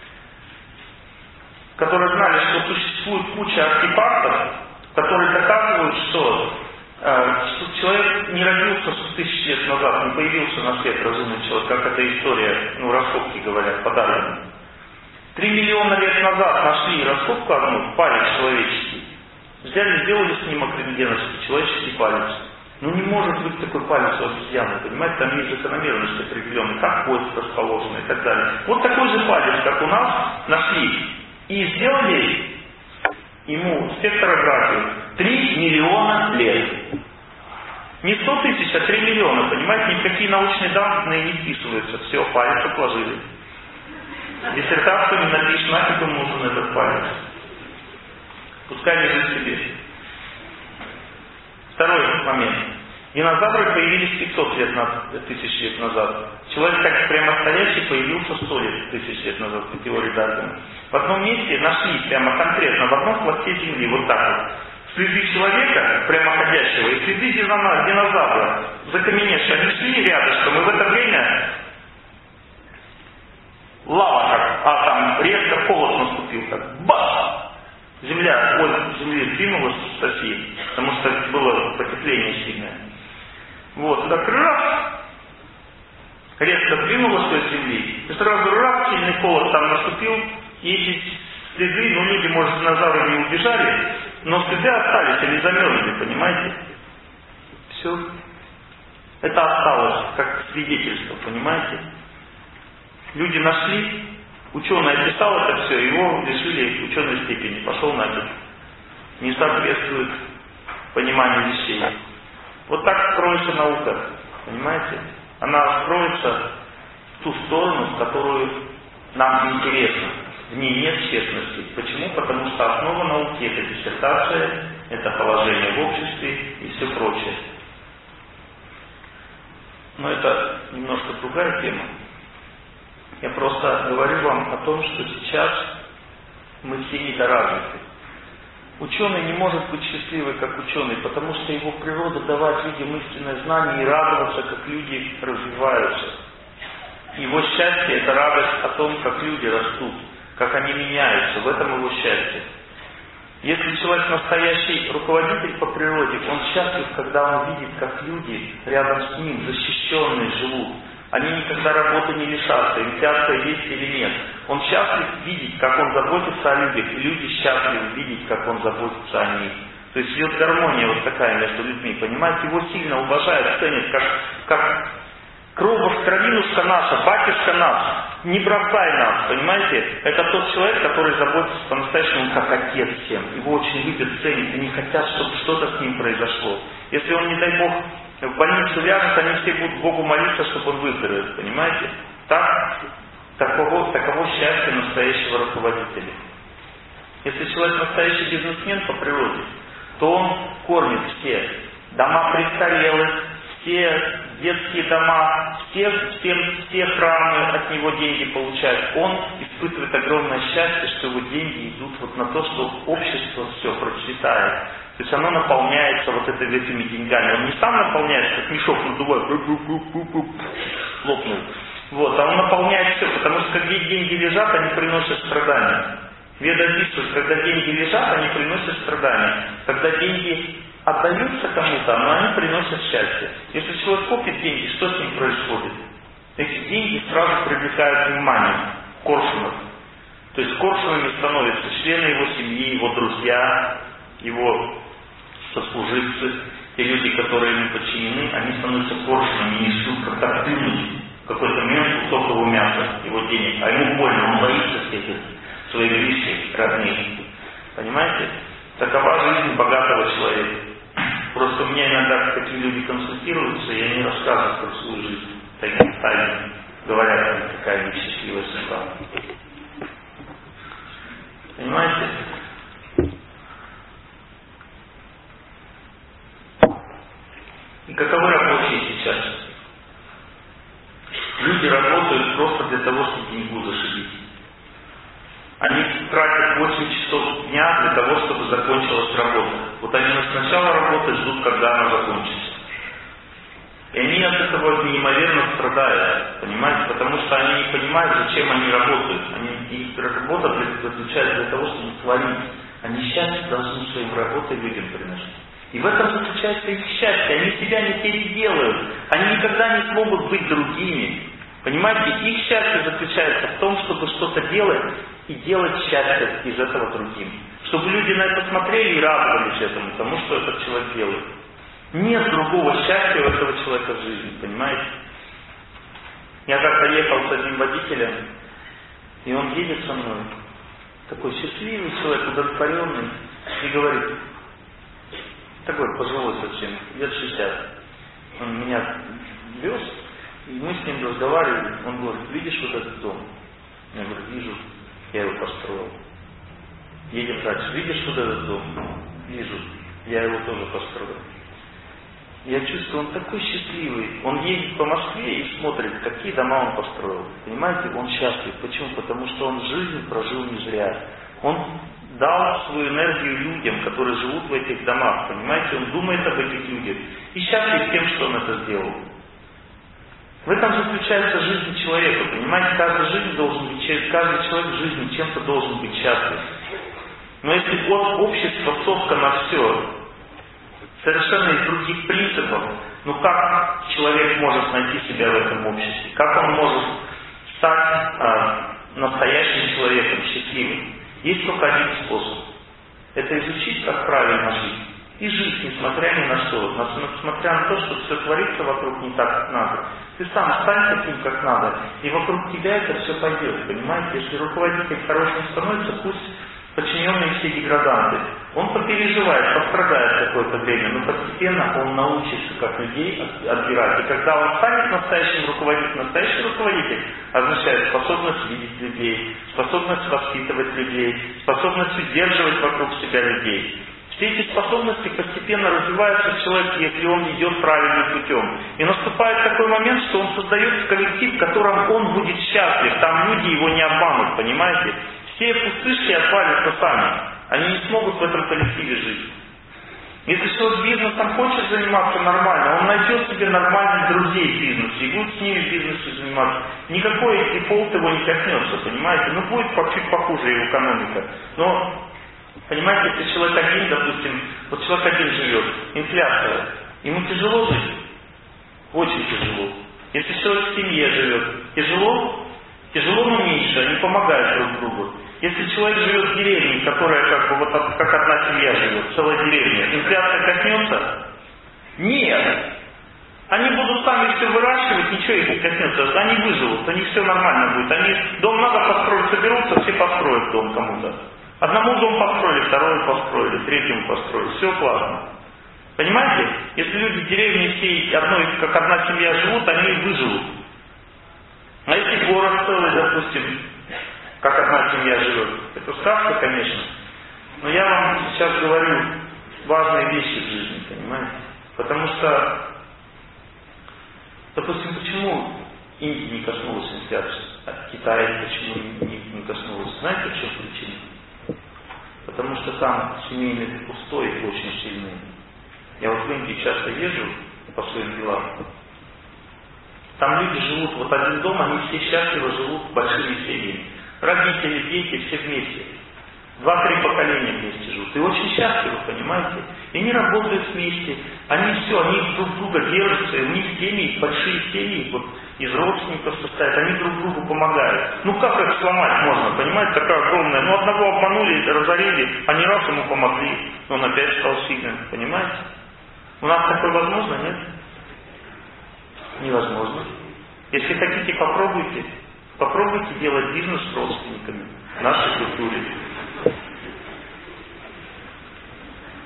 которые знали, что существует куча артефактов, которые доказывают, что что человек не родился сто тысяч лет назад, не появился на свет разумный человек, как эта история, ну, раскопки говорят, по Дарвину. Три миллиона лет назад нашли раскопку одну, палец человеческий. Взяли, сделали снимок рентгеновский, человеческий палец. Ну не может быть такой палец у обезьяны, понимаете, там есть закономерность определенная, как кость расположена и так далее. Вот такой же палец, как у нас, нашли. И сделали ему спектрографию. Три миллиона лет. Не сто тысяч, а три миллиона, понимаете, никакие научные данные не вписываются. Все, палец отложили. Диссертацию не напишешь, нафиг ему нужен этот палец. Пускай лежит себе. Второй момент. Динозавры появились пятьсот лет назад, тысяч лет назад. Человек как прямо настоящий появился сто лет, тысяч лет назад, по теории Дарвина. В одном месте нашли прямо конкретно, в одном хвосте Земли, вот так вот, следы человека, прямоходящего, и следы динозавра, закаменевшие, они шли рядышком, и в это время лава как, а там резко холод наступил, как бах! Земля, ой, земли двинулась с оси, потому что было потепление сильное. Вот, так раз, резко двинулась от земли, и сразу раз, сильный холод там наступил, и эти следы, ну люди, может, динозавры не убежали, но следы остались, они замерзли, понимаете? Все. Это осталось, как свидетельство, понимаете? Люди нашли, ученый описал это все, его лишили ученой степени, пошел нафиг. Не соответствует пониманию вещей. Вот так строится наука, понимаете? Она строится в ту сторону, в которую нам интересно. В ней нет честности. Почему? Потому что основа науки — это диссертация, это положение в обществе и все прочее. Но это немножко другая тема. Я просто говорю вам о том, что сейчас мы все недоразвиты. Ученый не может быть счастливый как ученый, потому что его природа давать людям истинное знание и радоваться, как люди развиваются. Его счастье — это радость о том, как люди растут, как они меняются. В этом его счастье. Если человек настоящий руководитель по природе, он счастлив, когда он видит, как люди рядом с ним, защищенные, живут. Они никогда работы не лишатся, инфляция есть или нет. Он счастлив видеть, как он заботится о людях, и люди счастливы видеть, как он заботится о них. То есть идет гармония вот такая между людьми, понимаете? Его сильно уважают, ценят, как, как кровушка, кровинушка наша, батюшка наш, не бросай нас, понимаете? Это тот человек, который заботится по-настоящему как отец всем. Его очень любят, ценят, и не хотят, чтобы что-то с ним произошло. Если он, не дай Бог, в больницу ляжет, они все будут Богу молиться, чтобы он выздоровел, понимаете? Так, таково, таково счастье настоящего руководителя. Если человек настоящий бизнесмен по природе, то он кормит все дома престарелых, все детские дома, все, все, все храмы от него деньги получают. Он испытывает огромное счастье, что его деньги идут вот на то, что общество все процветает. То есть оно наполняется вот это, этими деньгами. Он не сам наполняется, как мешок надувает, лопнул. Вот, а он наполняет все, потому что где деньги лежат, они приносят страдания. Веда описывает, когда деньги лежат, они приносят страдания. Когда деньги отдаются кому-то, но они приносят счастье. Если человек копит деньги, что с ним происходит? Эти деньги сразу привлекают внимание коршунов. То есть коршунами становятся члены его семьи, его друзья, его сослуживцы, те люди, которые ему подчинены, они становятся коршунами, не несут как плюнуть в какой-то момент кусок его мяса, его денег, а ему больно, он боится всех этих своих близких, родных. Понимаете? Такова жизнь богатого человека. Просто у меня иногда такие люди консультируются, и они рассказывают про свою жизнь. Таким тайным говорят, какая несчастливая судьба. Понимаете? И каковы рабочие сейчас? Люди работают просто для того, чтобы деньгу зашибить. Они тратят восемь часов дня для того, чтобы закончилась работа. Вот они сначала работают, ждут, когда она закончится. И они от этого неимоверно страдают, понимаете? Потому что они не понимают, зачем они работают. Они, их работа заключается для того, чтобы творить. Они счастье должны своим работой людям приносить. И в этом заключается их счастье. Они себя не переделают. Они никогда не смогут быть другими. Понимаете, их счастье заключается в том, чтобы что-то делать и делать счастье из этого другим. Чтобы люди на это смотрели и радовались этому, тому, что этот человек делает. Нет другого счастья у этого человека в жизни, понимаете? Я как-то ехал с одним водителем, и он едет со мной, такой счастливый человек, удовлетворенный, и говорит, такой пожилой совсем, лет шестьдесят. Он меня вез, и мы с ним разговаривали. Он говорит, видишь вот этот дом? Я говорю, вижу, я его построил. Едем дальше, видишь вот этот дом? Вижу, я его тоже построил. Я чувствую, он такой счастливый. Он едет по Москве и смотрит, какие дома он построил. Понимаете, он счастлив. Почему? Потому что он жизнь прожил не зря. Он дал свою энергию людям, которые живут в этих домах. Понимаете, он думает об этих людях. И счастлив тем, что он это сделал. В этом заключается жизнь человека. Понимаете, каждый, жизнь должен быть, каждый человек в жизни чем-то должен быть счастлив. Но если вот общество соткано все совершенно из других принципов, ну как человек может найти себя в этом обществе? Как он может стать а, настоящим человеком, счастливым? Есть только один способ. Это изучить, как правильно жить. И жить, несмотря ни на что. Несмотря на то, что все творится вокруг не так, как надо. Ты сам стань таким, как надо. И вокруг тебя это все пойдет. Понимаете? Если руководитель хорошим становится, пусть подчиненные все деграданты. Он попереживает, пострадает какое-то время, но постепенно он научится, как людей отбирать. И когда он станет настоящим руководителем, настоящий руководитель означает способность видеть людей, способность воспитывать людей, способность удерживать вокруг себя людей. Все эти способности постепенно развиваются в человеке, если он идет правильным путем. И наступает такой момент, что он создает коллектив, в котором он будет счастлив. Там люди его не обманут, понимаете? Все пустышки отвалятся сами. Они не смогут в этом коллективе жить. Если человек бизнесом хочет заниматься нормально, он найдет себе нормальных друзей в бизнесе и будет с ними в бизнесе заниматься. Никакой дефолт его не коснется, понимаете? Ну будет чуть похуже его экономика. Но, понимаете, если человек один, допустим, вот человек один живет, инфляция, ему тяжело жить? Очень тяжело. Если человек в семье живет, тяжело? Тяжело, но меньше, они помогают друг другу. Если человек живет в деревне, которая как бы вот как одна семья живет, целая деревня, инфляция коснется? Нет. Они будут сами все выращивать, ничего их не коснется. Они выживут, у них все нормально будет. Они дом надо построить, соберутся, все построят дом кому-то. Одному дом построили, второй построили, третьему построили. Все классно. Понимаете? Если люди в деревне всей одной, как одна семья живут, они выживут. А если город целый, допустим, как одна семья живет, это сказка, конечно. Но я вам сейчас говорю важные вещи в жизни, понимаете? Потому что, допустим, почему Индия не коснулась инфляции, а Китай почему не, не коснулась? Знаете, в чем причина? Потому что там семейные устои очень сильные. Я вот в Индии часто езжу по своим делам. Там люди живут, вот один дом, они все счастливо живут большими семьями. Родители, дети, все вместе. Два-три поколения вместе живут. И очень счастливы, понимаете? И они работают вместе. Они все, они друг друга держатся. И у них семьи, большие семьи, вот из родственников состоят. Они друг другу помогают. Ну как их сломать можно, понимаете? Такая огромная. Ну одного обманули, разорили, они раз ему помогли. Но он опять стал сильным, понимаете? У нас такое возможно, нет? Невозможно. Если хотите, попробуйте. Попробуйте делать бизнес с родственниками в нашей культуре.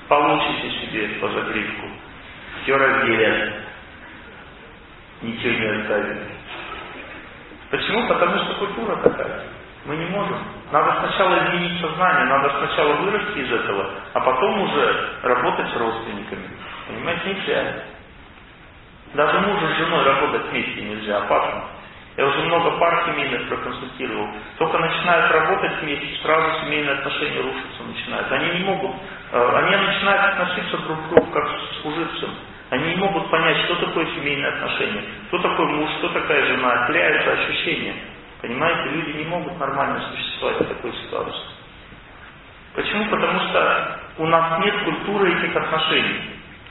получите себе по загривку. Все разделят. Ничего не оставили. Почему? Потому что культура такая. Мы не можем. Надо сначала изменить сознание, надо сначала вырасти из этого, а потом уже работать с родственниками. Понимаете, нельзя. Даже мужу с женой работать вместе нельзя, опасно. Я уже много пар семейных проконсультировал. Только начинают работать вместе, сразу семейные отношения рушатся начинают. Они не могут, они начинают относиться друг к другу как с служивцем. Они не могут понять, что такое семейные отношения, кто такой муж, что такая жена, теряются ощущения. Понимаете, люди не могут нормально существовать в такой ситуации. Почему? Потому что у нас нет культуры этих отношений.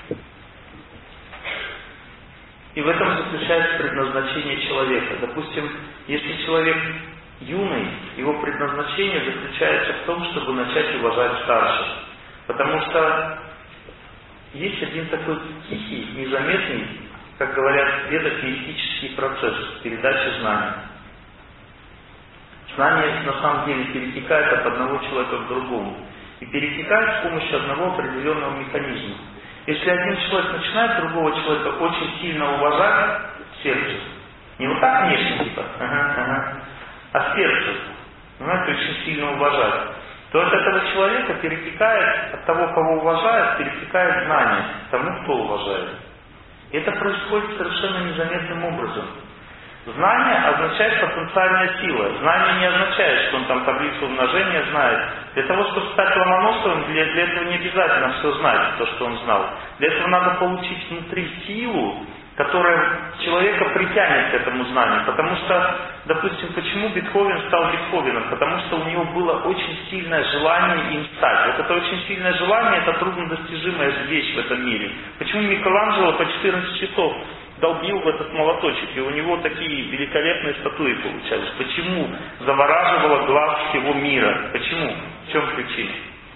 И в этом заключается предназначение человека. Допустим, если человек юный, его предназначение заключается в том, чтобы начать уважать старших. Потому что есть один такой тихий, незаметный, как говорят в ведах, мистический процесс передачи знаний. Знание на самом деле перетекает от одного человека к другому. И перетекает с помощью одного определенного механизма. Если один человек начинает другого человека очень сильно уважать в сердце, не вот так внешне, типа, ага, ага, а в сердце, понимаете, очень сильно уважать, то от этого человека перетекает, от того, кого уважает, перетекает знание тому, кто уважает. И это происходит совершенно незаметным образом. Знание означает потенциальная сила. Знание не означает, что он там таблицу умножения знает. Для того, чтобы стать Ломоносовым, для, для этого не обязательно все знать, то, что он знал. Для этого надо получить внутри силу, которая человека притянет к этому знанию. Потому что, допустим, почему Бетховен стал Бетховеном? Потому что у него было очень сильное желание им стать. Вот это очень сильное желание, это труднодостижимая вещь в этом мире. Почему Микеланджело по четырнадцать часов долбил в этот молоточек, и у него такие великолепные статуи получались? Почему завораживало глаз всего мира? Почему? В чем причина?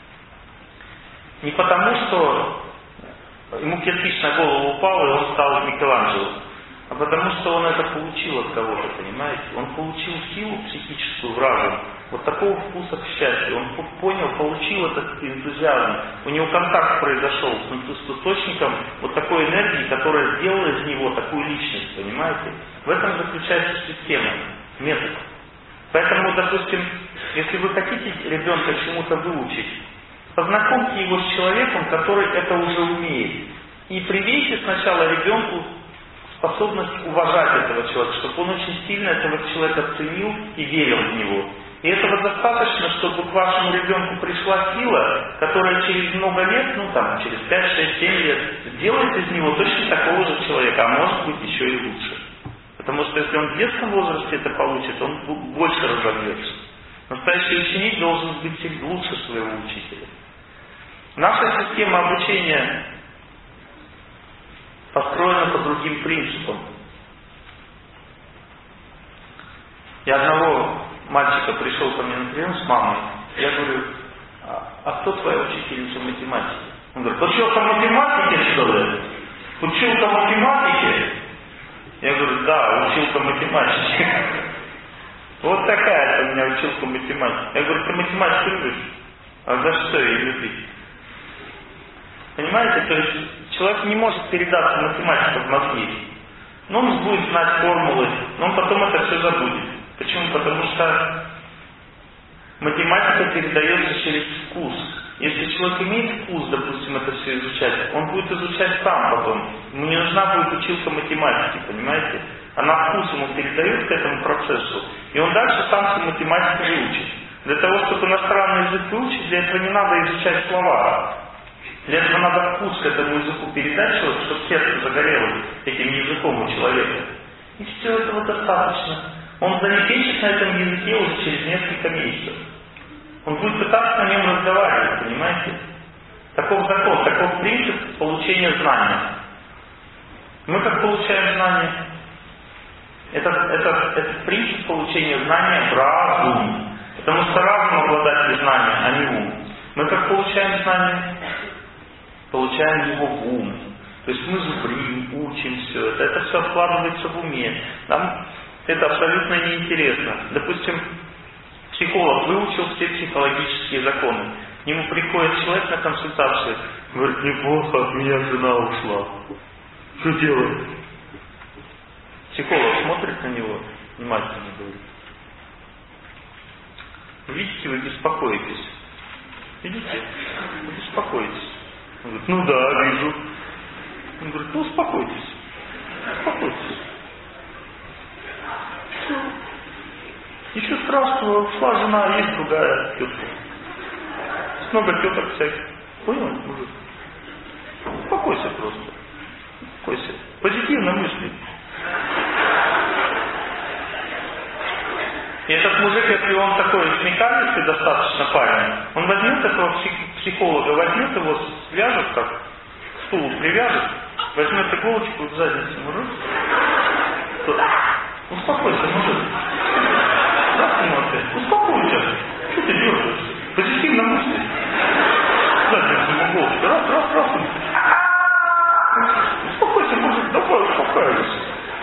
Не потому, что ему кирпич на голову упал, и он стал Микеланджело, а потому что он это получил от кого-то, понимаете? Он получил силу психическую в разум, вот такого вкуса к счастью. Он понял, получил этот энтузиазм. У него контакт произошел с источником вот такой энергии, которая сделала из него такую личность, понимаете? В этом заключается система, метод. Поэтому, допустим, если вы хотите ребенка чему-то выучить, познакомьте его с человеком, который это уже умеет. И привейте сначала ребенку способность уважать этого человека, чтобы он очень сильно этого человека ценил и верил в него. И этого достаточно, чтобы к вашему ребенку пришла сила, которая через много лет, ну там, через пять, шесть, семь лет, сделает из него точно такого же человека, а может быть еще и лучше. Потому что если он в детском возрасте это получит, он больше разовьется. Настоящий ученик должен быть лучше своего учителя. Наша система обучения построена по другим принципам. Я одного мальчика пришел ко мне на прием с мамой. Я говорю, а, а кто твоя учительница математики? Он говорит, учился математике, что ли? Учился математике? Я говорю, да, училка математики. Вот такая у меня училка математики. Я говорю, ты математику любишь? А за что ее любить? Понимаете, то есть человек не может передаться математику в мозги. Но он будет знать формулы, но он потом это все забудет. Почему? Потому что математика передается через вкус. Если человек имеет вкус, допустим, это все изучать, он будет изучать сам потом. Ему не нужна будет училка математики, понимаете? Она вкус ему передает к этому процессу, и он дальше сам всю математику выучит. Для того, чтобы иностранный язык выучить, для этого не надо изучать слова. Для этого надо вкус к этому языку передать, чтобы сердце загорелось этим языком у человека. И все этого достаточно. Он залепечет на этом языке уже через несколько месяцев. Он будет пытаться на нем разговаривать, понимаете? Таков закон, таков принцип получения знания. Мы как получаем знания? Это, это, это принцип получения знания в разум. Потому что разум обладатель знания, а не ум. Мы как получаем знания? Получаем его в ум. То есть мы зубрим, учим все это. Это все откладывается в уме. Нам это абсолютно неинтересно. Допустим, психолог выучил все психологические законы. К нему приходит человек на консультацию, говорит, неплохо, от меня жена ушла. Что делать? Психолог смотрит на него, внимательно говорит. Видите, вы беспокоитесь. Видите? Вы беспокоитесь. Он говорит, ну да, вижу. Он говорит, ну успокойтесь. Успокойтесь. Все. Ничего страшного, ушла жена, есть другая тетка. Много теток всяких. Понял, мужик? Успокойся просто. Успокойся. Позитивно мысли. И этот мужик, если он такой смекалистый достаточно парень, он возьмет этого психолога, возьмет его, свяжет так, к стулу привяжет, возьмет иголочку в задницу, мужик. Успокойся, мужик. Да, Тимофей? Успокойся. Что ты дергаешься? Позитивно мысли. Задницу иголочку. Раз, раз, раз. Успокойся, мужик, давай успокаивайся.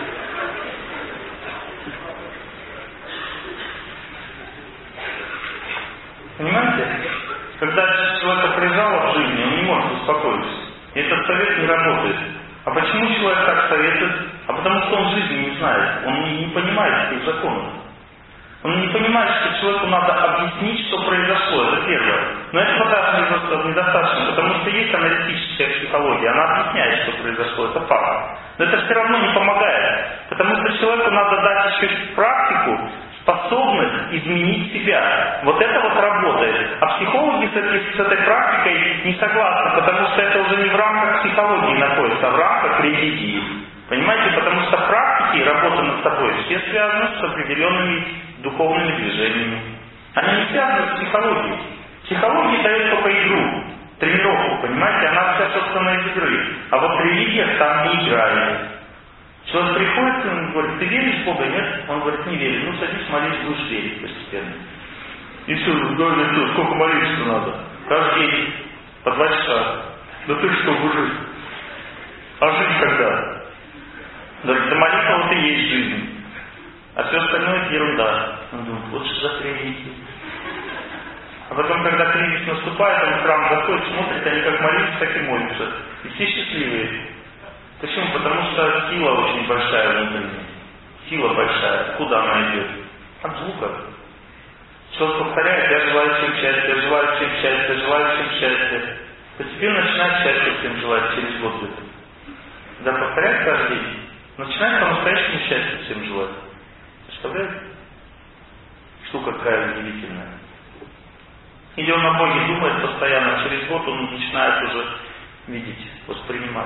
Понимаете? Когда человека прижало в жизни, он не может успокоиться. И этот совет не работает. А почему человек так советует? А потому что он жизни не знает. Он не, не понимает этих законов. Он не понимает, что человеку надо объяснить, что произошло. Это первое. Но этого даже недостаточно, потому что есть аналитическая психология. Она объясняет, что произошло. Это факт. Но это все равно не помогает. Потому что человеку надо дать еще практику, способность изменить себя. Вот это вот работает. А психологи с этой, с этой практикой не согласны, потому что это уже не в рамках психологии находится, а в рамках религии. Понимаете? Потому что практики, работа над собой, все связаны с определенными духовными движениями. Они не связаны с психологией. Психология дает только игру, тренировку, понимаете? Она вся, собственно, из игры. А вот религия там не играет. Человек приходит, он говорит, ты веришь в Бога? Нет? Он говорит, не верю. Ну, садись, молись, будешь верить постепенно. И все, говорит, что, сколько молиться надо? Каждый день, по два часа. Да ты что, мужик? А жить когда? Говорит, да молитва вот и есть жизнь. А все остальное это ерунда. Он думает, вот что за кризис. А потом, когда кризис наступает, он в храм заходит, смотрит, они как молятся, так и молятся. И все счастливые. Почему? Потому что сила очень большая внутренняя. Сила большая. Куда она идет? От звука. Человек повторяет, я желаю всем счастья, я желаю всем счастья, я желаю всем счастья. Постепенно начинает счастье всем желать через год где-то. Когда повторяет каждый день, начинает по-настоящему счастье всем желать. Представляете? Штука какая удивительная. Или он о Боге думает постоянно, через год он начинает уже видеть, воспринимать.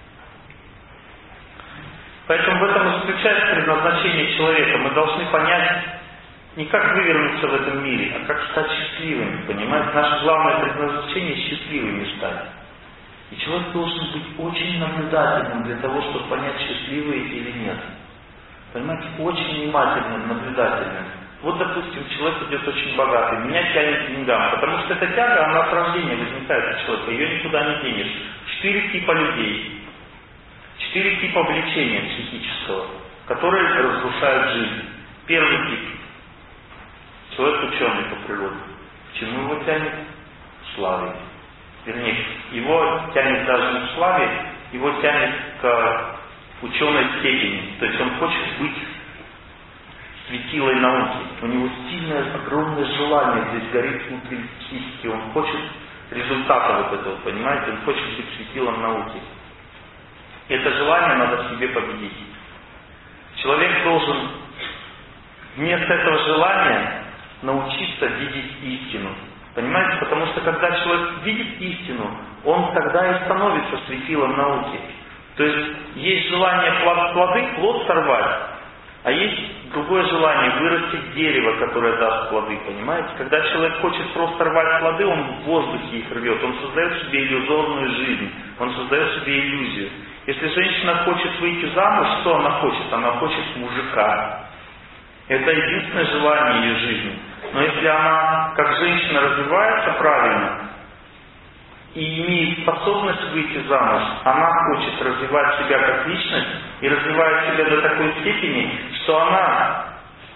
Поэтому в этом и заключается предназначение человека. Мы должны понять не как вывернуться в этом мире, а как стать счастливыми. Понимаете? Наше главное предназначение – счастливыми стать. И человек должен быть очень наблюдательным для того, чтобы понять, счастливый или нет. Понимаете? Очень внимательным, наблюдательным. Вот, допустим, человек идет очень богатый, меня тянет к деньгам, потому что эта тяга, она от рождения возникает у человека, ее никуда не денешь. Четыре типа людей. Четыре типа влечения психического, которые разрушают жизнь. Первый тип. Человек ученый по природе. К чему его тянет? К славе. Вернее, его тянет даже не к славе, его тянет к ученой степени. То есть он хочет быть светилой науки. У него сильное, огромное желание здесь горит внутри психики. Он хочет результата вот этого, понимаете? Он хочет быть светилом науки. И это желание надо в себе победить. Человек должен вместо этого желания научиться видеть истину. Понимаете? Потому что когда человек видит истину, он тогда и становится светилом науки. То есть есть желание плоды, плод сорвать, а есть другое желание вырастить дерево, которое даст плоды. Понимаете? Когда человек хочет просто рвать плоды, он в воздухе их рвет. Он создает себе иллюзорную жизнь. Он создает себе иллюзию. Если женщина хочет выйти замуж, что она хочет? Она хочет мужика. Это единственное желание ее жизни. Но если она, как женщина, развивается правильно и имеет способность выйти замуж, она хочет развивать себя как личность и развивает себя до такой степени, что она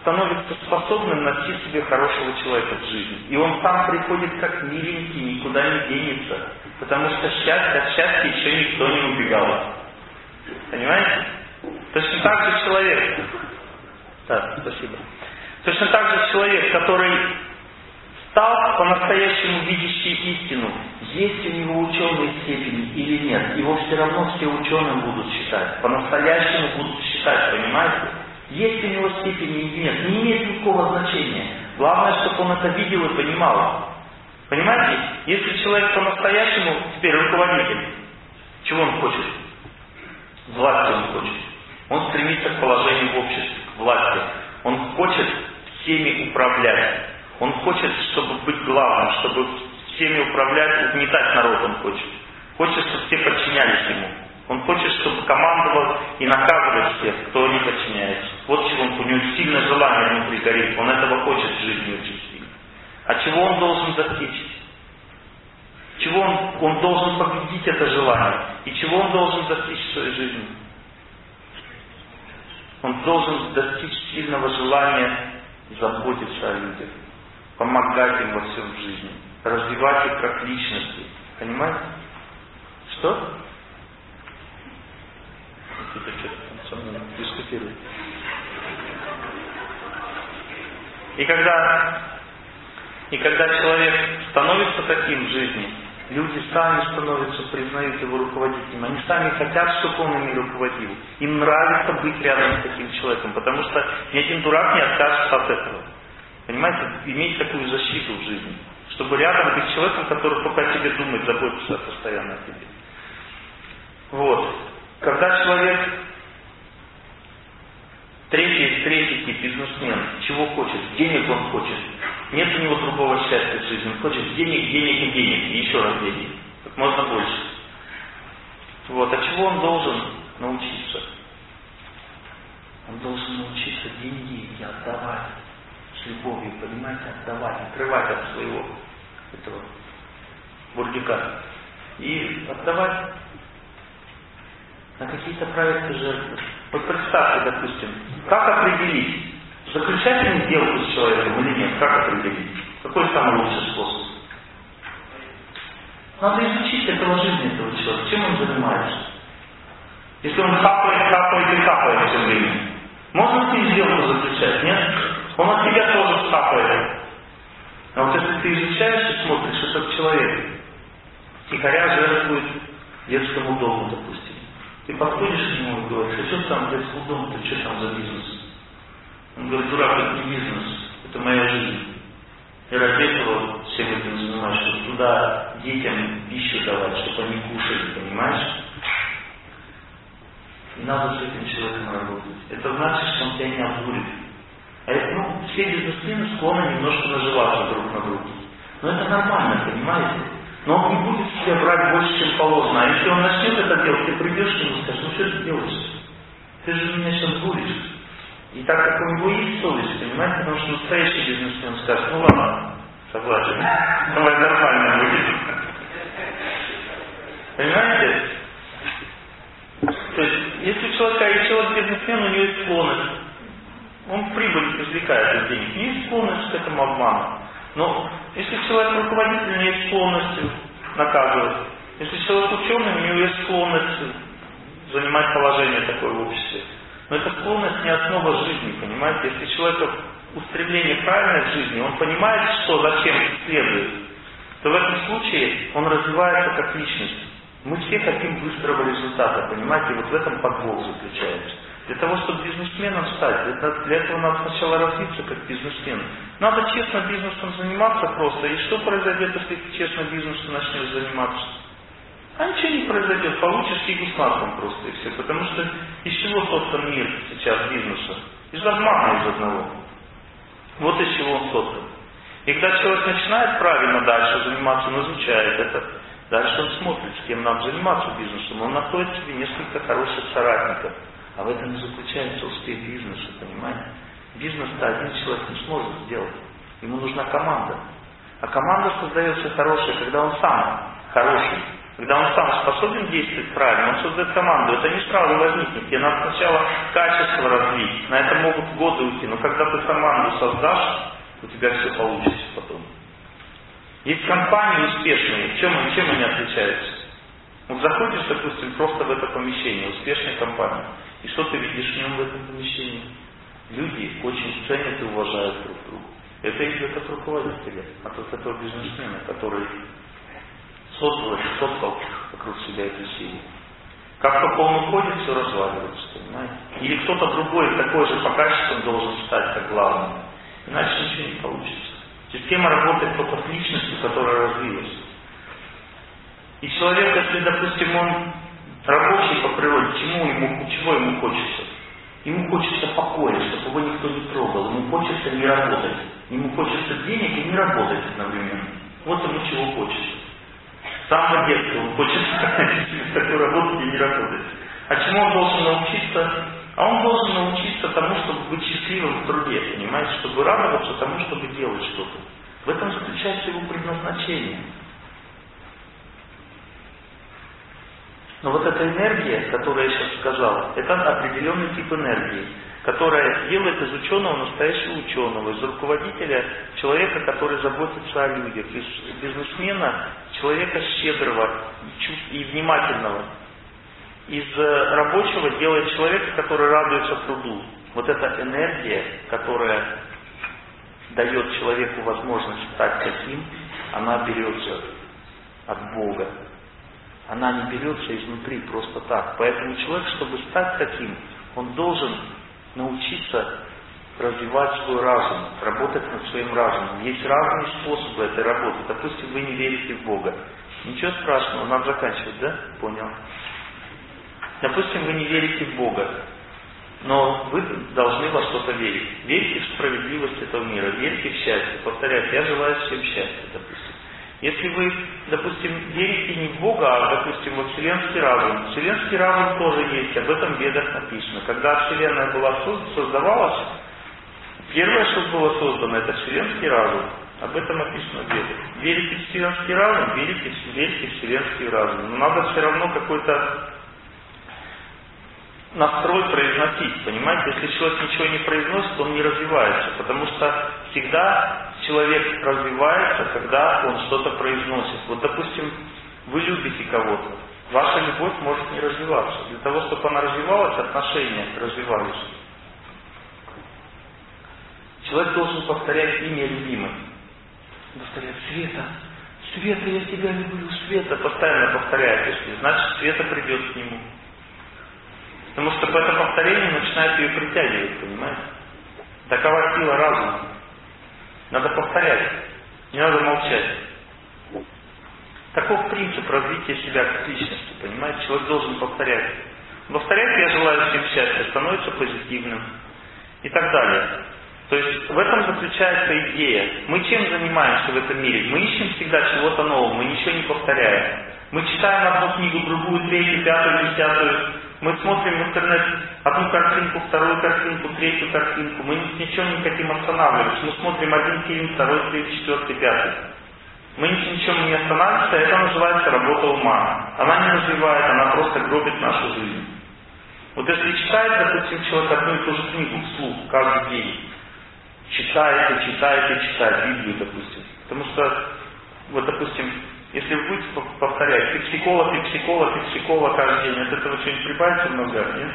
становится способным найти себе хорошего человека в жизни. И он сам приходит как миленький, никуда не денется. Потому что счастье, от счастья еще никто не убегал. Понимаете? Точно так же человек. Да, спасибо. Точно так же человек, который стал по-настоящему видящий истину, есть у него ученые степени или нет, его все равно все ученым будут считать, по-настоящему будут считать, понимаете? Есть у него степени или нет, не имеет никакого значения. Главное, чтобы он это видел и понимал. Понимаете? Если человек по-настоящему теперь руководитель, чего он хочет? Власти он хочет. Он стремится к положению в обществе, к власти. Он хочет всеми управлять. Он хочет, чтобы быть главным, чтобы всеми управлять, угнетать народ он хочет. Хочет, чтобы все подчинялись ему. Он хочет, чтобы командовал и наказывал всех, кто не подчиняется. Вот чего он, у него сильное желание внутри горит. Он этого хочет в жизни очень сильно. А чего он должен достичь? Чего он, он должен победить это желание? И чего он должен достичь в своей жизни? Он должен достичь сильного желания заботиться о людях, помогать им во всем в жизни, развивать их как личности. Понимаете? Что? Кто-то что-то там со мной дискутирует. И когда, и когда человек становится таким в жизни, люди сами становятся, признают его руководителем. Они сами хотят, чтобы он ими руководил. Им нравится быть рядом с таким человеком, потому что ни один дурак не откажется от этого. Понимаете? Иметь такую защиту в жизни. Чтобы рядом быть человеком, который только о тебе думает, заботится постоянно о тебе. Вот. Когда человек, третий, третий тип, бизнесмен, чего хочет? Денег он хочет. Нет у него другого счастья в жизни. Он хочет денег, денег и денег. И еще раз денег. Как можно больше. Вот. А чего он должен научиться? Он должен научиться деньги и отдавать. С любовью, понимаете, отдавать. Отрывать от своего этого бурдюка. И отдавать на какие-то проекты жертвы. Вот представьте, допустим, как определить, заключать ли сделку с человеком или нет, как определить? Какой самый лучший способ? Надо изучить этого жизни этого человека, чем он занимается. Если он хапает, хапает и хапает все время, можно с ним сделку заключать, нет? Он от тебя тоже хапает. А вот если ты изучаешь и смотришь, этот человек тихоря жертвует детскому дому, допустим. Ты подходишь к нему и говоришь, а что там детский дом, ты что там за бизнес? Он говорит, дурак, это не бизнес, это моя жизнь. Я ради этого всем этим занимаюсь, чтобы туда детям пищу давать, чтобы они кушали, понимаешь? И надо с этим человеком работать. Это значит, что он тебя не обдурит. А это, ну, все бизнесмены склонны немножко наживаться друг на друге. Но это нормально, понимаете? Но он не будет себя брать больше, чем положено. А если он начнет это делать, ты придешь к нему и скажешь, ну что ты делаешь? Ты же меня сейчас дуришь. И так как у него есть совесть, понимаете, потому что настоящий бизнесмен скажет, ну ладно, согласен, давай нормально будет. Понимаете? То есть, если у человека, и человек бизнесмен, у него есть склонность, он прибыль извлекает из денег, не есть склонность к этому обману. Но если человек руководитель, у него есть склонность наказывать. Если человек ученый, у него есть склонность занимать положение такое в обществе. Но эта склонность не основа жизни, понимаете? Если человек устремление правильное в жизни, он понимает, что зачем следует, то в этом случае он развивается как личность. Мы все хотим быстрого результата, понимаете? Вот в этом подвох заключается. Для того, чтобы бизнесменом стать, для, для этого надо сначала развиться как бизнесмен. Надо честно бизнесом заниматься просто. И что произойдет, если ты честно бизнесом начнешь заниматься? А ничего не произойдет. Получишь фигу с маслом просто и все. Потому что из чего создан мир сейчас бизнеса? Из обмана из одного. Вот из чего он создан. И когда человек начинает правильно дальше заниматься, он изучает это, дальше он смотрит, с кем нам заниматься бизнесом. Он находит себе несколько хороших соратников. А в этом и заключается успех бизнеса, понимаете? Бизнес-то один человек не сможет сделать. Ему нужна команда. А команда создается хорошая, когда он сам хороший. Когда он сам способен действовать правильно, он создает команду. Это не сразу возникнет. Тебе надо сначала качество развить. На это могут годы уйти. Но когда ты команду создашь, у тебя все получится потом. Есть компании успешные. Чем, чем они отличаются? Вот заходишь, допустим, просто в это помещение, успешной компании. И что ты видишь в нем в этом помещении? Люди очень ценят и уважают друг друга. Это идет от руководителя, от этого бизнесмена, который создал и создал вокруг себя эту силу. Как только он уходит, все разваливается, понимаете? Или кто-то другой такой же по качеству должен стать как главным. Иначе ничего не получится. Система работает только с личностью, которая развилась. И человек, если, допустим, он рабочий по природе, чему ему, чего ему хочется? Ему хочется покоя, чтобы его никто не трогал. Ему хочется не работать. Ему хочется денег и не работать одновременно. Вот ему чего хочется. С самого детства он хочет такой работать и не работать. А чему он должен научиться? А он должен научиться тому, чтобы быть счастливым в труде, понимаете? Чтобы радоваться тому, чтобы делать что-то. В этом заключается его предназначение. Но вот эта энергия, которую я сейчас сказал, это определенный тип энергии, которая делает из ученого настоящего ученого, из руководителя человека, который заботится о людях, из бизнесмена человека щедрого и внимательного, из рабочего делает человека, который радуется труду. Вот эта энергия, которая дает человеку возможность стать таким, она берется от Бога. Она не берется изнутри просто так. Поэтому человек, чтобы стать таким, он должен научиться развивать свой разум, работать над своим разумом. Есть разные способы этой работы. Допустим, вы не верите в Бога. Ничего страшного, надо заканчивать, да? Понял. Допустим, вы не верите в Бога, но вы должны во что-то верить. Верите в справедливость этого мира, верите в счастье. Повторяйте, я желаю всем счастья, допустим. Если вы, допустим, верите не в Бога, а, допустим, во вселенский разум. Вселенский разум тоже есть, об этом в Ведах написано. Когда Вселенная была создавалась, первое, что было создано, это вселенский разум. Об этом написано в Ведах. Верите в вселенский разум, верите, верите в вселенский разум. Но надо все равно какой-то настрой произносить, понимаете? Если человек ничего не произносит, он не развивается, потому что всегда человек развивается, когда он что-то произносит. Вот, допустим, вы любите кого-то, ваша любовь может не развиваться. Для того, чтобы она развивалась, отношения развивались. Человек должен повторять имя любимой. Повторять: Света, Света, я тебя люблю, Света. Постоянно повторяет, если значит, Света придет к нему. Потому что по это повторение начинает ее притягивать, понимаете? Такова сила разума. Надо повторять, не надо молчать. Таков принцип развития себя как личности, понимаете? Человек должен повторять. Повторять «я желаю всем счастья», становится позитивным и так далее. То есть в этом заключается идея. Мы чем занимаемся в этом мире? Мы ищем всегда чего-то нового, мы ничего не повторяем. Мы читаем одну книгу, другую, третью, пятую, десятую. Мы смотрим в интернет одну картинку, вторую картинку, третью картинку. Мы ничего не хотим останавливаться. Мы смотрим один фильм, второй, третий, четвертый, пятый. Мы ничего не останавливаемся, это называется работа ума. Она не развивает, она просто гробит нашу жизнь. Вот если читает, допустим, человек одну и ту же книгу вслух каждый день, читает и читает и читает Библию, допустим. Потому что, вот, допустим, если вы будете повторять пепсикола, пепсикола, пепсикола каждый день, от этого что-нибудь прибавится много, нет?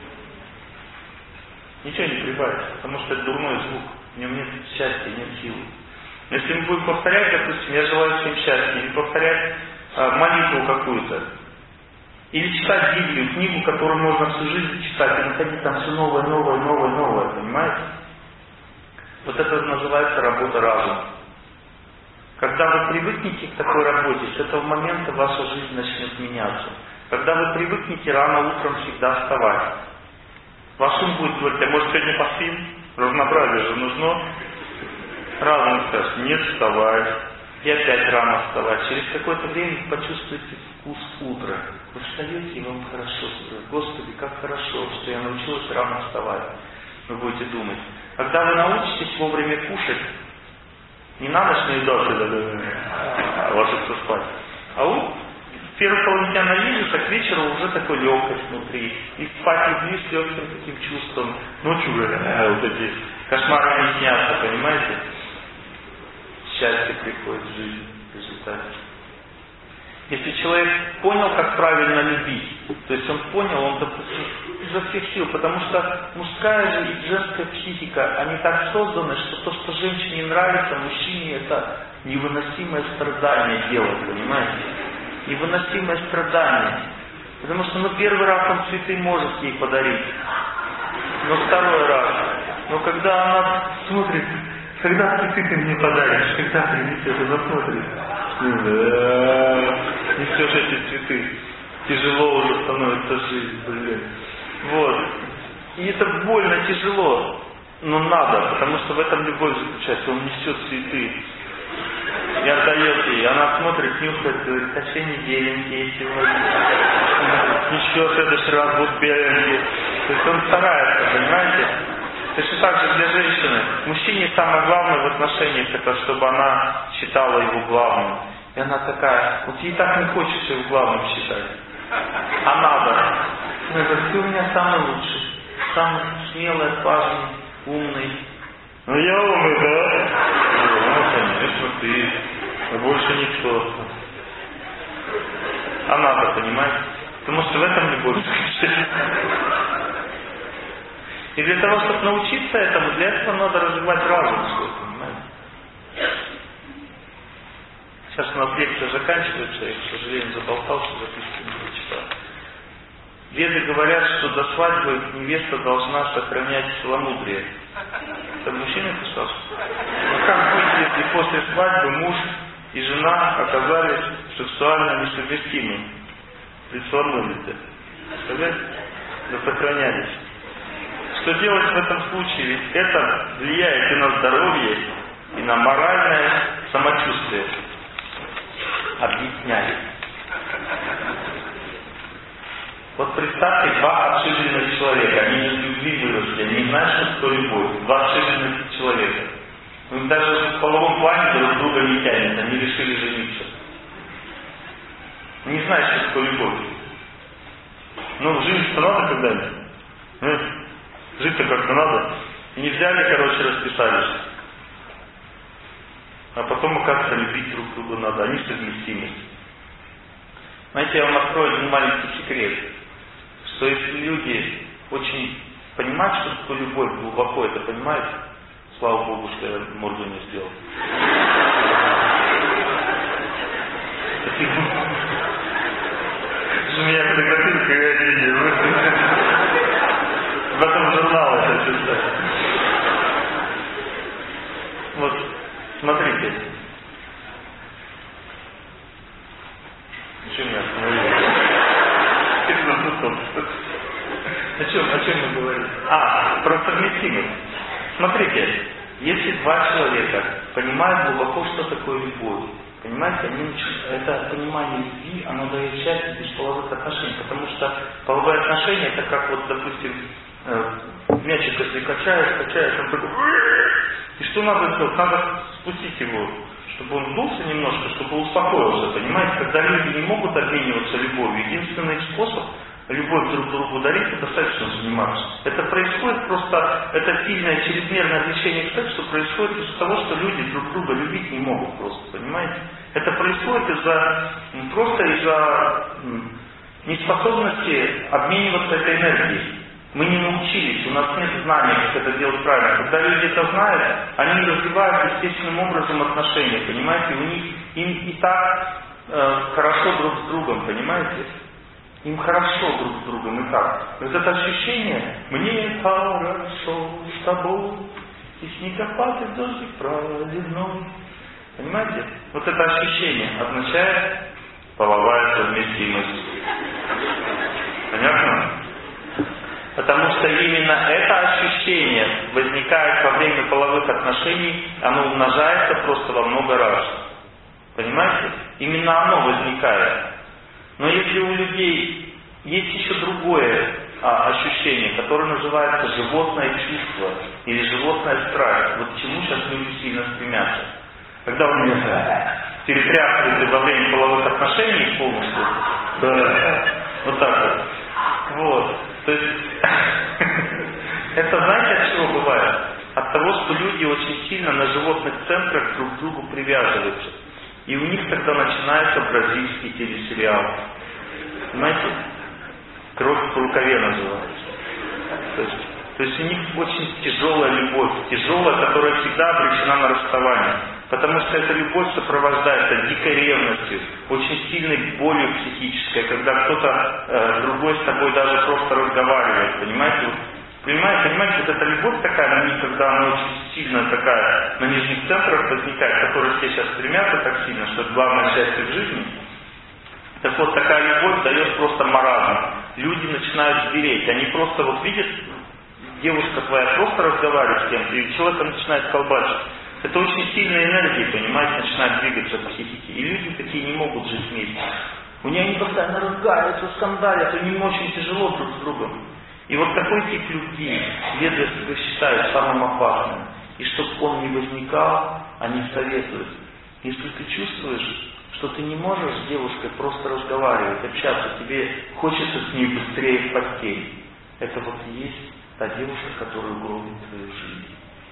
Ничего не прибавится, потому что это дурной звук, в нем нет счастья, нет силы. Но если мы будем повторять, допустим, я желаю всем счастья, или повторять а, молитву какую-то, или читать Библию, книгу, которую можно всю жизнь читать, и находить там все новое, новое, новое, новое, понимаете? Вот это называется работа разума. Когда вы привыкнете к такой работе, с этого момента ваша жизнь начнет меняться. Когда вы привыкнете рано утром всегда вставать, ваш ум будет говорить: а может сегодня поспим? Разнообразие же нужно. Разум скажет: нет, вставай. И опять рано вставать. Через какое-то время вы почувствуете вкус утра. Вы встаете, и вам хорошо. Господи, как хорошо, что я научилась рано вставать. Вы будете думать. Когда вы научитесь вовремя кушать, не на ночь не едать, ложиться спать, а у первой половине дня наедешь, а к вечеру уже такой легкость внутри. И спать легли с легким таким чувством. Ночью уже э, вот эти кошмары не снятся, понимаете? Счастье приходит в жизнь в результате. Если человек понял, как правильно любить, то есть он понял, он, допустим, изо всех сил, потому что мужская же и женская психика, они так созданы, что то, что женщине нравится, мужчине это невыносимое страдание делать, понимаете? Невыносимое страдание. Потому что, ну, первый раз он цветы может ей подарить, но второй раз, но когда она смотрит, когда цветы ты мне подаришь, когда принесешь, она смотрит, несешь эти цветы, тяжело уже становится жизнь, блин. Вот. И это больно, тяжело, но надо, потому что в этом любовь заключается, он несет цветы. И отдает ей, она смотрит, нюхает, говорит, а все не беленькие сегодня. Ничего, в следующий раз будут беленькие. То есть он старается, понимаете? Точно так же для женщины. Мужчине самое главное в отношениях, это чтобы она считала его главным. И она такая, вот ей так не хочется его главным считать. А надо. Она говорит, ты у меня самый лучший, самый смелый, отважный, умный. Ну я умный, да? Ну, конечно, ты. Но больше никто. А надо, понимаете? Потому что в этом любовь заключается. И для того, чтобы научиться этому, для этого надо развивать разум свой, понимаете? Сейчас у нас лекция заканчивается, я, к сожалению, заболтался, записки не читал. Веды говорят, что до свадьбы невеста должна сохранять целомудрие. Это мужчина писал? Ну как быть, если после свадьбы муж и жена оказались сексуально несовместимы? Присвободили-то. Представляете? Да сохранялись. Что делать в этом случае? Ведь это влияет и на здоровье, и на моральное самочувствие. Объясняли. Вот представьте, два отшибленных человека, они из любви выросли, они не знают, что такое любовь. Два отшибленных человека. Ну, даже в половом плане друг друга не тянет, они решили жениться. Не знают, что такое любовь. Ну, жить-то надо когда-нибудь. Жить-то как-то надо. И не взяли, короче, расписались. А потом, оказывается, любить друг друга надо. Они совместимы. Знаете, я вам открою один маленький секрет. Что если люди очень понимают, что такое любовь, глубоко это понимают, слава Богу, что я морду не сделал. Что меня фотографируют, когда я видел. В этом журнале это читаю. Вот, смотрите. Что меня остановили? О чем, о чем мы говорим? А, про совместимость. Смотрите, если два человека понимают глубоко, что такое любовь, понимаете, они, это понимание любви, оно дает счастье без половых отношений, потому что половые отношения, это как вот, допустим, мячик, если качаешь, качаешь, он такой, и что надо сделать? Надо спустить его, чтобы он сдулся немножко, чтобы успокоился, понимаете? Когда люди не могут обмениваться любовью, единственный способ любовь друг другу дарить, это сексом заниматься. Это происходит просто, это сильное чрезмерное влечение к сексу происходит из-за того, что люди друг друга любить не могут просто, понимаете? Это происходит из-за, просто из-за неспособности обмениваться этой энергией. Мы не научились, у нас нет знания, как это делать правильно. Когда люди это знают, они развивают естественным образом отношения, понимаете? У них им и так э, хорошо друг с другом, понимаете? Им хорошо друг с другом и так. Вот это ощущение, мне хорошо с тобой, и снегопад и дождик проливной. Понимаете? Вот это ощущение означает половая совместимость. Понятно? Потому что именно это ощущение возникает во время половых отношений, оно умножается просто во много раз. Понимаете? Именно оно возникает. Но если у людей есть еще другое а, ощущение, которое называется животное чувство или животная страсть, вот к чему сейчас люди сильно стремятся. Когда у меня перетряхивает во время половых отношений полностью. Да. Вот так вот. Вот. То есть, это знаете от чего бывает? От того, что люди очень сильно на животных центрах друг к другу привязываются. И у них тогда начинается бразильский телесериал. Понимаете? Кровь по рукаве называется. То есть, то есть у них очень тяжелая любовь. Тяжелая, которая всегда обречена на расставание. Потому что эта любовь сопровождается дикой ревностью, очень сильной болью психической, когда кто-то э, другой с тобой даже просто разговаривает. Понимаете? Понимаете, понимаете, вот эта любовь такая на них, когда она очень сильно такая на нижних центрах возникает, которые все сейчас стремятся так сильно, что это главное счастье в жизни. Так вот, такая любовь дает просто маразм. Люди начинают звереть. Они просто вот видят, девушка твоя просто разговаривает с кем-то, и человека начинает колбасить. Это очень сильная энергия, понимаете, начинает двигаться в психике. И люди такие не могут жить вместе. У них они постоянно ругаются, скандалят, им очень тяжело друг с другом. И вот такой тип любви веды считают самым опасным. И чтобы он не возникал, они советуют. Если ты чувствуешь, что ты не можешь с девушкой просто разговаривать, общаться, тебе хочется с ней быстрее в постель, это вот и есть та девушка, которая угробит твою жизнь.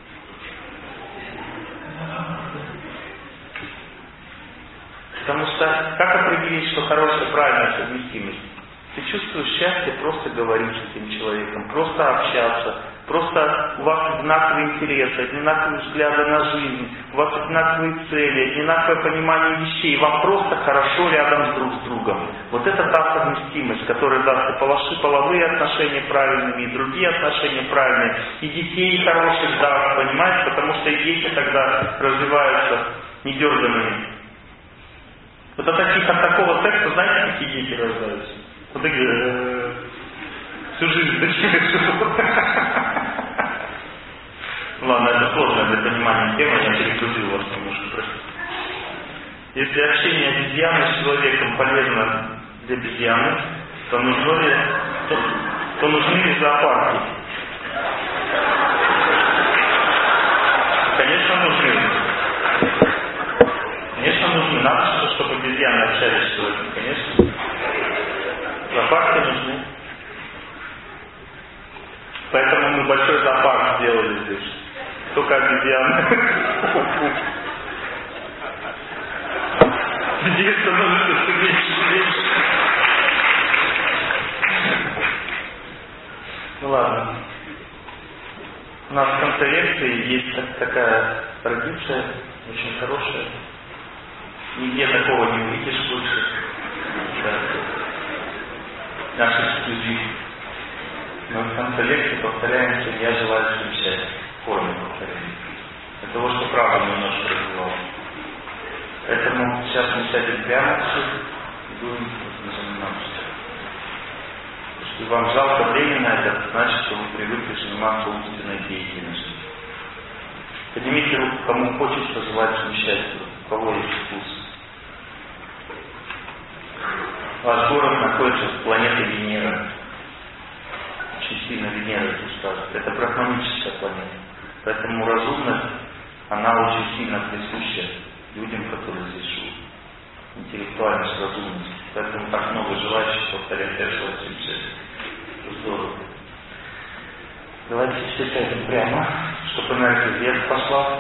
Потому что как определить, что хорошая, правильная совместимость? Ты чувствуешь счастье просто говорить с этим человеком, просто общаться, просто у вас одинаковые интересы, одинаковые взгляды на жизнь, у вас одинаковые цели, одинаковое понимание вещей, вам просто хорошо рядом друг с другом. Вот это та совместимость, которая даст и полоши, половые отношения правильными, и другие отношения правильные, и детей хороших даст, понимаете, потому что и дети тогда развиваются недерганными. Вот от, таких, от такого секса, знаете, какие дети рождаются? Вот такие, э, всю жизнь такие живут. Ладно, это сложная для понимания тема, я перегрузил вас немножко, простите. Если общение обезьяны с человеком полезно для обезьяны, то нужны ли, то, то нужны ли зоопарки? Конечно, нужны. Конечно, нужны. Надо, чтобы обезьяны общались с человеком, конечно. Зоопарки нужны. Поэтому мы большой зоопарк сделали здесь. Только обезьяны. Людей становится все меньше и меньше. Ну ладно. У нас в конце лекции есть такая традиция, очень хорошая. Нигде такого не увидишь больше. Да. Наш эксклюзив. Мы в конце лекции повторяем, что я желаю всем счастья. В форме повторения. Для того, чтобы правда немножко развивалась. Поэтому сейчас мы сядем прямо и будем заниматься. Если вам жалко время на это, значит, что вы привыкли заниматься умственной деятельностью. Поднимите руку, кому хочется желать всем счастья. У кого есть вкус. Ваш город находится в планете Венера. Очень сильно Венера здесь сказано. Это брахманическая планета. Поэтому разумность, она очень сильно присуща людям, которые здесь живут. Интеллектуальность, разумность. Поэтому так много желающих повторять я желаю всем счастья. Здорово. Давайте все сядем прямо, чтобы энергия вверх пошла.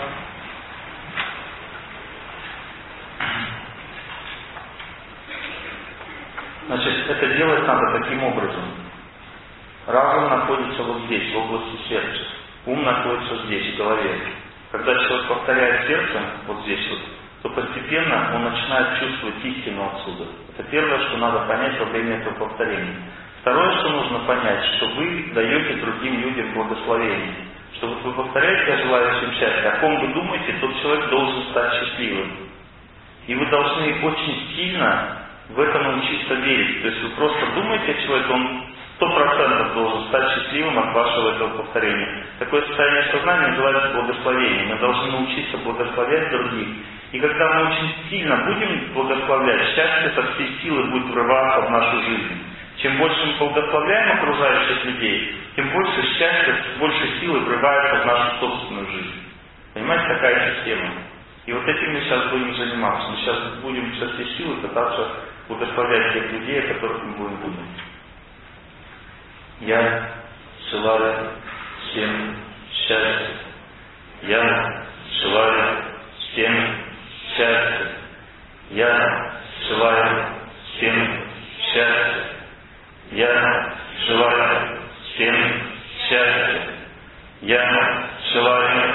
Значит, это делать надо таким образом. Разум находится вот здесь, в области сердца. Ум находится здесь, в голове. Когда человек повторяет сердцем, вот здесь вот, то постепенно он начинает чувствовать истину отсюда. Это первое, что надо понять во время этого повторения. Второе, что нужно понять, что вы даете другим людям благословение. Что вот вы повторяете «Я желаю всем счастья», о ком вы думаете, тот человек должен стать счастливым. И вы должны очень сильно в это научиться верить. То есть вы просто думаете о человеке, он сто процентов должен стать счастливым от вашего этого повторения. Такое состояние сознания называется благословением. Мы должны научиться благословлять других. И когда мы очень сильно будем благословлять, счастье со всей силы будет врываться в нашу жизнь. Чем больше мы благословляем окружающих людей, тем больше счастья, больше силы врывается в нашу собственную жизнь. Понимаете, такая система. И вот этим мы сейчас будем заниматься. Мы сейчас будем со всей силы пытаться удовлетворять тех людей, о которых мы будем думать. Я желаю всем счастья. Я желаю всем счастья. Я желаю всем счастья. Я желаю всем счастья. Я желаю